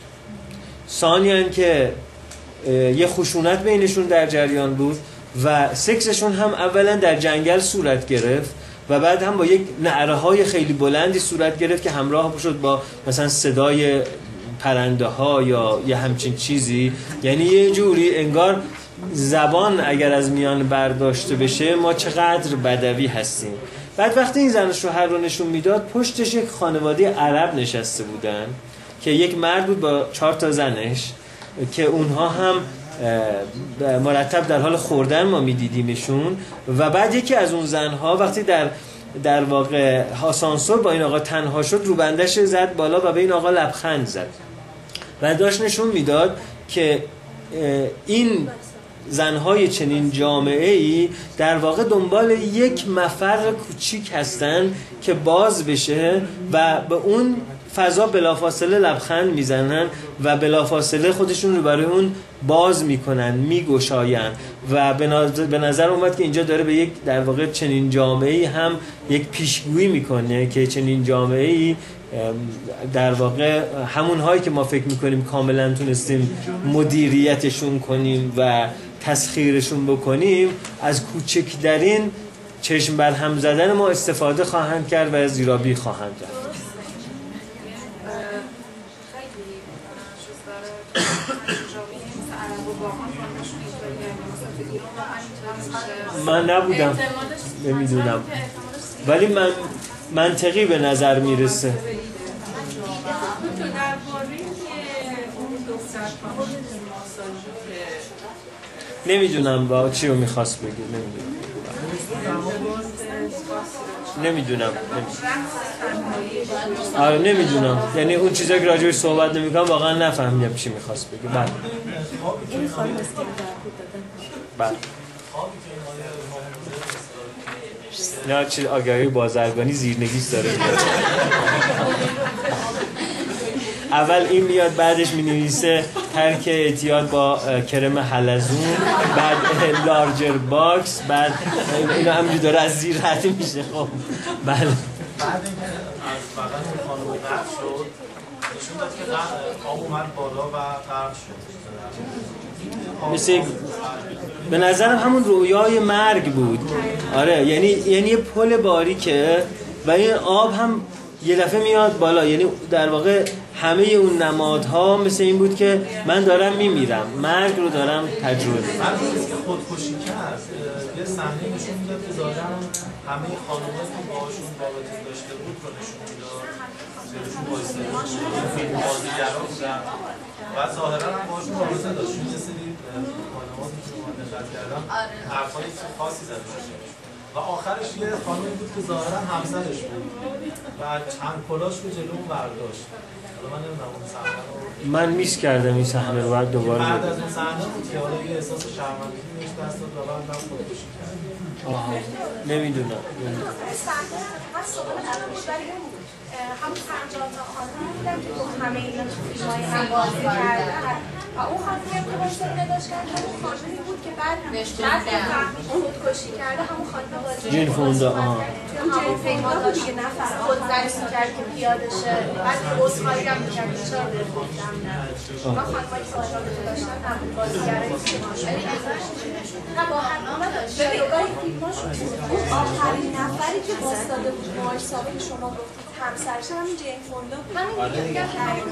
ثانیاً که یه خشونت بینشون در جریان بود و سکسشون هم اولا در جنگل صورت گرفت و بعد هم با یک نعره های خیلی بلندی صورت گرفت که همراه شد با مثلا صدای پرنده ها یا یه همچین چیزی. یعنی یه جوری انگار زبان اگر از میان برداشته بشه ما چقدر بدوی هستیم. بعد وقتی این زن و شوهر رو نشون میداد پشتش یک خانواده عرب نشسته بودن که یک مرد بود با چهار تا زنش که اونها هم مرتب در حال خوردن ما میدیدیمشون و بعد یکی از اون زنها وقتی در در واقع آسانسور با این آقا تنها شد رو بندش زد بالا و به این آقا لبخند زد و داشت نشون میداد که این زنهای چنین جامعه‌ای در واقع دنبال یک مفر کوچیک هستن که باز بشه و به اون فضا بلافاصله لبخند میزنن و بلافاصله خودشون رو برای اون باز میکنن، میگشاین و به نظر اومد که اینجا داره به یک در واقع چنین جامعه‌ای هم یک پیشگویی میکنه که چنین جامعه‌ای در واقع همون هایی که ما فکر میکنیم کاملا تونستیم مدیریتشون کنیم و تسخیرشون بکنیم از کوچکترین چشم بر هم زدن ما استفاده خواهند کرد و زیرابی خواهند کرد. من نبودم نمیدونم ولی من منطقی به نظر میرسه. نمیدونم با چی رو میخواست بگی، نمیدونم آره نمیدونم یعنی اون چیزایی که راجعش صحبت نمیکنم واقعا نفهمیدم چی میخواست بگی. بعد این خانم است که بعد نه چیز آگاهی بازرگانی زیرنویس داره اول این میاد بعدش می نویسه ترک اعتیاد با کرم حلزون، بعد لارجر باکس، بعد اینا همجور داره از زیر رد میشه. خب بله بعد اینکه از بغل اون خانم قرد شد نشون داد که آب اومد بالا و قرد شد. مثل به نظرم همون رویای مرگ بود. آره یعنی یعنی یه پل باریکه و این آب هم یه دفعه میاد بالا. یعنی در واقع همه اون نمادها مثل این بود که من دارم میمیرم، مرگ رو دارم تجربه میکنم. هر روزی که خودکشی کرد یه صحنه نشون میداد که ظاهراً همه خانم‌هایی که باهاشون رابطه داشته بود رو نشون میداد. زیرشون وایساده فیلم بازیگرا بودن و ظاهراً هم باهاشون رابطه داشت. یه سری خانم‌هایی که من دقت کردم حرفای خاصی زده شده. و آخرش یه خانمی بود که ظاهراً همسرش بود و چند کلاش رو جلو اون برداشت. حالا من نمیدونم اون صحنه رو من میس کردم این صحنه رو، بعد دوباره بعد از اون صحنه بود که حالا یه احساس شرمندگی بهش دست داد و بعد هم خودکشی کرد. آها نمیدونم. همون پنجاه تا خانم بودن که همه اینا تو فیلم‌های هم بازی کردن و اون خانمی هم که باش نداشت کرد همون خانمی بود که بعد بعد که فهمید خودکشی کرده همون خانم بازی جین فوندا. آه اون هواپیما داشت که نفر خودزنی می‌کرد که پیاده شه، بعد عذرخواهی هم می‌کرد که چرا بهت گفتم نه. ما خانمایی که باش رابطه داشتن نبود، بازیگرای فیلم‌هاش ولی ازش نه با هم اونا داشت. جایگاه فیلم‌هاش اون آخرین نفری که واسطاده بود ماهی صاحب که شما گفتید همسرش همین جین فوندا بود. همین میگم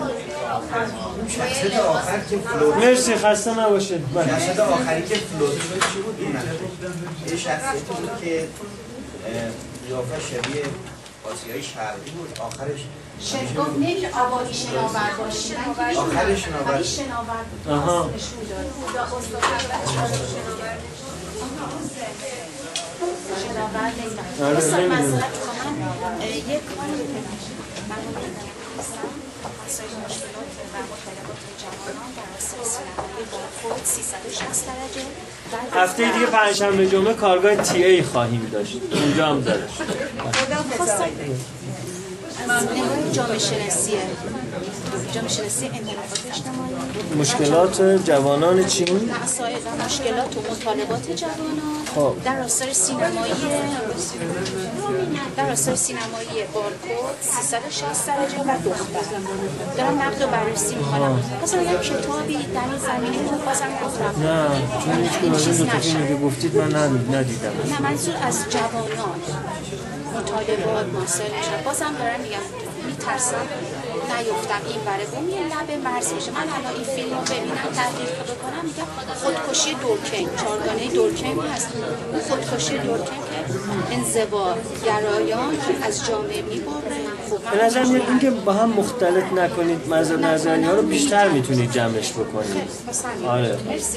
شخصیت آخر که فلوت مرسی، خسته نباشید. شخصیت آخری که فلوت بود چی بود؟ یه شخصیتی بود که قیافه شبیه آسیایی شرقی بود. آخرش شف گفت نمی آبادی شناور باشی، آخرش شناور شناور بود. آها نشون داد شناور نمیدونم. اصلا مسئله تو من یک کاری من نمیدونم مسائل مشکلات و مطالبات جوانان در اثر سینمایی با خود سیصد و شصت درجه. هفته دیگه پنجشنبه جمعه کارگاه تی ای خواهیم داشت، اونجا هم داره. خواستم از نگاه جامعه شناسیه جامعه شناسی انحرافات اجتماعی، مشکلات جوانان چین، مسائل و مشکلات و مطالبات جوانان خب در آثار سینمایی در آثار سینمایی بارکود سیصد و شصت درجه و دختر دارم نقد و بررسی میکنم. مثلا یه کتابی در این زمینه رو بازم گفتم نه چون هیچ کنون از این دو تا فیلمی که گفتید من ندیدم. نه منظور از جوانان مطالبات مسائل میشن. بازم دارم میگم میترسم نیفتم این بره بوم یه لب مرز بشه. من الان این فیلم رو ببینم تحقیق بکنم میگم خودکشی دورکیم، چهارگانه دورکیم هست. خودکشی دورکیم که انزوا گرایان از جامعه میبره. به نظر میاد اینکه با هم مختلط نکنید نظریه ها رو بیشتر میتونید جمعش بکنید. آره مرسی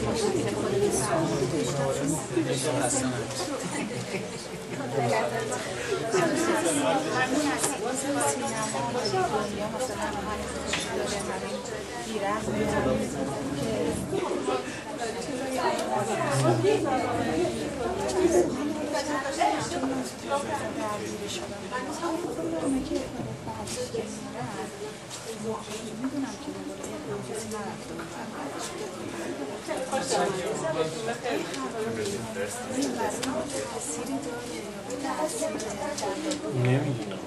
نمیدونم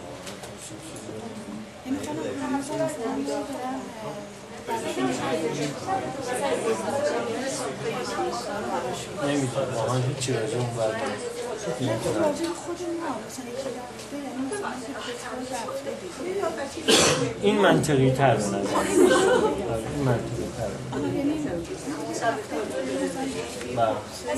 نمیدونم واقعا هیچی راجع اون برد این منطقی تر به نظر این منطقی تر بله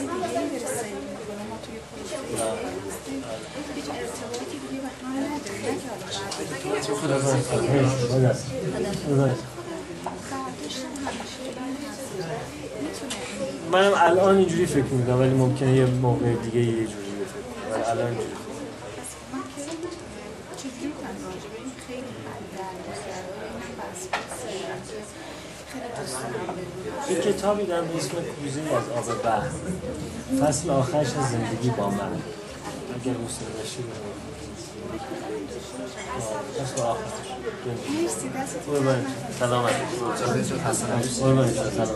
منم الان اینجوری فکر میکنم ولی ممکنه یه موقع دیگه یه جوری فکر کنم ولی الان اینجوری این کتابی دارم به اسم کوزین از آب بحر، فصل آخرش از زندگی با من، اگر دوست داشتی فصل آخرش قربانت سلامت قربانت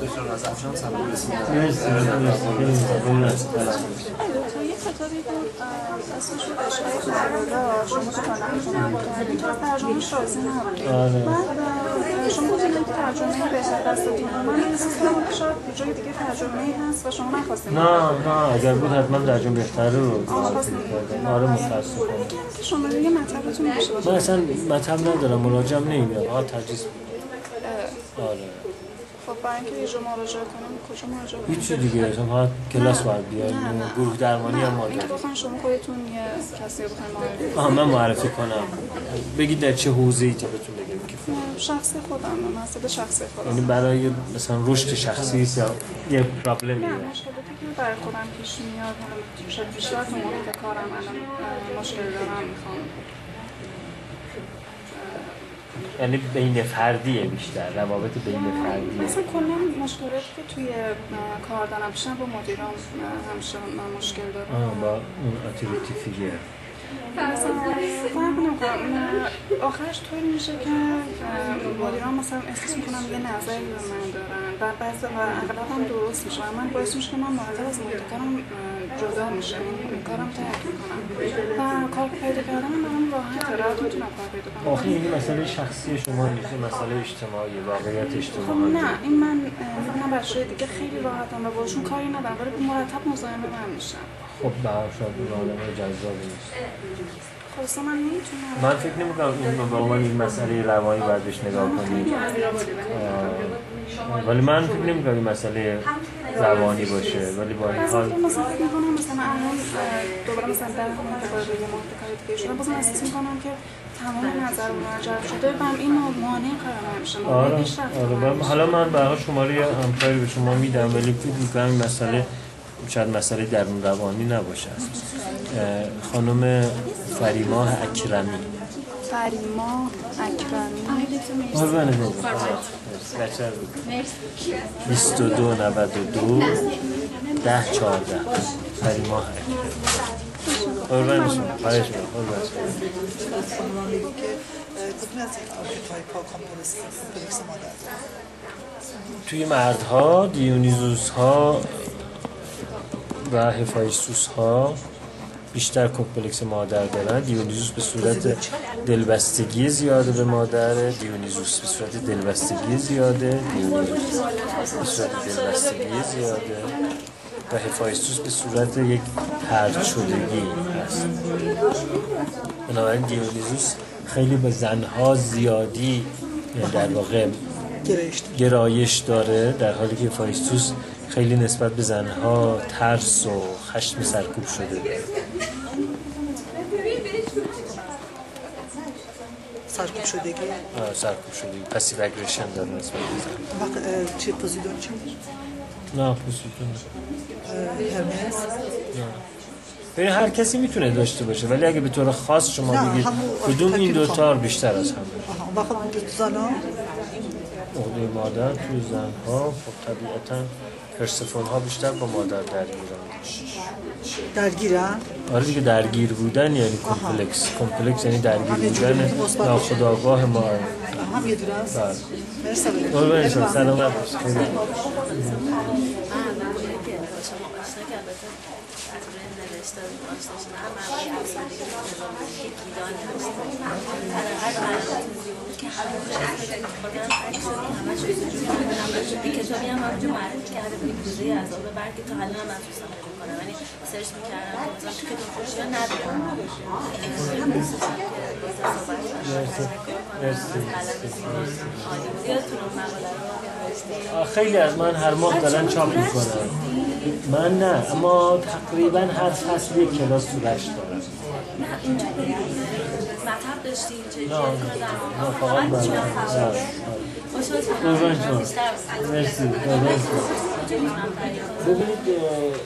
یه کتابی بود اسمش بود اشعار فردا شما تو کانال شما متوجه ترجمه‌اش راضی نبود. بعد شما گفتید که ترجمه بهتر دستتون من احساس کردم که شاید جای دیگه ترجمه‌ای هست و شما نخواستید. نه نه اگر بود حتما ترجمه بهتره رو معرفی می‌کردم. آره متأسفانه. که شما دیگه مطلبتون میشه. من اصلا مطلب ندارم مراجعه نمی‌کنم. فقط تدریس آره. خب برای اینکه یه جا مراجعه کنم کجا مراجعه کنم؟ هیچ دیگه اصلا فقط کلاس باید بیاید. گروه درمانی هم ما داریم. اینکه بخواین شما خودتون یه کسی رو بخواین معرفی آها من معرفی کنم. بگید در چه حوزه‌ای تا بهتون بگم که شخصی خودم مسئله شخصی خودم. یعنی برای مثلا رشد شخصی یا یه پرابلمی. نه مشکلاتی که برای خودم پیش میاد حالا شاید بیشتر تو محیط کارم الان مشکل دارم میخوام یعنی بین فردیه بیشتر روابط بین فردیه مثلا کلا مشکلاتی که توی کار دارم پیشم با مدیرام همیشه من مشکل دارم آه با اون اتوریتی فیگر مثلا فرق نمی‌کنم آخرش طوری میشه که مدیرام مثلا احساس میکنم یه نظری به من دارن و بعضی و اغلب هم درست میشه و من باعث میشه که من مرتب از محیط کارم جدا میشم کارم ترک میکنم و کار پیدا کردن برام راحته راحت میتونم کار پیدا کنم آخه این مسئله شخصی شما نیست مسئله اجتماعی واقعیت اجتماعی خب نه این من میدونم بچه‌های دیگه خیلی راحتم و باشون کاری ندارم ولی مرتب مزاحم من میشم خب به هر شاید اون آدمای جذابی نیست خلاصه من نمیتونم من فکر نمی‌کنم این به عنوان این مسئله روانی باید بهش نگاه کنید ولی من فکر نمی‌کنم این مسئله روانی باشه ولی با این حال مثلا فکر می‌کنم مثلا الان دوباره مثلا در همون که باید یه محیط کاری دیگه شدم باز من احساس می‌کنم که تمام نظر و جلب شده و این مانع قرار نمیشه آره آره حالا من به هر شماره همکاری به شما میدم ولی فکر می‌کنم این مسئله شاید مسئله درون روانی نباشه خانم فریما اکرمی فریما اکرمی قربان شما بیست و دو نود و دو ده چهارده فریما اکرمی قربان شما خواهش می‌کنم قربان شما توی مردها دیونیزوس ها و هفایستوس ها بیشتر کمپلکس مادر دارن دیونیزوس به صورت دلبستگی زیاده به مادر دیونیزوس به صورت دلبستگی زیاده دیونیزوس به صورت دلبستگی زیاده و هفایستوس به صورت یک طرد شدگی هست بنابراین دیونیزوس خیلی به زنها زیادی در واقع گرایش داره در حالی که هفایستوس خیلی نسبت به زنها ترس و خشم سرکوب شده سرکوب شدگی آه سرکوب شدگی پسیو اگریشن داره نسبت به زن وقت چی پوزیدون چی؟ نه پوزیدون هرمس ببین هر کسی میتونه داشته باشه ولی اگه به طور خاص شما بگید کدوم این دو تا بیشتر از هم وقت زنها عقده مادر توی زنها خب طبیعتاً پرسفون ها بیشتر با مادر درگیرن درگیرن؟ آره دیگه درگیر بودن یعنی کمپلکس کمپلکس یعنی درگیر بودن ناخودآگاه ما هم یه دونه است؟ بله مرسی قربان شما سلامت باشید نوشته آشنا شدن هم برای افسردگی نظامی گیدانی هستم که همه خودم همه چیز این کتابی هم همونجا معرفی کرده به دوزه عذاب برگ تا حالا هم محسوسم میکنم یعنی سرچ میکردم مثلا تو کتاب فروشی ها ندارم هم دوستشم که دوزه صحبت کنم خیلی از من هر ماه دارن چاپ میکنن من نه اما تقریبا هر فصل یک کلاس تو رشت دارم نه اینجا مطب داشتی اینجا نه نه فقط من قربان شما مرسی ببینید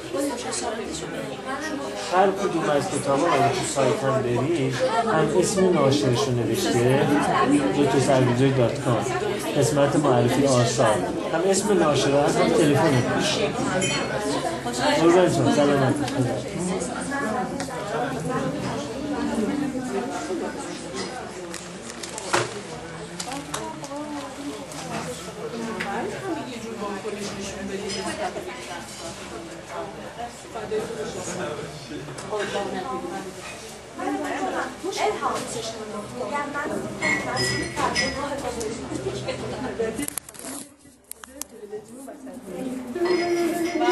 هر کدوم از کتاب ها اگه تو سایت هم برید هم اسم ناشرش رو نوشته دکتر سرگیجوی دات کام قسمت معرفی آثار هم اسم ناشره هست هم تلفن نوشته قربان شما سلامت الهام